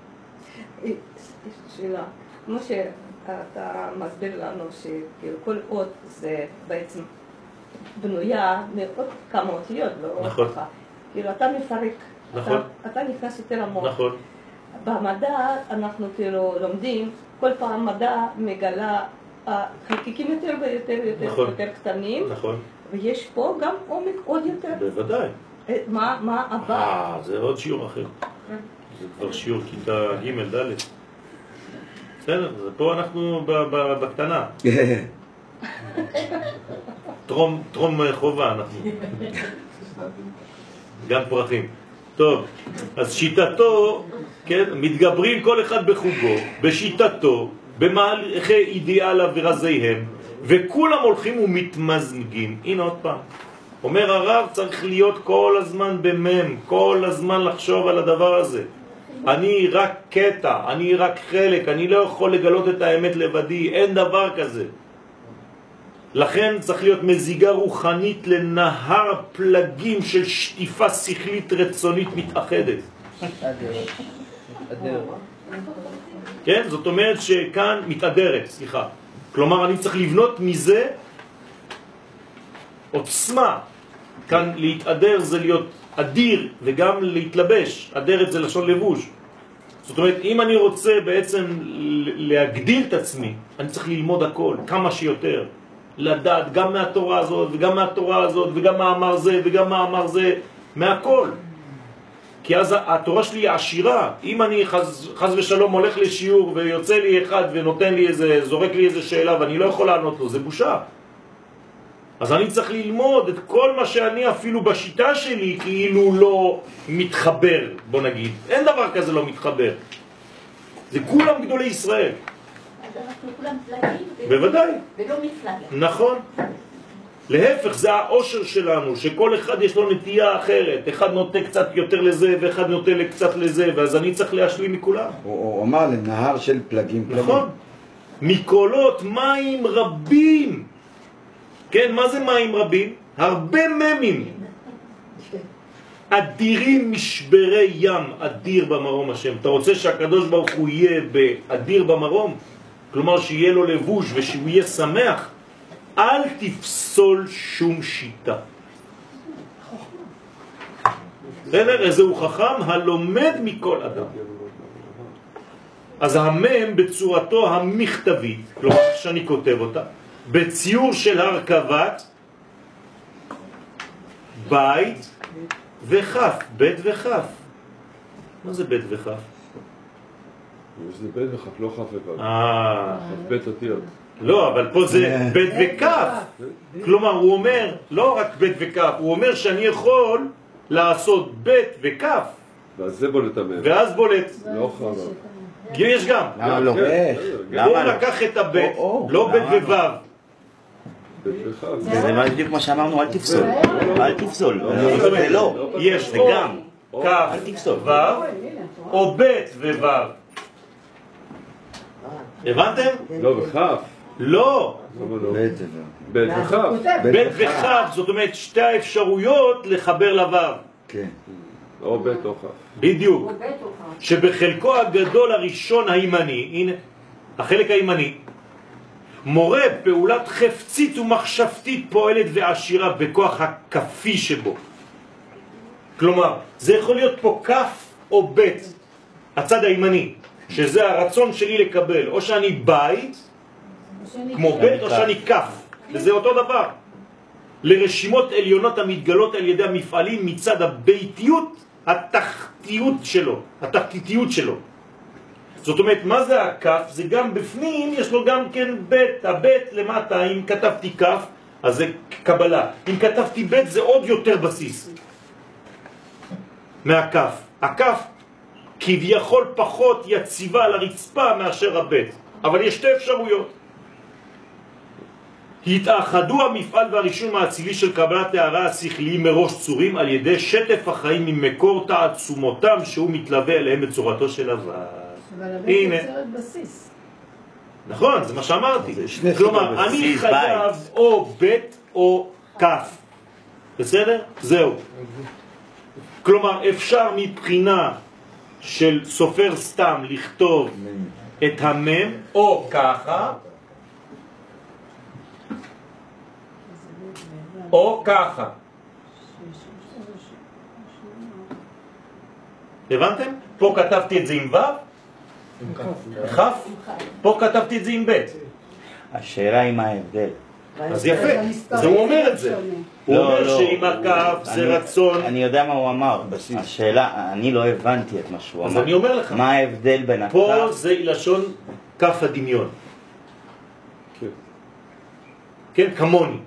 Speaker 9: שאלה, כמו שאתה מסביר לנו שכל אות זה בעצם בנויה מעוד כמה אותיות, לא
Speaker 1: נכון.
Speaker 9: ככה. כאילו אתה מפרק,
Speaker 1: נכון.
Speaker 9: אתה, אתה נכנס יותר עמוק.
Speaker 1: נכון.
Speaker 9: במדע אנחנו כאילו לומדים, כל פעם מדע מגלה חלקיקים יותר ויותר יותר,
Speaker 1: נכון.
Speaker 9: יותר קטנים,
Speaker 1: נכון.
Speaker 9: ויש פה גם עומק עוד יותר.
Speaker 1: בוודאי.
Speaker 9: מה, מה הבא?
Speaker 1: אה, זה עוד שיעור אחר. זה כבר שיעור כיתה ג' ד'. בסדר, פה אנחנו ב- ב- בקטנה. טרום, טרום חובה אנחנו. גם פרחים. טוב, אז שיטתו, כן, מתגברים כל אחד בחוגו, בשיטתו, במהלכי אידיאליו ורזיהם, וכולם הולכים ומתמזגים. הנה עוד פעם. אומר הרב, צריך להיות כל הזמן במם, כל הזמן לחשוב על הדבר הזה. אני רק קטע, אני רק חלק, אני לא יכול לגלות את האמת לבדי, אין דבר כזה. לכן צריך להיות מזיגה רוחנית לנהר פלגים של שטיפה שכלית רצונית מתאחדת. כן, זאת אומרת שכאן מתאדרת, סליחה. כלומר, אני צריך לבנות מזה עוצמה. כאן להתאדר זה להיות אדיר וגם להתלבש. אדרת זה לשון לבוש. זאת אומרת, אם אני רוצה בעצם להגדיל את עצמי, אני צריך ללמוד הכל, כמה שיותר. לדעת גם מהתורה הזאת וגם מהתורה הזאת וגם מאמר זה וגם מאמר זה, מהכל. כי אז התורה שלי היא עשירה. אם אני חז, חז ושלום הולך לשיעור ויוצא לי אחד ונותן לי איזה, זורק לי איזה שאלה ואני לא יכול לענות לו, זה בושה. אז אני צריך ללמוד את כל מה שאני אפילו בשיטה שלי כאילו לא מתחבר, בוא נגיד. אין דבר כזה לא מתחבר. זה כולם גדולי ישראל.
Speaker 11: אז אנחנו כולם פלגים.
Speaker 1: בוודאי.
Speaker 11: ולא מפלגים.
Speaker 1: נכון. להפך, זה האושר שלנו, שכל אחד יש לו נטייה אחרת. אחד נוטה קצת יותר לזה ואחד נוטה קצת לזה, ואז אני צריך להשלים מכולם.
Speaker 7: הוא אמר לנהר של פלגים פלגים.
Speaker 1: נכון. מקולות מים רבים. כן, מה זה מים רבים? הרבה ממים. אדירים משברי ים, אדיר במרום השם. אתה רוצה שהקדוש ברוך הוא יהיה באדיר במרום? כלומר שיהיה לו לבוש ושהוא יהיה שמח? אל תפסול שום שיטה. בסדר? איזה הוא חכם? הלומד מכל אדם. אז המם בצורתו המכתבית, כלומר שאני כותב אותה, בציור של הרכבת בית וחף, בית וחף. מה זה בית וחף?
Speaker 8: זה בית וחף, לא חף לבד.
Speaker 1: אה,
Speaker 8: חף בית אותיות.
Speaker 1: לא, אבל פה זה בית וכף. כלומר, הוא אומר, לא רק בית וכף, הוא אומר שאני יכול לעשות בית וכף.
Speaker 8: ואז זה בולט המם.
Speaker 1: ואז בולט.
Speaker 8: לא חרב.
Speaker 1: יש גם.
Speaker 10: למה לא?
Speaker 1: הוא לקח את הבית, לא בית ווו.
Speaker 10: זה מה בדיוק מה שאמרנו, אל תפסול. אל תפסול. זה לא.
Speaker 1: יש
Speaker 10: זה
Speaker 1: או,
Speaker 10: גם.
Speaker 1: כף ו' או ב' וו'. הבנתם?
Speaker 8: לא, בכף.
Speaker 1: לא.
Speaker 8: ב' וכף.
Speaker 1: ב' וכף, זאת אומרת שתי האפשרויות לחבר לו'.
Speaker 7: כן.
Speaker 8: או ב' או כף.
Speaker 1: בדיוק. שבחלקו הגדול הראשון הימני, הנה, החלק הימני, מורה פעולת חפצית ומחשבתית פועלת ועשירה בכוח הכפי שבו. כלומר, זה יכול להיות פה כף או בית, הצד הימני, שזה הרצון שלי לקבל, או שאני בית, כמו בית, או שאני כף, וזה אותו דבר. לרשימות עליונות המתגלות על ידי המפעלים מצד הביתיות, התחתיות שלו, התחתיתיות שלו. זאת אומרת, מה זה הכף? זה גם בפנים, יש לו גם כן בית, הבית למטה, אם כתבתי כף, אז זה קבלה. אם כתבתי בית, זה עוד יותר בסיס מהכף. הכף כביכול פחות יציבה על הרצפה מאשר הבית, אבל יש שתי אפשרויות. התאחדו המפעל והרישום האצילי של קבלת הערה השכליים מראש צורים על ידי שטף החיים ממקור תעצומותם שהוא מתלווה אליהם בצורתו של הוועד.
Speaker 3: אבל הבית יוצרת בסיס.
Speaker 1: נכון, זה מה שאמרתי. כלומר, אני חייב או בית או כף. בסדר? זהו. כלומר, אפשר מבחינה של סופר סתם לכתוב את המם או ככה או ככה. הבנתם? פה כתבתי את זה עם ו' כף, פה כתבתי את זה עם ב'.
Speaker 10: השאלה היא מה ההבדל.
Speaker 1: אז יפה, זה הוא אומר את זה. הוא אומר שעם הכף זה רצון.
Speaker 10: אני יודע מה הוא אמר. השאלה, אני לא הבנתי את מה שהוא אמר.
Speaker 1: אז אני אומר לך.
Speaker 10: מה ההבדל בין הכף?
Speaker 1: פה זה לשון כף הדמיון. כן, כמוני.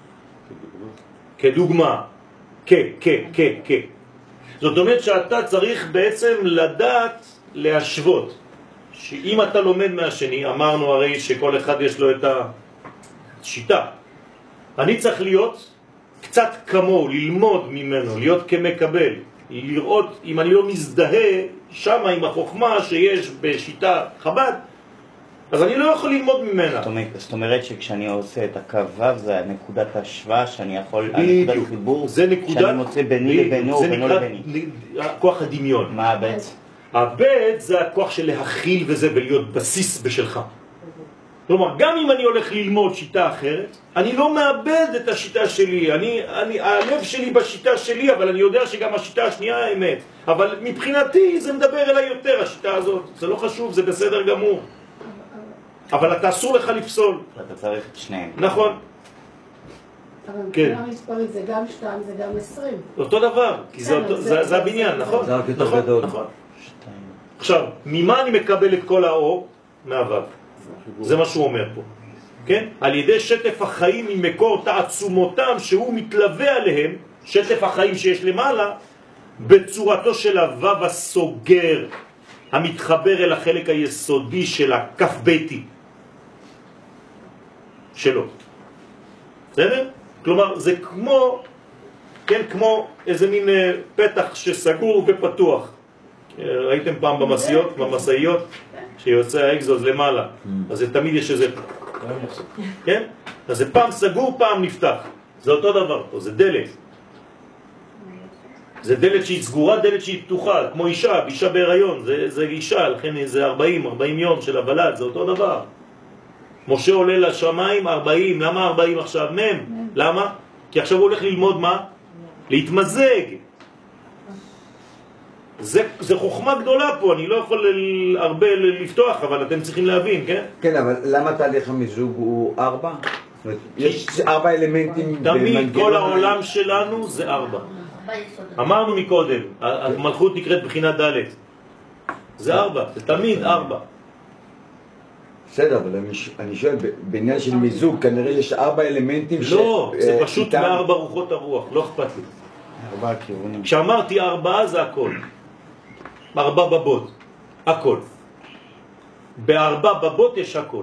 Speaker 1: כדוגמה. כ, כ, כ, כ. זאת אומרת שאתה צריך בעצם לדעת להשוות. שאם אתה לומד מהשני, אמרנו הרי שכל אחד יש לו את השיטה. אני צריך להיות קצת כמו, ללמוד ממנו, להיות כמקבל. לראות אם אני לא מזדהה שמה עם החוכמה שיש בשיטה חב"ד, אז אני לא יכול ללמוד ממנה.
Speaker 10: זאת אומרת שכשאני עושה את הקו ו' זה נקודת השוואה שאני יכול, נקודת חיבור, שאני מוצא ביני לבינו ובינו לביני.
Speaker 1: זה נקרא כוח הדמיון.
Speaker 10: מה הבית?
Speaker 1: הבית זה הכוח של להכיל וזה ולהיות בסיס בשלך. כלומר, גם אם אני הולך ללמוד שיטה אחרת, אני לא מאבד את השיטה שלי. אני, אני, הלב שלי בשיטה שלי, אבל אני יודע שגם השיטה השנייה האמת. אבל מבחינתי זה מדבר אליי יותר, השיטה הזאת. זה לא חשוב, זה בסדר גמור. אבל אתה אסור לך לפסול.
Speaker 10: אתה צריך את שניהם.
Speaker 1: נכון.
Speaker 3: אבל מבחינה מספרית זה גם שתיים, זה גם עשרים.
Speaker 1: אותו דבר, כי זה הבניין, נכון?
Speaker 7: זה רק יותר גדול.
Speaker 1: עכשיו, ממה אני מקבל את כל האור? מהוו. זה מה שהוא אומר פה. כן? על ידי שטף החיים ממקור תעצומותם שהוא מתלווה עליהם, שטף החיים שיש למעלה, בצורתו של הוו הסוגר, המתחבר אל החלק היסודי של הכף ביתי שלו. בסדר? כלומר, זה כמו, כן, כמו איזה מין פתח שסגור ופתוח. ראיתם פעם במסעיות, במסעיות, שיוצא האקזוז למעלה, אז זה תמיד יש איזה, כן? אז זה פעם סגור, פעם נפתח. זה אותו דבר פה, זה דלת. זה דלת שהיא סגורה, דלת שהיא פתוחה, כמו אישה, אישה בהיריון, זה, זה אישה, לכן זה ארבעים, ארבעים יום של הבלד, זה אותו דבר. משה עולה לשמיים ארבעים, למה ארבעים עכשיו? מם. למה? כי עכשיו הוא הולך ללמוד מה? להתמזג. זה, זה חוכמה גדולה פה, אני לא יכול הרבה לפתוח, אבל אתם צריכים להבין, כן?
Speaker 7: כן, אבל למה תהליך המיזוג הוא ארבע? יש ארבע אלמנטים.
Speaker 1: תמיד כל העולם שלנו זה ארבע. אמרנו מקודם, המלכות נקראת בחינה ד', זה ארבע, זה תמיד ארבע.
Speaker 7: בסדר, אבל אני שואל, בעניין של מיזוג, כנראה יש ארבע אלמנטים ש...
Speaker 1: לא, זה פשוט מארבע רוחות הרוח, לא אכפת לי.
Speaker 10: ארבע כיוונים.
Speaker 1: כשאמרתי ארבעה זה הכל. ארבע בבות, הכל. בארבע בבות יש הכל.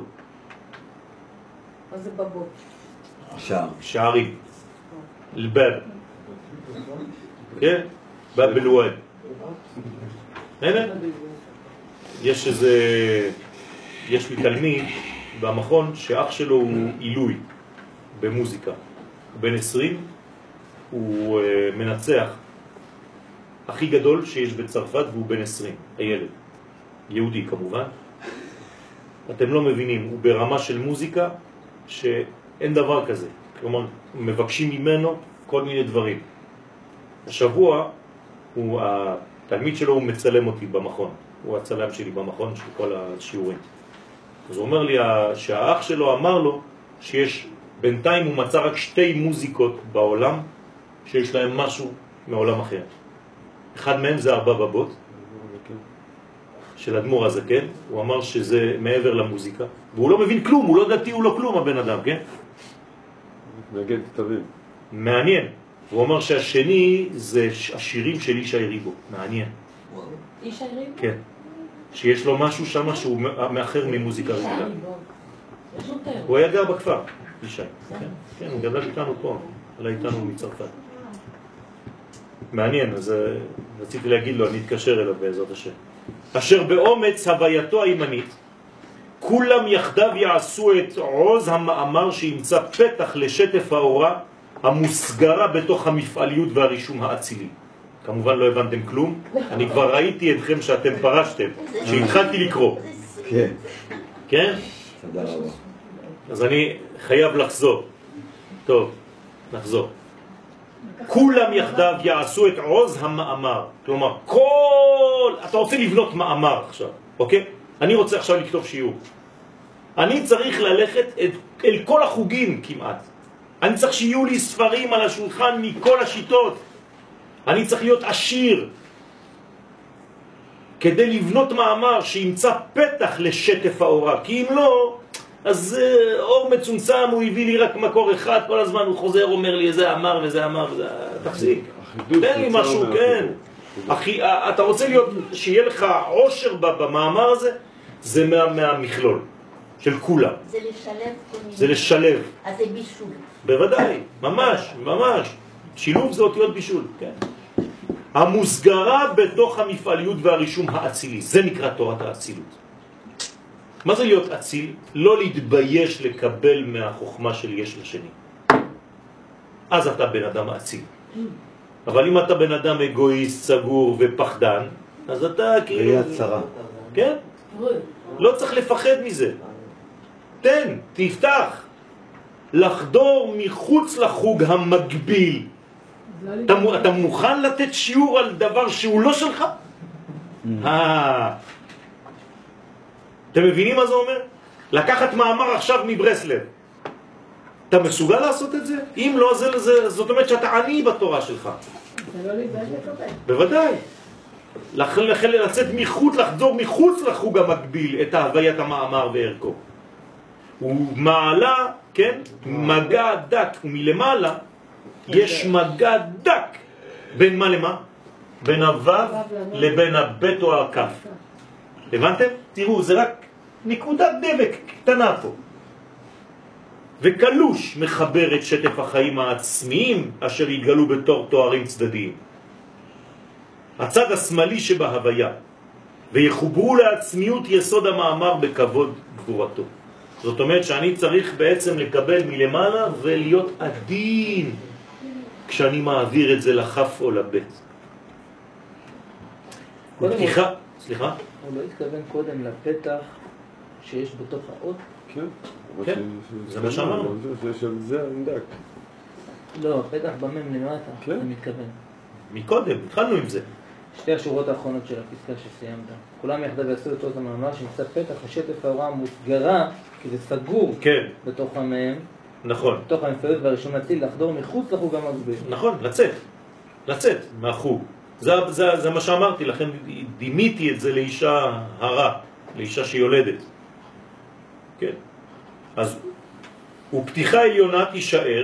Speaker 9: מה זה בבות?
Speaker 7: שער.
Speaker 1: שערים. אלבב. כן? בב אל-וואד. הנה, יש איזה, יש לי תלמיד במכון שאח שלו הוא עילוי במוזיקה. בן עשרים, הוא מנצח הכי גדול שיש בצרפת והוא בן עשרים, הילד. יהודי כמובן. אתם לא מבינים, הוא ברמה של מוזיקה שאין דבר כזה. כלומר, מבקשים ממנו כל מיני דברים. השבוע, הוא, התלמיד שלו הוא מצלם אותי במכון. הוא הצלם שלי במכון של כל השיעורים. אז הוא אומר לי שהאח שלו אמר לו שיש, בינתיים הוא מצא רק שתי מוזיקות בעולם שיש להם משהו מעולם אחר. אחד מהם זה ארבע בבות של אדמו"ר הזקן. הוא אמר שזה מעבר למוזיקה, והוא לא מבין כלום, הוא לא דתי, הוא לא כלום הבן אדם, כן?
Speaker 8: נגד כתבים.
Speaker 1: מעניין. הוא אמר שהשני זה השירים של איש היריבו. מעניין.
Speaker 9: איש היריבו?
Speaker 1: כן. שיש לו משהו שם שהוא מאחר ממוזיקה רגילה. הוא היה גר בכפר, אישי. כן, הוא גדל איתנו פה, עלה איתנו מצרפת. מעניין, אז רציתי להגיד לו, אני אתקשר אליו בעזרת השם. אשר באומץ הווייתו הימנית, כולם יחדיו יעשו את עוז המאמר שימצא פתח לשטף האורה המוסגרה בתוך המפעליות והרישום האצילי. כמובן לא הבנתם כלום, אני כבר ראיתי אתכם שאתם פרשתם, שהתחלתי לקרוא.
Speaker 7: כן.
Speaker 1: כן?
Speaker 7: תודה רבה.
Speaker 1: אז אני חייב לחזור. טוב, נחזור. כולם יחדיו יעשו את עוז המאמר. כלומר, כל... אתה רוצה לבנות מאמר עכשיו, אוקיי? אני רוצה עכשיו לכתוב שיעור. אני צריך ללכת את, אל כל החוגים כמעט. אני צריך שיהיו לי ספרים על השולחן מכל השיטות. אני צריך להיות עשיר כדי לבנות מאמר שימצא פתח לשטף האורה. כי אם לא, אז אור מצומצם, הוא הביא לי רק מקור אחד, כל הזמן הוא חוזר, אומר לי, זה אמר וזה אמר, וזה... תפסיק. תן לי משהו, כן. אחי, אתה רוצה להיות, שיהיה לך עושר במאמר הזה, זה מה, מהמכלול של כולם.
Speaker 11: זה לשלב כל מיני.
Speaker 1: זה לשלב.
Speaker 11: אז זה בישול.
Speaker 1: בוודאי, ממש, ממש. שילוב זה אותיות בישול, כן. המוסגרה בתוך המפעליות והרישום האצילי, זה נקרא תורת האצילות. מה זה להיות אציל? לא להתבייש לקבל מהחוכמה של יש לשני. אז אתה בן אדם אציל. אבל אם אתה בן אדם אגואיסט, סגור ופחדן, אז אתה כאילו...
Speaker 7: ראייה צרה.
Speaker 1: כן? לא צריך לפחד מזה. תן, תפתח. לחדור מחוץ לחוג המקביל. אתה, אתה מוכן לתת שיעור על דבר שהוא לא שלך? אה... אתם מבינים מה זה אומר? לקחת מאמר עכשיו מברסלב. אתה מסוגל לעשות את זה? אם לא, זה, זה, זאת אומרת שאתה עני בתורה שלך.
Speaker 3: זה לא להתבייש לקבל.
Speaker 1: בוודאי. לכן לצאת מחוץ, לחזור מחוץ לחוג המקביל את ההוויית המאמר וערכו. ומעלה, כן? מגע דק, ומלמעלה יש מגע דק. בין מה למה? בין הוו לבין הבית או הכף. הבנתם? תראו, זה רק נקודת דבק קטנה פה. וקלוש מחבר את שטף החיים העצמיים אשר יגלו בתור תוארים צדדיים. הצד השמאלי שבהוויה, ויחוברו לעצמיות יסוד המאמר בכבוד גבורתו. זאת אומרת שאני צריך בעצם לקבל מלמעלה ולהיות עדין כשאני מעביר את זה לחף או לבית. בפתיחה, סליחה?
Speaker 2: הוא לא התכוון קודם לפתח שיש בתוך האות?
Speaker 8: כן.
Speaker 1: כן, זה מה שאמרנו.
Speaker 8: זה עמדק.
Speaker 2: לא, פתח במם למטה, אתה מתכוון.
Speaker 1: מקודם, התחלנו עם זה.
Speaker 2: שתי השורות האחרונות של הפסקה שסיימת. כולם יחדיו יעשו את אות המאמר שנמצא פתח לשטף ההוראה המוסגרה, כי זה סגור בתוך המם.
Speaker 1: נכון.
Speaker 2: בתוך המפעלות והראשון להציל, לחדור מחוץ לחוג המקביל.
Speaker 1: נכון, לצאת. לצאת מהחוג. זה, זה, זה מה שאמרתי, לכן דימיתי את זה לאישה הרה, לאישה שיולדת. כן. אז, ופתיחה עליונה תישאר,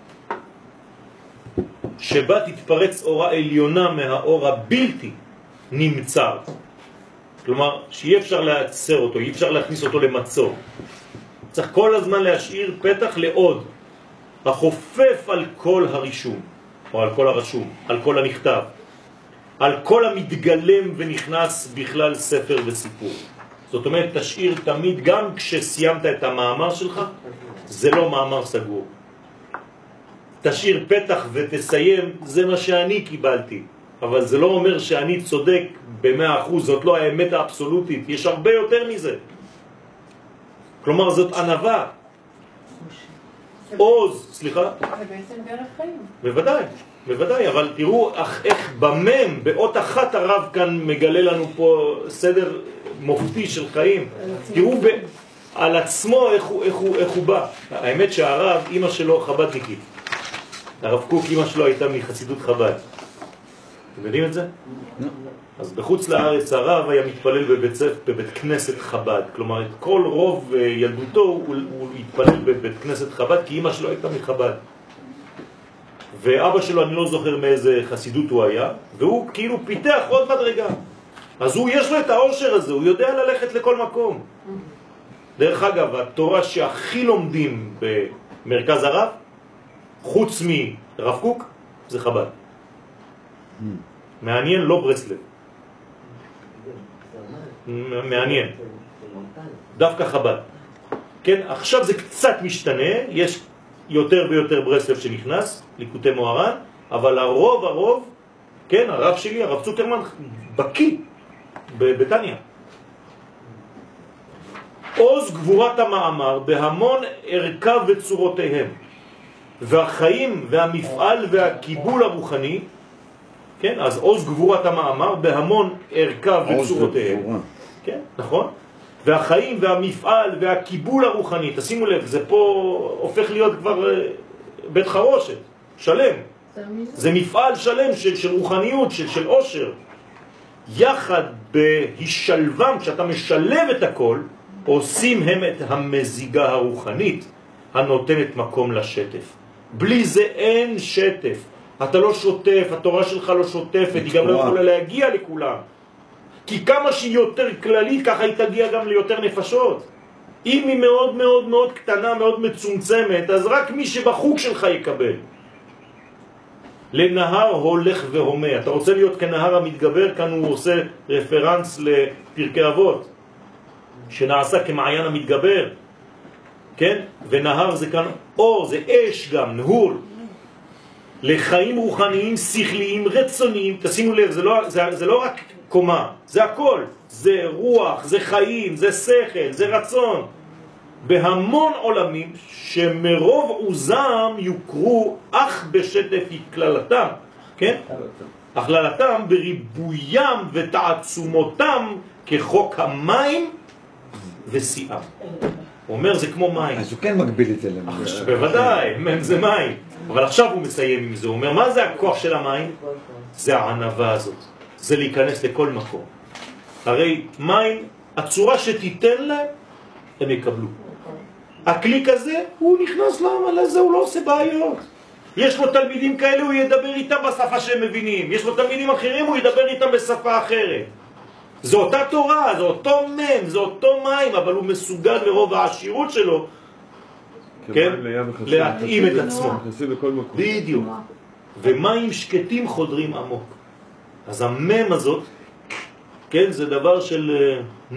Speaker 1: שבה תתפרץ אורה עליונה מהאור הבלתי נמצא. כלומר, שאי אפשר לעצר אותו, אי אפשר להכניס אותו למצור. צריך כל הזמן להשאיר פתח לעוד, החופף על כל הרישום, או על כל הרשום, על כל הנכתב. על כל המתגלם ונכנס בכלל ספר וסיפור. זאת אומרת, תשאיר תמיד, גם כשסיימת את המאמר שלך, זה לא מאמר סגור. תשאיר פתח ותסיים, זה מה שאני קיבלתי. אבל זה לא אומר שאני צודק במאה אחוז, זאת לא האמת האבסולוטית, יש הרבה יותר מזה. כלומר, זאת ענווה. עוז, סליחה?
Speaker 3: זה בעצם דרך חיים.
Speaker 1: בוודאי, בוודאי, אבל תראו איך, איך במם, באות אחת הרב כאן מגלה לנו פה סדר מופתי של חיים. תראו ב, על עצמו איך הוא, איך, הוא, איך הוא בא. האמת שהרב, אמא שלו חב"דניקית. הרב קוק, אמא שלו הייתה מחסידות חב"ד. אתם יודעים את זה? אז בחוץ לארץ הרב היה מתפלל בבית, בבית כנסת חב"ד. כלומר, את כל רוב ילדותו הוא, הוא התפלל בבית כנסת חב"ד, כי אמא שלו הייתה מחב"ד. ואבא שלו, אני לא זוכר מאיזה חסידות הוא היה, והוא כאילו פיתח עוד מדרגה. אז הוא, יש לו את האושר הזה, הוא יודע ללכת לכל מקום. דרך אגב, התורה שהכי לומדים במרכז הרב, חוץ מרב קוק, זה חב"ד. מעניין, לא ברסלב. מעניין. דווקא חב"ד. כן, עכשיו זה קצת משתנה, יש יותר ויותר ברסלב שנכנס, ליקוטי מוהר"ן, אבל הרוב הרוב, כן, הרב שלי, הרב צוקרמן, בקי בבטניה. עוז גבורת המאמר בהמון ערכה וצורותיהם, והחיים והמפעל והקיבול הרוחני, כן, אז עוז גבורת המאמר בהמון ערכה וצורותיהם. כן, נכון? והחיים והמפעל והקיבול הרוחני, תשימו לב, זה פה הופך להיות כבר בית חרושת, שלם. זה מפעל שלם של, של רוחניות, של, של עושר. יחד בהשלבם, כשאתה משלב את הכל, עושים הם את המזיגה הרוחנית הנותנת מקום לשטף. בלי זה אין שטף. אתה לא שוטף, התורה שלך לא שוטפת, היא גם לא יכולה להגיע לכולם. כי כמה שהיא יותר כללית, ככה היא תגיע גם ליותר נפשות. אם היא מאוד מאוד מאוד קטנה, מאוד מצומצמת, אז רק מי שבחוג שלך יקבל. לנהר הולך והומה. אתה רוצה להיות כנהר המתגבר, כאן הוא עושה רפרנס לפרקי אבות, שנעשה כמעיין המתגבר. כן? ונהר זה כאן אור, זה אש גם, נהור. לחיים רוחניים, שכליים, רצוניים. תשימו לב, זה לא, זה, זה לא רק קומה, זה הכל. זה רוח, זה חיים, זה שכל, זה רצון. בהמון עולמים שמרוב עוזם יוקרו אך בשטף כללתם, כן? הכללתם בריבוים ותעצומותם כחוק המים ושיאם. הוא אומר זה כמו מים.
Speaker 7: אז הוא כן מגביל את זה למים.
Speaker 1: בוודאי, מים זה מים. אבל עכשיו הוא מסיים עם זה, הוא אומר מה זה הכוח של המים? זה הענווה הזאת, זה להיכנס לכל מקום. הרי מים, הצורה שתיתן להם, הם יקבלו. הקליק הזה, הוא נכנס לזה, הוא לא עושה בעיות. יש לו תלמידים כאלה, הוא ידבר איתם בשפה שהם מבינים. יש לו תלמידים אחרים, הוא ידבר איתם בשפה אחרת. זה אותה תורה, זה אותו מים, זה אותו מים, אבל הוא מסוגל מרוב העשירות שלו, כן? להתאים את עצמו. בדיוק. ומים שקטים חודרים עמוק. אז המם הזאת, כן, זה דבר של...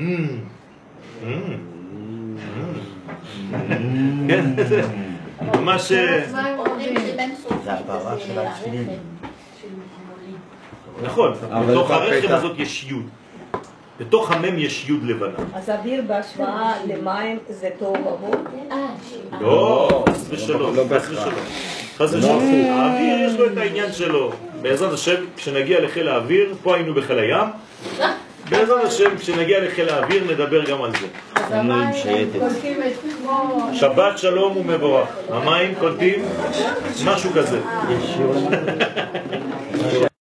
Speaker 1: כן, זה ממש...
Speaker 11: זה הפרה של התפילין.
Speaker 1: נכון, בתוך הרחם הזאת יש יוד. בתוך המם יש יוד לבנה.
Speaker 9: אז אוויר בהשוואה למים זה טוב עבור?
Speaker 1: לא, חס ושלום, חס ושלום. חס ושלום. האוויר יש לו את העניין שלו. בעזרת השם, כשנגיע לחיל האוויר, פה היינו בחיל הים, בעזרת השם, כשנגיע לחיל האוויר נדבר גם על זה.
Speaker 3: אז המים קולטים את כמו...
Speaker 1: שבת שלום ומבורך. המים קולטים משהו כזה.